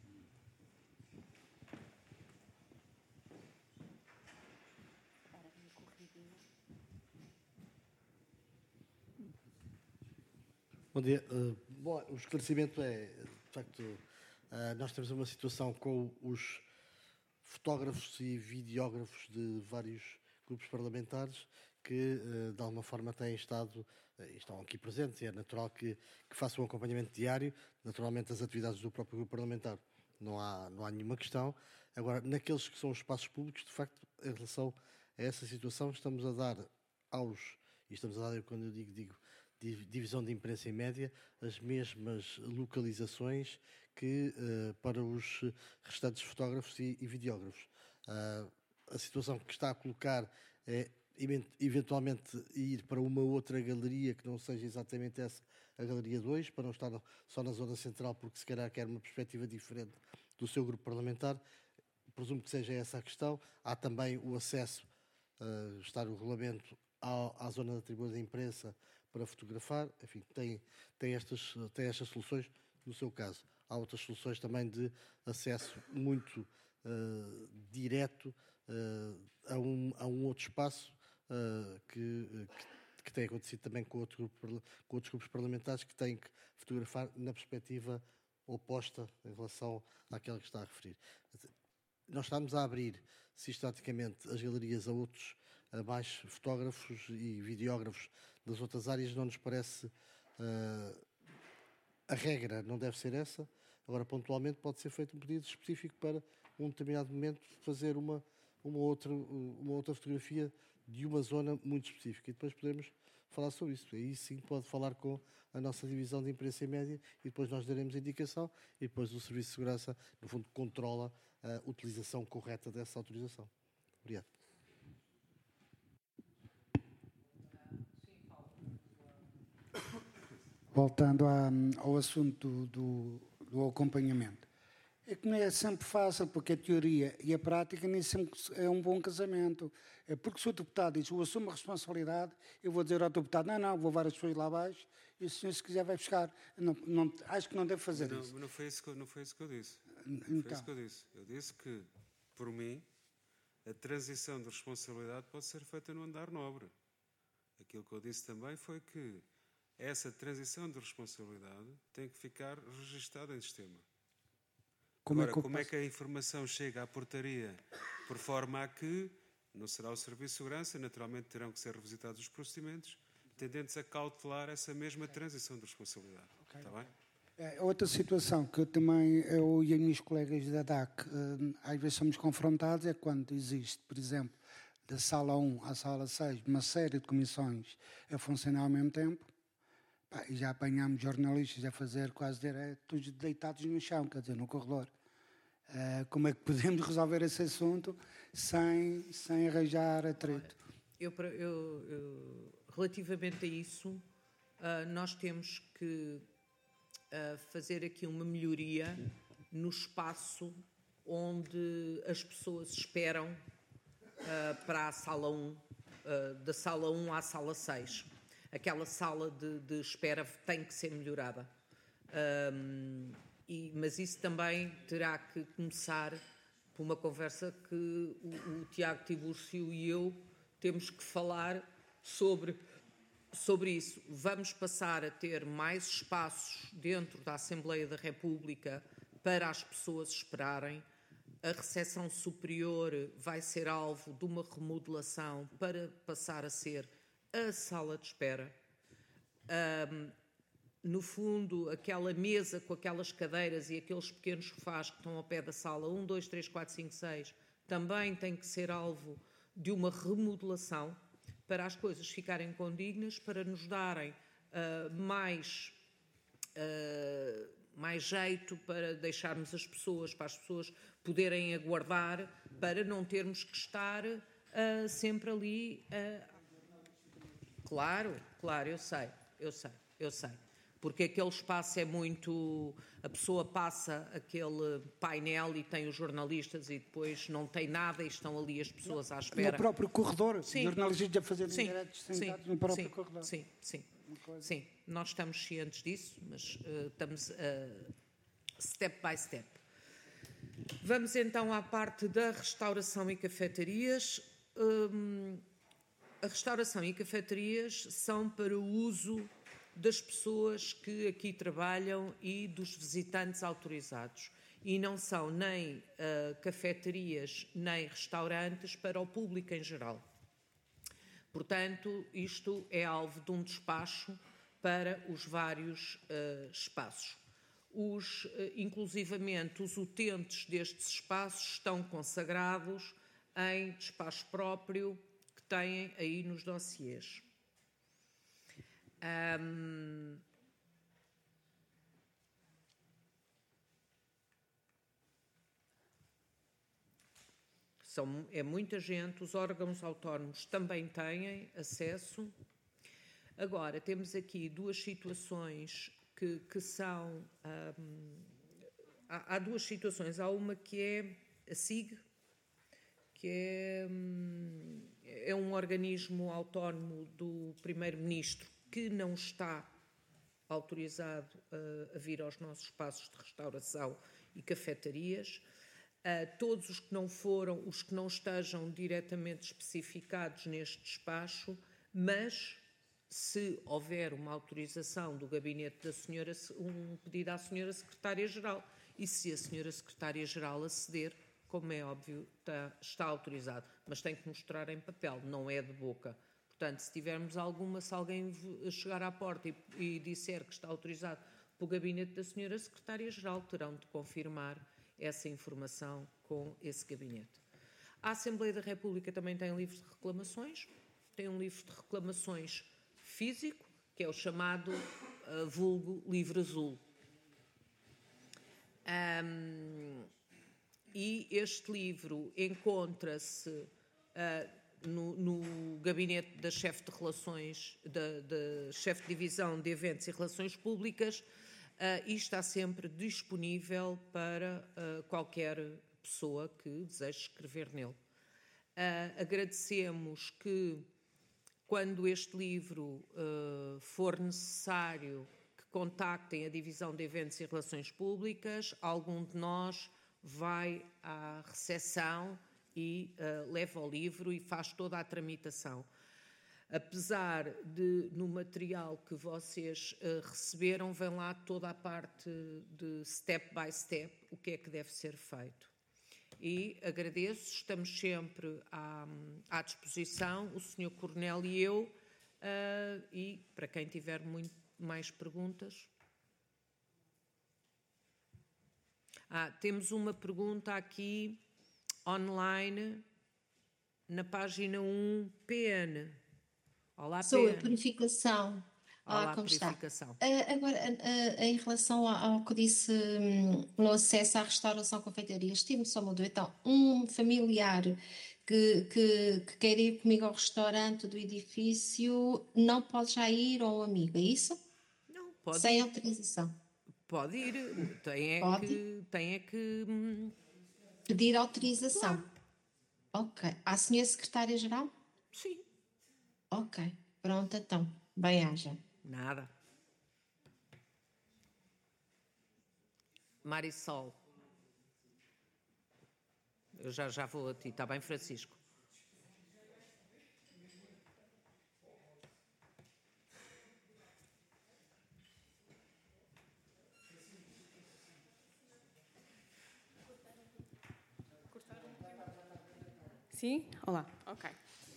Bom dia. Bom, o esclarecimento é, de facto, nós temos uma situação com os fotógrafos e videógrafos de vários grupos parlamentares que, de alguma forma, estão aqui presentes e é natural que façam um acompanhamento diário, naturalmente, das atividades do próprio grupo parlamentar. Não há nenhuma questão. Agora, naqueles que são os espaços públicos, de facto, em relação a essa situação, estamos a dar quando eu digo divisão de imprensa e média, as mesmas localizações que para os restantes fotógrafos e videógrafos. A situação que está a colocar é eventualmente ir para uma outra galeria que não seja exatamente essa, a Galeria 2, para não estar só na zona central, porque se calhar quer uma perspectiva diferente do seu grupo parlamentar. Presumo que seja essa a questão. Há também o acesso, está no regulamento, à zona da tribuna de imprensa para fotografar. Enfim, tem estas soluções no seu caso. Há outras soluções também de acesso muito direto a um outro espaço que tem acontecido também com outros grupos parlamentares que têm que fotografar na perspectiva oposta em relação àquela que está a referir. Nós estamos a abrir sistematicamente as galerias a mais fotógrafos e videógrafos das outras áreas. Não nos parece a regra, não deve ser essa. Agora, pontualmente, pode ser feito um pedido específico para um determinado momento fazer uma outra fotografia de uma zona muito específica. E depois podemos falar sobre isso. Aí sim pode falar com a nossa divisão de imprensa e média e depois nós daremos a indicação e depois o Serviço de Segurança, no fundo, controla a utilização correta dessa autorização. Obrigado. Voltando ao assunto do acompanhamento. É que não é sempre fácil, porque a teoria e a prática nem sempre é um bom casamento. É porque se o deputado diz, eu assumo a responsabilidade, eu vou dizer ao deputado, não, vou levar as pessoas lá abaixo, e o senhor, se quiser, vai buscar. Acho que não deve fazer isso. Mas não foi isso que eu disse. Então. Foi isso que eu disse. Eu disse que, por mim, a transição de responsabilidade pode ser feita no andar nobre. Aquilo que eu disse também foi que essa transição de responsabilidade tem que ficar registada em sistema. Como é que a informação chega à portaria por forma a que não será o Serviço de Segurança, naturalmente terão que ser revisitados os procedimentos, tendentes a cautelar essa mesma transição de responsabilidade. Okay. Está bem? Outra situação que eu e as minhas colegas da DAC às vezes somos confrontados é quando existe, por exemplo, da sala 1 à sala 6, uma série de comissões a funcionar ao mesmo tempo, e já apanhámos jornalistas a fazer quase diretos deitados no chão, quer dizer, no corredor. Como é que podemos resolver esse assunto sem arranjar atrito? Relativamente a isso, nós temos que fazer aqui uma melhoria no espaço onde as pessoas esperam para a sala 1, da sala 1 à sala 6. Aquela sala de espera tem que ser melhorada. Mas isso também terá que começar por uma conversa que o Tiago Tiburcio e eu temos que falar sobre isso. Vamos passar a ter mais espaços dentro da Assembleia da República para as pessoas esperarem. A recepção superior vai ser alvo de uma remodelação para passar a ser a sala de espera. No fundo, aquela mesa com aquelas cadeiras e aqueles pequenos sofás que estão ao pé da sala 1, 2, 3, 4, 5, 6 também tem que ser alvo de uma remodelação para as coisas ficarem condignas, para nos darem mais jeito para deixarmos para as pessoas poderem aguardar, para não termos que estar sempre ali. Claro, eu sei. Porque aquele espaço é muito... A pessoa passa aquele painel e tem os jornalistas e depois não tem nada e estão ali as pessoas à espera. No próprio corredor, sim. Jornalistas a fazerem diretos sentados no próprio corredor. Sim, nós estamos cientes disso, mas estamos step by step. Vamos então à parte da restauração e cafetarias. A restauração e cafetarias são para o uso das pessoas que aqui trabalham e dos visitantes autorizados. E não são nem cafetarias nem restaurantes para o público em geral. Portanto, isto é alvo de um despacho para os vários espaços. Inclusivamente, os utentes destes espaços estão consagrados em despacho próprio que têm aí nos dossiês. É muita gente, os órgãos autónomos também têm acesso. Agora, temos aqui duas situações que são... Há duas situações. Há uma que é a SIG, que é um organismo autónomo do Primeiro-Ministro que não está autorizado a vir aos nossos espaços de restauração e cafetarias. Todos os que não foram, os que não estejam diretamente especificados neste despacho, mas se houver uma autorização do gabinete da senhora, um pedido à senhora Secretária-Geral, e se a senhora Secretária-Geral aceder, como é óbvio, está autorizado, mas tem que mostrar em papel, não é de boca. Portanto, se tivermos se alguém chegar à porta e disser que está autorizado pelo gabinete da senhora Secretária-Geral, terão de confirmar essa informação com esse gabinete. A Assembleia da República também tem livro de reclamações, tem um livro de reclamações físico, que é o chamado vulgo livro azul. E este livro encontra-se no gabinete da chefe de relações, da chefe de divisão de eventos e relações públicas, e está sempre disponível para qualquer pessoa que deseje escrever nele. Agradecemos que, quando este livro for necessário, que contactem a divisão de eventos e relações públicas, algum de nós vai à recepção e leva o livro e faz toda a tramitação. Apesar de, no material que vocês receberam, vem lá toda a parte de step by step, o que é que deve ser feito. E agradeço, estamos sempre à disposição, o Sr. Coronel e eu, e para quem tiver mais perguntas. Temos uma pergunta aqui online na página 1, PN. Olá, Sou PN. a Purificação. Olá, Como Purificação. está? Agora, em relação ao que disse no acesso à restauração confeitarias, tive só uma dúvida. Então, um familiar que quer ir comigo ao restaurante do edifício não pode já ir, ou um amigo, é isso? Não, pode sem ir. Autorização. Pode ir, tem que pedir autorização. Claro. Ok. À senhora secretária-geral? Sim. Ok. Pronto, então. Bem-haja. Nada. Marisol. Eu já vou a ti, está bem, Francisco? Sim? Olá. Ok.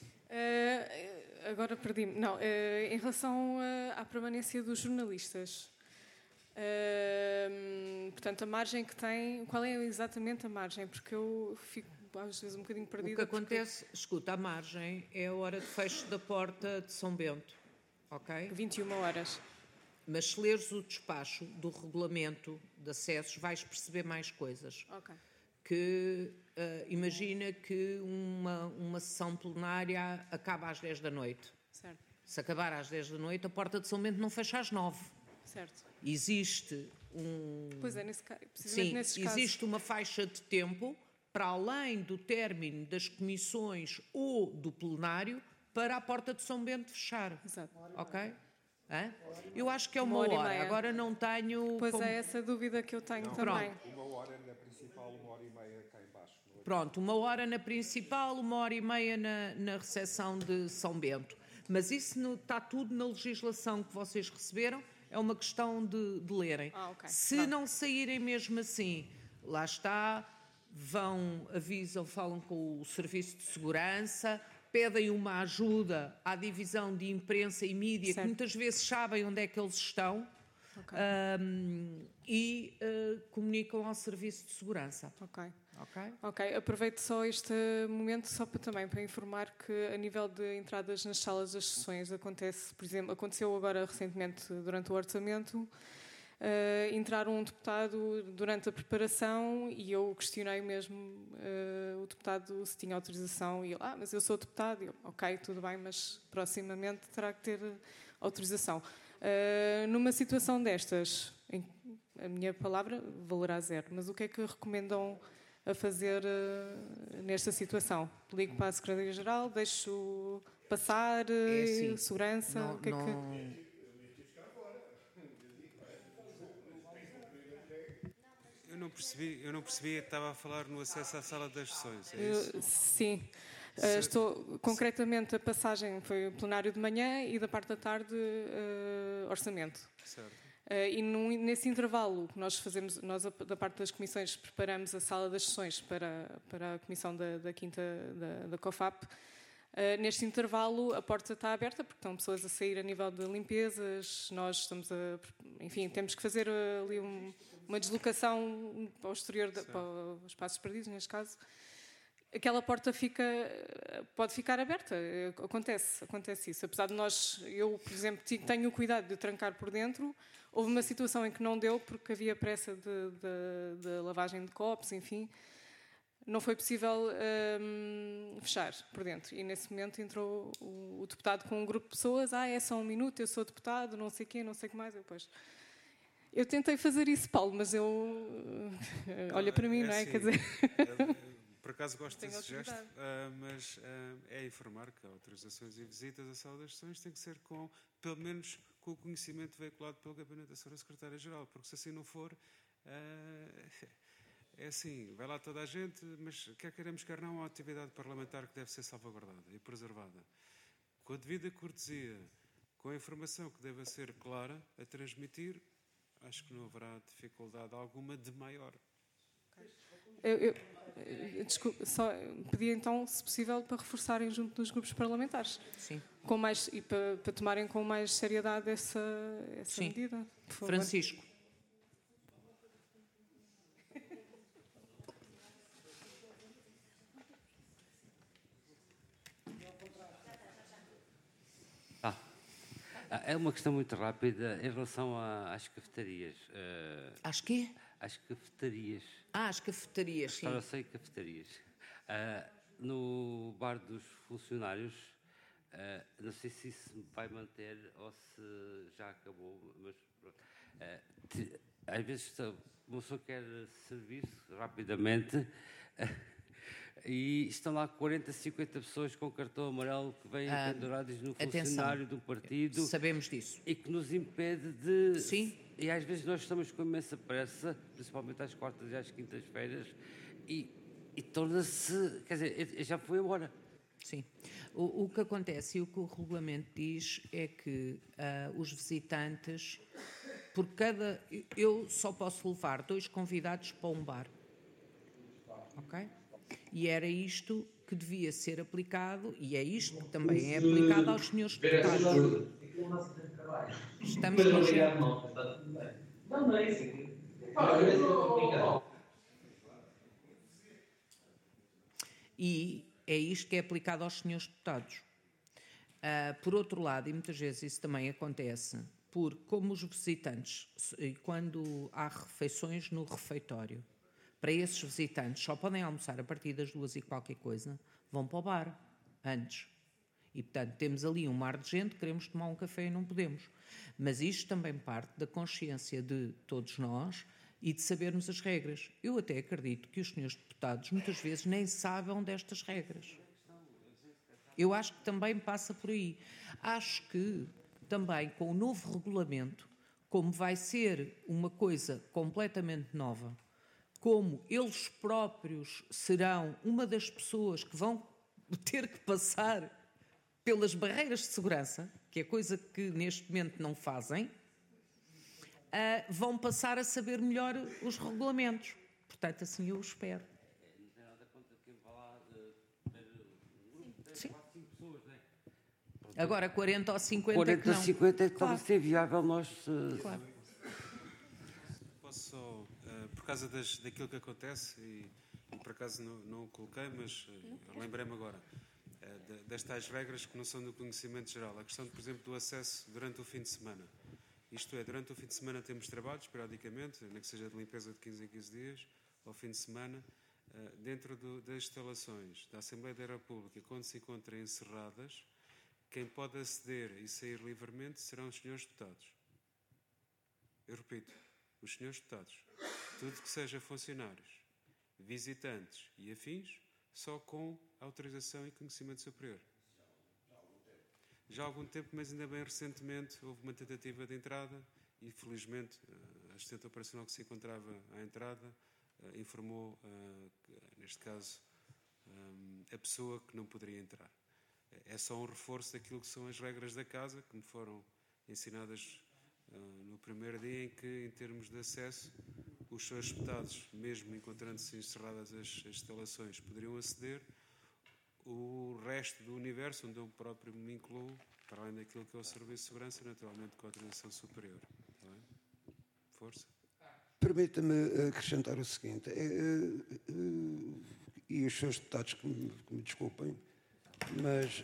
Agora perdi-me. Não, em relação à permanência dos jornalistas. Portanto, a margem que tem, qual é exatamente a margem? Porque eu fico às vezes um bocadinho perdida. O que acontece, escuta, a margem é a hora de fecho da porta de São Bento, ok? 21 horas. Mas se leres o despacho do regulamento de acessos, vais perceber mais coisas. Ok. Que imagina que uma sessão plenária acaba às 10 da noite. Certo. Se acabar às 10 da noite, a porta de São Bento não fecha às 9. Certo. Existe um... Pois é, precisamente nesses casos. Existe uma faixa de tempo para além do término das comissões ou do plenário para a porta de São Bento fechar. Exato. Ok? Eu acho que é uma hora. Agora não tenho... Pois é, essa dúvida que eu tenho também. Uma hora na principal, 1h30 cá em baixo. Pronto, 1 hora na principal, 1h30 na recepção de São Bento. Mas isso está tudo na legislação que vocês receberam, é uma questão de lerem. Okay. Se não saírem mesmo assim, lá está, avisam, falam com o Serviço de Segurança, pedem uma ajuda à divisão de imprensa e mídia, que muitas vezes sabem onde é que eles estão, okay. E comunicam ao Serviço de Segurança. Ok. Aproveito só este momento só para informar que a nível de entradas nas salas das sessões aconteceu agora recentemente durante o orçamento, entrar um deputado durante a preparação e eu questionei mesmo o deputado se tinha autorização e ele, mas eu sou deputado, e eu, ok, tudo bem, mas proximamente terá que ter autorização. Numa situação destas, a minha palavra valerá 0, mas o que é que recomendam a fazer nesta situação? Ligo para a Secretaria-Geral, deixo passar, segurança, não, o que é que... Eu não percebi, estava a falar no acesso à sala das sessões, é isso? Sim. Concretamente, a passagem foi o plenário de manhã e da parte da tarde, orçamento. Certo. E nesse intervalo, nós da parte das comissões, preparamos a sala das sessões para a comissão da quinta da COFAP. Neste intervalo, a porta está aberta, porque estão pessoas a sair a nível de limpezas, nós estamos temos que fazer ali uma deslocação ao exterior, para os espaços perdidos, neste caso. Aquela porta pode ficar aberta, acontece isso. Apesar de eu, por exemplo, tenho o cuidado de trancar por dentro, houve uma situação em que não deu, porque havia pressa de lavagem de copos, enfim, não foi possível fechar por dentro. E nesse momento entrou o deputado com um grupo de pessoas, é só um minuto, eu sou deputado, não sei quê, não sei o que mais, eu tentei fazer isso, Paulo, mas olha para mim, não é? Assim, quer dizer... Por acaso gosto desse gesto, mas é informar que autorizações e visitas à sala das sessões têm que ser pelo menos com o conhecimento veiculado pelo Gabinete da Senhora Secretária-Geral, porque se assim não for, é assim, vai lá toda a gente, mas quer queremos, quer não, a atividade parlamentar que deve ser salvaguardada e preservada. Com a devida cortesia, com a informação que deve ser clara a transmitir, acho que não haverá dificuldade alguma de maior. Desculpe, só pedia então, se possível, para reforçarem junto dos grupos parlamentares. Sim. E para tomarem com mais seriedade essa medida. Por favor. Francisco. É uma questão muito rápida em relação às cafetarias. Às quê? Às cafetarias. As cafetarias, sim. Restauração e cafetarias. No bar dos funcionários, não sei se isso vai manter ou se já acabou, mas às vezes uma pessoa quer servir-se rapidamente e estão lá 40, 50 pessoas com cartão amarelo que vêm pendurados no funcionário do partido. Sabemos disso. E que nos impede de... Sim. E às vezes nós estamos com imensa pressa, principalmente às quartas e às quintas-feiras, e torna-se... Quer dizer, já foi embora. Sim. O que acontece e o que o regulamento diz é que os visitantes, por cada... Eu só posso levar 2 convidados para um bar. Ok? E era isto que devia ser aplicado, e é isto que também é aplicado aos senhores deputados. Estamos com gente. Não é isso. E é isto que é aplicado aos senhores deputados. Por outro lado, e muitas vezes isso também acontece, porque como os visitantes, quando há refeições no refeitório, para esses visitantes só podem almoçar a partir das 2 e qualquer coisa, vão para o bar antes. E, portanto, temos ali um mar de gente, queremos tomar um café e não podemos. Mas isto também parte da consciência de todos nós e de sabermos as regras. Eu até acredito que os senhores deputados muitas vezes nem sabem destas regras. Eu acho que também passa por aí. Acho que também com o novo regulamento, como vai ser uma coisa completamente nova, como eles próprios serão uma das pessoas que vão ter que passar pelas barreiras de segurança, que é coisa que neste momento não fazem, vão passar a saber melhor os regulamentos. Portanto, assim eu espero. Não tem nada contra quem vá lá Sim. 4, 5 pessoas, não é? Agora 40 ou 50 40 que não. 50 é que Claro. pode ser viável nós... Claro. Posso só, por causa daquilo que acontece, e por acaso não o coloquei, mas lembrei-me agora, das tais regras que não são do conhecimento geral. A questão, por exemplo, do acesso durante o fim de semana. Isto é, durante o fim de semana temos trabalhos, periodicamente, nem que seja de limpeza de 15 em 15 dias, ao fim de semana, dentro das instalações da Assembleia da República, quando se encontrem encerradas, quem pode aceder e sair livremente serão os senhores deputados. Eu repito, os senhores deputados. Tudo que seja funcionários, visitantes e afins, só com autorização e conhecimento superior. Já há algum tempo, mas ainda bem recentemente, houve uma tentativa de entrada e, felizmente, a assistente operacional que se encontrava à entrada informou, neste caso, a pessoa que não poderia entrar. É só um reforço daquilo que são as regras da casa, que me foram ensinadas no primeiro dia, em que, em termos de acesso, os seus deputados, mesmo encontrando-se encerradas as instalações, poderiam aceder. O resto do universo, onde eu próprio me incluo, para além daquilo que é o Serviço de Segurança, naturalmente com a autorização superior. Está bem? Força. Permita-me acrescentar o seguinte, e os seus deputados que me desculpem, mas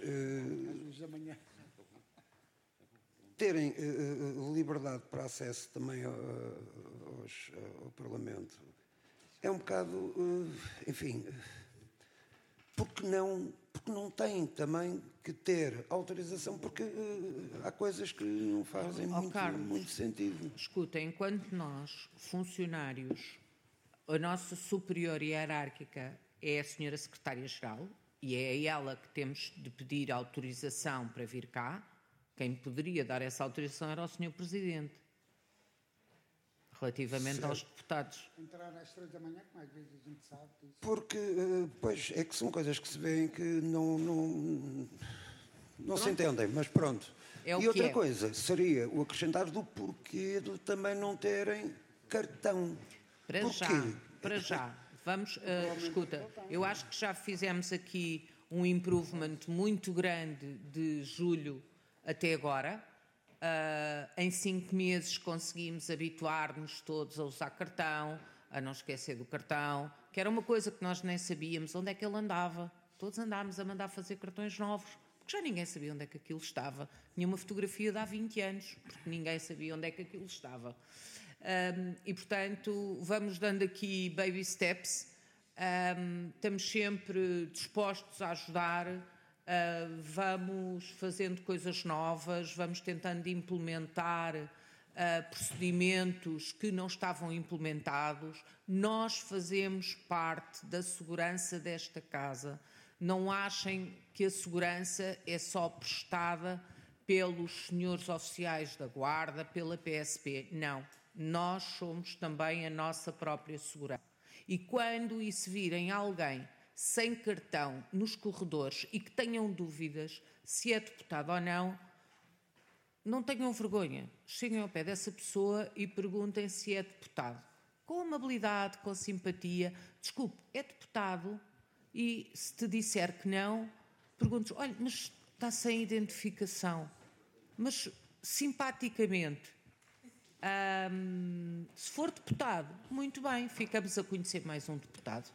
terem liberdade para acesso também ao Parlamento é um bocado, enfim, porque não têm também que ter autorização, porque há coisas que não fazem muito sentido. Escuta, enquanto nós, funcionários, a nossa superior hierárquica é a senhora Secretária-Geral, e é a ela que temos de pedir autorização para vir cá, quem poderia dar essa autorização era o Sr. Presidente, relativamente aos deputados. Entrar às 3 da manhã, como é que a gente sabe disso? Porque, pois, é que são coisas que se veem que não se entendem, mas pronto. É o e que outra é. coisa seria o acrescentar do porquê de também não terem cartão. Para já. Vamos, escuta, eu acho que já fizemos aqui um improvement muito grande de julho até agora. Em 5 meses conseguimos habituar-nos todos a usar cartão, a não esquecer do cartão, que era uma coisa que nós nem sabíamos onde é que ele andava. Todos andámos a mandar fazer cartões novos, porque já ninguém sabia onde é que aquilo estava. Tinha uma fotografia de há 20 anos, porque ninguém sabia onde é que aquilo estava. E, portanto, vamos dando aqui baby steps. Estamos sempre dispostos a ajudar, vamos fazendo coisas novas, vamos tentando implementar procedimentos que não estavam implementados. Nós fazemos parte da segurança desta casa. Não achem que a segurança é só prestada pelos senhores oficiais da Guarda, pela PSP. Não. Nós somos também a nossa própria segurança. E quando se virem alguém sem cartão nos corredores e que tenham dúvidas se é deputado ou não, não tenham vergonha. Cheguem ao pé dessa pessoa e perguntem se é deputado. Com amabilidade, com simpatia. Desculpe, é deputado? E se te disser que não, perguntes, olha, mas está sem identificação. Mas simpaticamente, se for deputado, muito bem, ficamos a conhecer mais um deputado.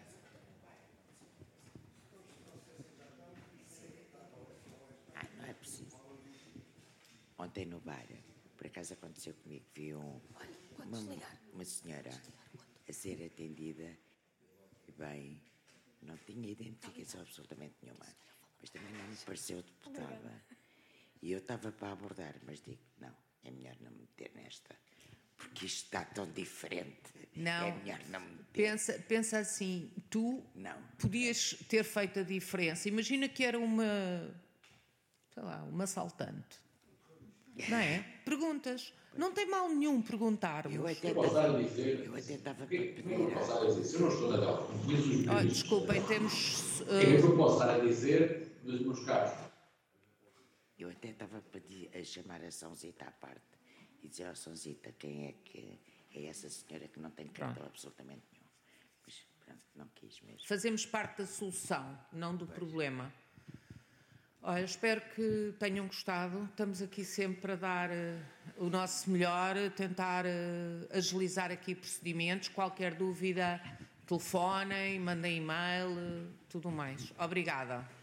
Não é preciso. Ontem no bar, por acaso aconteceu comigo, vi uma senhora a ser atendida e bem, não tinha identificação absolutamente nenhuma, mas também não me pareceu deputada. E eu estava para abordar, mas digo, não, é melhor não me meter nesta, porque isto está tão diferente. Não, é melhor não me meter. Pensa assim, tu podias ter feito a diferença. Imagina que era uma assaltante. Não é? Perguntas. Não tem mal nenhum perguntar-me. Eu até estava para pedir. Se eu não estou na tela, conheço os meus. Desculpem, temos. O que é que eu posso estar a dizer dos meus casos? Eu até estava a pedir a chamar a Sãozita à parte e dizer ao Sãozita quem é que é essa senhora que não tem cartão absolutamente nenhum. Mas pronto, não quis mesmo. Fazemos parte da solução, não do problema. Olha, espero que tenham gostado. Estamos aqui sempre para dar o nosso melhor, tentar agilizar aqui procedimentos. Qualquer dúvida, telefonem, mandem e-mail, tudo mais. Obrigada.